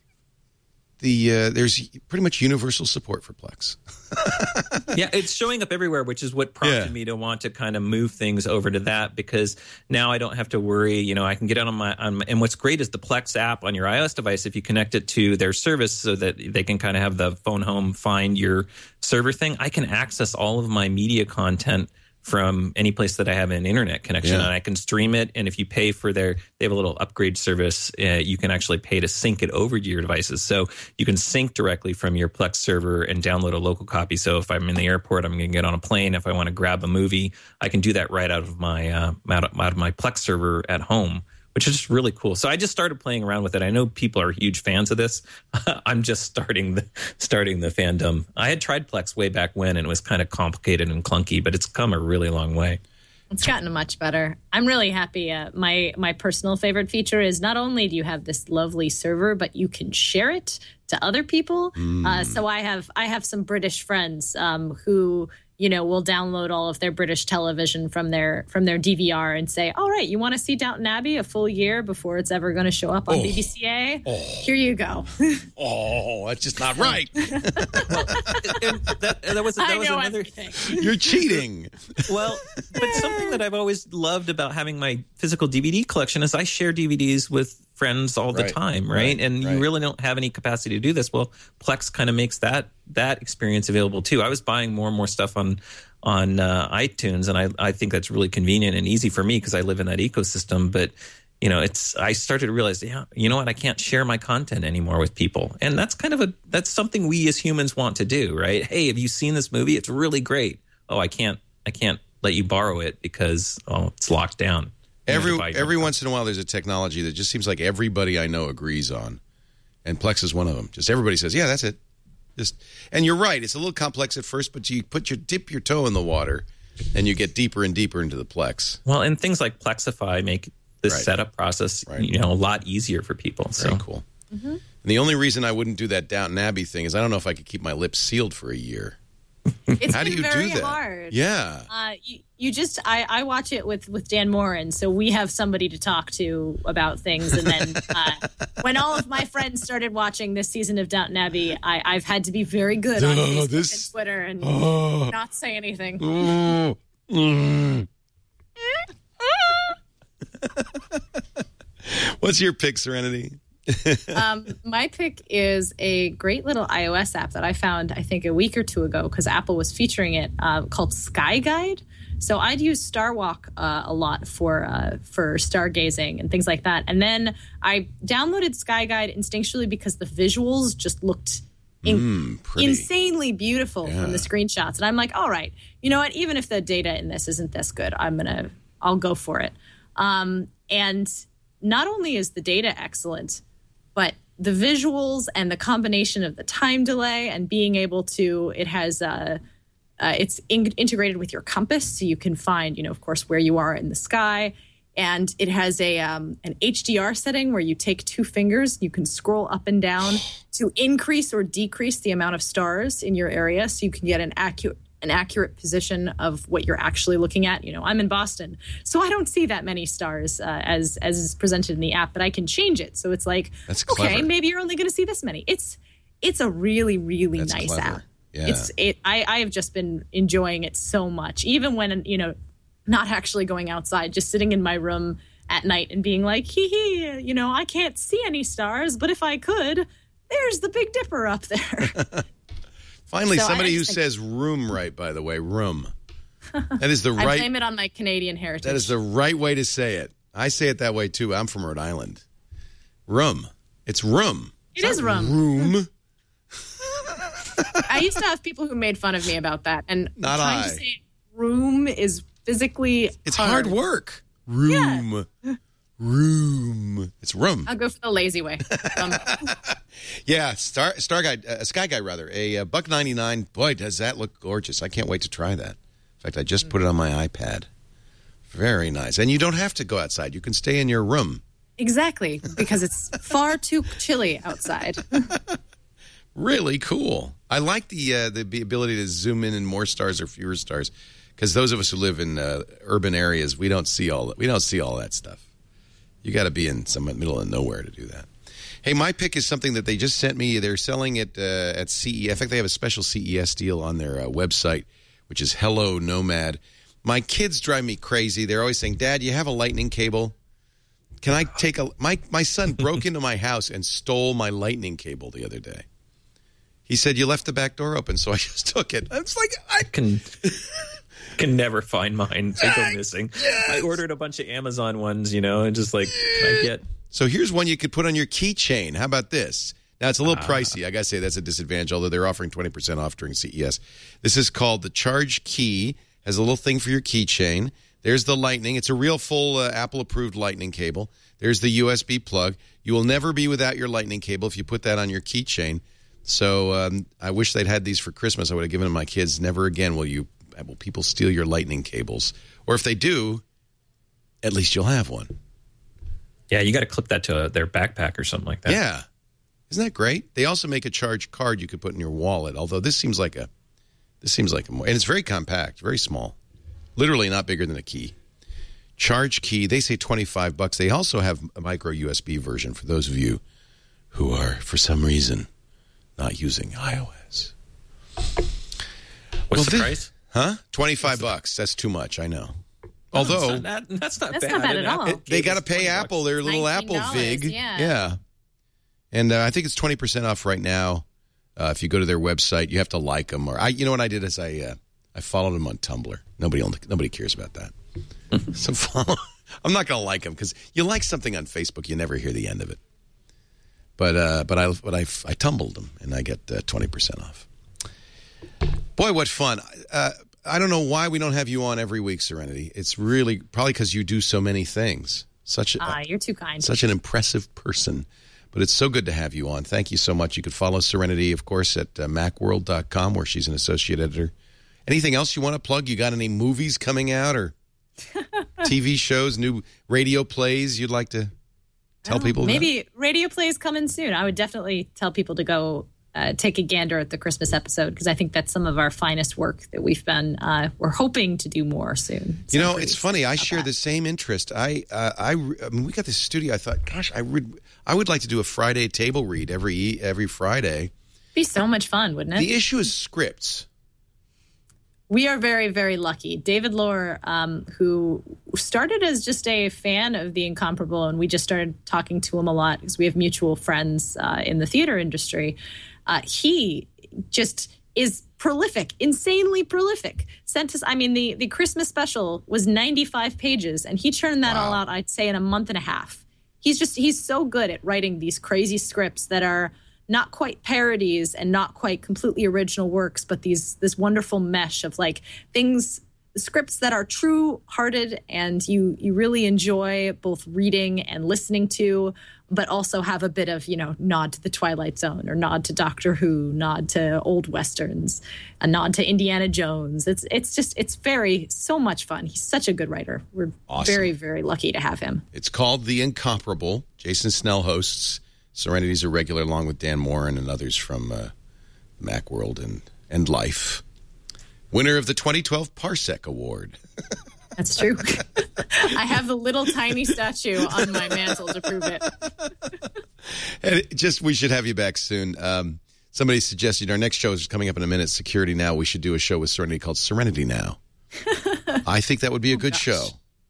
the uh, there's pretty much universal support for Plex. Yeah, it's showing up everywhere, which is what prompted Yeah. me to want to kind of move things over to that, because now I don't have to worry. You know, I can get it on my, on my, and what's great is the Plex app on your iOS device, if you connect it to their service so that they can kind of have the phone home find your server thing, I can access all of my media content from any place that I have an internet connection, Yeah. and I can stream it. And if you pay for their, they have a little upgrade service, uh, you can actually pay to sync it over to your devices. So you can sync directly from your Plex server and download a local copy. So if I'm in the airport, I'm going to get on a plane. If I want to grab a movie, I can do that right out of my uh, out of, out of my Plex server at home, which is just really cool. So I just started playing around with it. I know people are huge fans of this. I'm just starting the starting the fandom. I had tried Plex way back when, and it was kind of complicated and clunky, but it's come a really long way. It's gotten much better. I'm really happy. Uh, my my personal favorite feature is not only do you have this lovely server, but you can share it to other people. Mm. Uh, so I have I have some British friends um, who you know will download all of their British television from their from their D V R and say, "All right, you want to see Downton Abbey a full year before it's ever going to show up on Oh. B B C A? Oh. Here you go." Oh, that's just not right. And that, that was that I was know another. everything. You're cheating. Well, but something that I've always loved about having my physical D V D collection is I share D V Ds with friends all the Right, time, right? right, and right. you really don't have any capacity to do this. Well, Plex kind of makes that that experience available too. I was buying more and more stuff on on uh, iTunes, and I I think that's really convenient and easy for me because I live in that ecosystem. But you know, it's I started to realize, yeah, you know what? I can't share my content anymore with people, and that's kind of a that's something we as humans want to do, right? Hey, have you seen this movie? It's really great. Oh, I can't I can't let you borrow it because oh, it's locked down. Every You know, if I- every once in a while, there's a technology that just seems like everybody I know agrees on, and Plex is one of them. Just everybody says, "Yeah, that's it." Just and you're right. It's a little complex at first, but you put your dip your toe in the water, and you get deeper and deeper into the Plex. Well, and things like Plexify make this Right. setup process, Right. you know, a lot easier for people. Very So cool. And the only reason I wouldn't do that Downton Abbey thing is I don't know if I could keep my lips sealed for a year. It's How do been you very do that? hard. Yeah. Uh, you, you just I, I watch it with, with Dan Morin, so we have somebody to talk to about things. And then uh, when all of my friends started watching this season of Downton Abbey, I, I've had to be very good on Oh, Facebook this- and Twitter and Oh. not say anything. Mm. Mm. What's your pick, Serenity? Um, my pick is a great little iOS app that I found, I think, a week or two ago because Apple was featuring it, uh, called Sky Guide. So I'd use Starwalk uh, a lot for uh, for stargazing and things like that. And then I downloaded Sky Guide instinctually because the visuals just looked in- Mm, pretty. insanely beautiful Yeah. from the screenshots. And I'm like, all right, you know what? Even if the data in this isn't this good, I'm gonna, I'll go for it. Um, and not only is the data excellent, but the visuals and the combination of the time delay and being able to, it has, uh, uh, it's in- integrated with your compass. So you can find, you know, of course, where you are in the sky. And it has a um, an H D R setting where you take two fingers, you can scroll up and down to increase or decrease the amount of stars in your area. So you can get an accurate an accurate position of what you're actually looking at. You know, I'm in Boston, so I don't see that many stars uh, as as is presented in the app, but I can change it. So it's like, That's okay, clever. maybe you're only going to see this many. It's it's a really, really That's nice clever. app. Yeah. It's it. I, I have just been enjoying it so much, even when, you know, not actually going outside, just sitting in my room at night and being like, hee hee, you know, I can't see any stars, but if I could, there's the Big Dipper up there. Finally, So somebody I who just think- says room right, by the way, room. That is the I right blame it on my Canadian heritage. that is the right way to say it. I say it that way too. I'm from Rhode Island. Room. It's room. It It's is not room. Room. I used to have people who made fun of me about that, and Not trying I. to say room is physically It's hard, work. Room. Room. It's room. I'll go for the lazy way. Um, Yeah, Star Star Guy, uh, Sky Guy rather. A uh, buck ninety nine. Boy, does that look gorgeous! I can't wait to try that. In fact, I just put it on my iPad. Very nice. And you don't have to go outside. You can stay in your room. exactly, because it's far too chilly outside. Really cool. I like the uh, the ability to zoom in in more stars or fewer stars, because those of us who live in uh, urban areas, we don't see all we don't see all that stuff. You got to be in some middle of nowhere to do that. Hey, my pick is something that they just sent me. They're selling it uh, at C E S. In fact, they have a special C E S deal on their uh, website, which is Hello Nomad. My kids drive me crazy. They're always saying, "Dad, you have a lightning cable? Can I take a?" My my son broke into my house and stole my lightning cable the other day. He said, "You left the back door open," so I just took it. I was like, I can can never find mine. They go missing. I ordered a bunch of Amazon ones, you know, and just like, can I get? So here's one you could put on your keychain. How about this? Now, it's a little Ah. pricey. I got to say that's a disadvantage, although they're offering twenty percent off during C E S. This is called the Charge Key. Has a little thing for your keychain. There's the Lightning. It's a real full uh, Apple-approved Lightning cable. There's the U S B plug. You will never be without your Lightning cable if you put that on your keychain. So um, I wish they'd had these for Christmas. I would have given them to my kids. Never again will you will people steal your Lightning cables. Or if they do, at least you'll have one. Yeah, you got to clip that to their backpack or something like that. Yeah. Isn't that great? They also make a charge card you could put in your wallet, although this seems like a this seems like a more, and it's very compact, very small. Literally not bigger than a key. Charge Key, they say twenty-five bucks. They also have a micro U S B version for those of you who are for some reason not using iOS. What's Well, the thi- price? Huh? twenty-five bucks. That's too much, I know. Although that's not, that, that's not That's bad. not bad An at all. Apple It- they got to cable's pay twenty Apple bucks. their little Apple nineteen dollars, Vig. yeah. And uh, I think it's twenty percent off right now. Uh, if you go to their website, you have to like them. Or I, you know what I did is I uh, I followed them on Tumblr. Nobody only, nobody cares about that. So follow. I'm not going to like them because you like something on Facebook, you never hear the end of it. But uh, but I but I I tumbled them and I get uh, twenty percent off. Boy, what fun! Uh, I don't know why we don't have you on every week, Serenity. It's really probably because you do so many things. Such a, Ah, you're too kind. such an impressive person. But it's so good to have you on. Thank you so much. You could follow Serenity, of course, at uh, macworld dot com, where she's an associate editor. Anything else you want to plug? You got any movies coming out or T V shows, new radio plays you'd like to tell people about? Maybe radio plays coming soon. I would definitely tell people to go uh, take a gander at the Christmas episode because I think that's some of our finest work that we've been. Uh, we're hoping to do more soon. So You know, pretty it's funny. I about share that. the same interest. I, uh, I, I mean, we got this studio. I thought, gosh, I would, I would like to do a Friday table read every every Friday. Be so much fun, wouldn't it? The issue is scripts. We are very, very lucky. David Lohr, um, who started as just a fan of The Incomparable, and we just started talking to him a lot because we have mutual friends uh, in the theater industry. Uh, he just is prolific, insanely prolific. Sent us, I mean, the, the Christmas special was ninety-five pages, and he churned that all out, I'd say, in a month and a half. He's just, he's so good at writing these crazy scripts that are not quite parodies and not quite completely original works, but these this wonderful mesh of like things scripts that are true-hearted and you you really enjoy both reading and listening to, but also have a bit of, you know, nod to the Twilight Zone or nod to Doctor Who, nod to old Westerns, a nod to Indiana Jones. It's it's just, it's very, so much fun. He's such a good writer. We're Awesome. very, very lucky to have him. It's called The Incomparable. Jason Snell hosts. Serenity's a regular along with Dan Morin and others from uh, Macworld and, and Life. Winner of the twenty twelve Parsec Award. That's true. I have the little tiny statue on my mantle to prove it. And it just, we should have you back soon. Um, somebody suggested our next show is coming up in a minute, Security Now. We should do a show with Serenity called Serenity Now. I think that would be a good oh, show.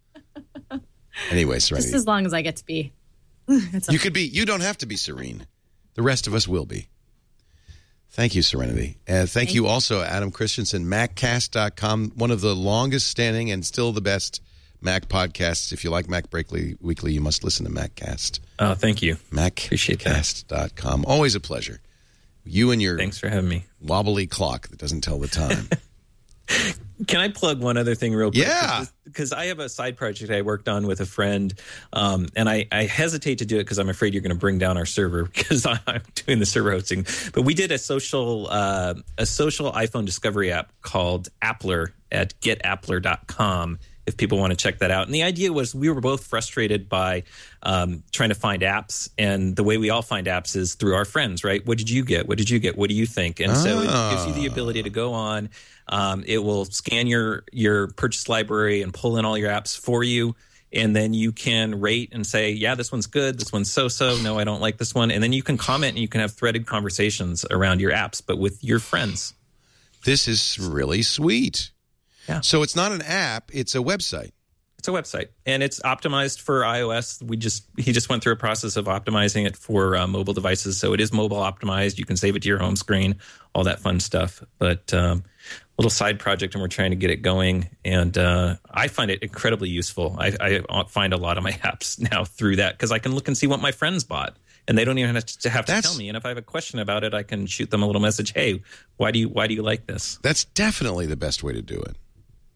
Anyway, Serenity. Just as long as I get to be. You could be. You don't have to be serene. The rest of us will be. Thank you, Serenity. And thank, thank you, you also, Adam Christensen, Mac Cast dot com, one of the longest standing and still the best Mac podcasts. If you like Mac Break Weekly, you must listen to MacCast. Oh, thank you. Mac Cast dot com. Always a pleasure. You and your Thanks for having me. Wobbly clock that doesn't tell the time. Can I plug one other thing real quick? Yeah. Because I have a side project I worked on with a friend, um, and I, I hesitate to do it because I'm afraid you're going to bring down our server because I'm doing the server hosting. But we did a social uh, a social iPhone discovery app called Appler at get appler dot com. If people want to check that out. And the idea was we were both frustrated by um, trying to find apps. And the way we all find apps is through our friends, right? What did you get? What did you get? What do you think? And oh. so it gives you the ability to go on. Um, it will scan your, your purchase library and pull in all your apps for you. And then you can rate and say, yeah, this one's good. This one's so-so. No, I don't like this one. And then you can comment and you can have threaded conversations around your apps, but with your friends. This is really sweet. Yeah. So it's not an app, it's a website. It's a website, and it's optimized for iOS. We just he just went through a process of optimizing it for uh, mobile devices, so it is mobile optimized. You can save it to your home screen, all that fun stuff. But um, little side project, and we're trying to get it going. And uh, I find it incredibly useful. I, I find a lot of my apps now through that because I can look and see what my friends bought. And they don't even have to, have to tell me. And if I have a question about it, I can shoot them a little message. Hey, why do you why do you like this? That's definitely the best way to do it.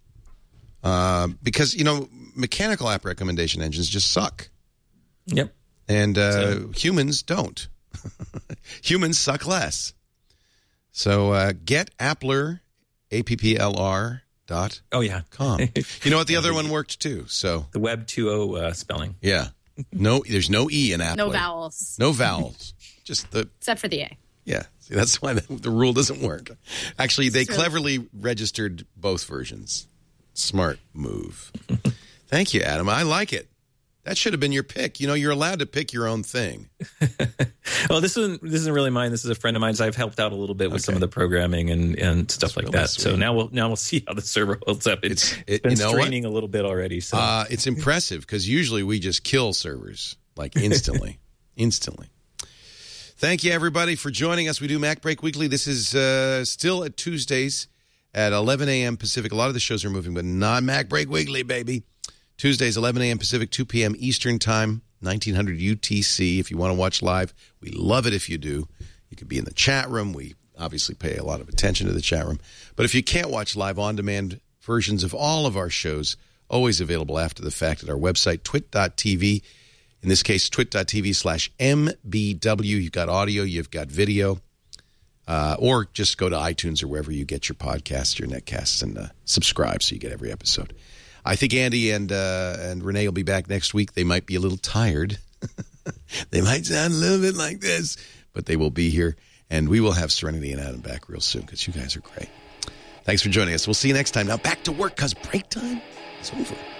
Uh, because, you know, mechanical app recommendation engines just suck. Yep. And uh, so. humans don't. Humans suck less. So uh, get Appler, A P P L R dot oh, yeah. com. You know what? The other one worked too. So the Web two point oh uh, spelling. Yeah. No, there's no E in Appler. No vowels. No vowels. Just the. Except for the A. Yeah. See, that's why the, the rule doesn't work. Actually, they cleverly registered both versions. Smart move. Thank you, Adam. I like it. That should have been your pick. You know, you're allowed to pick your own thing. Well, this isn't this isn't really mine. This is a friend of mine's. I've helped out a little bit with okay. some of the programming and, and stuff That's like really that. Sweet. So now we'll now we'll see how the server holds up. It's, it's, it's been you know straining what? a little bit already. So uh, it's impressive because usually we just kill servers like instantly, instantly. Thank you, everybody, for joining us. We do Mac Break Weekly. This is uh, still at Tuesdays at eleven a.m. Pacific. A lot of the shows are moving, but not Mac Break Weekly, baby. Tuesdays, eleven a.m. Pacific, two p.m. Eastern Time, nineteen hundred U T C. If you want to watch live, we love it if you do. You could be in the chat room. We obviously pay a lot of attention to the chat room. But if you can't watch live, on-demand versions of all of our shows, always available after the fact at our website, twit dot t v. In this case, twit dot t v slash M B W. You've got audio, you've got video. Uh, or just go to iTunes or wherever you get your podcasts, your netcasts, and uh, subscribe so you get every episode. I think Andy and uh, and Renee will be back next week. They might be a little tired. They might sound a little bit like this, but they will be here. And we will have Serenity and Adam back real soon because you guys are great. Thanks for joining us. We'll see you next time. Now back to work because break time is over.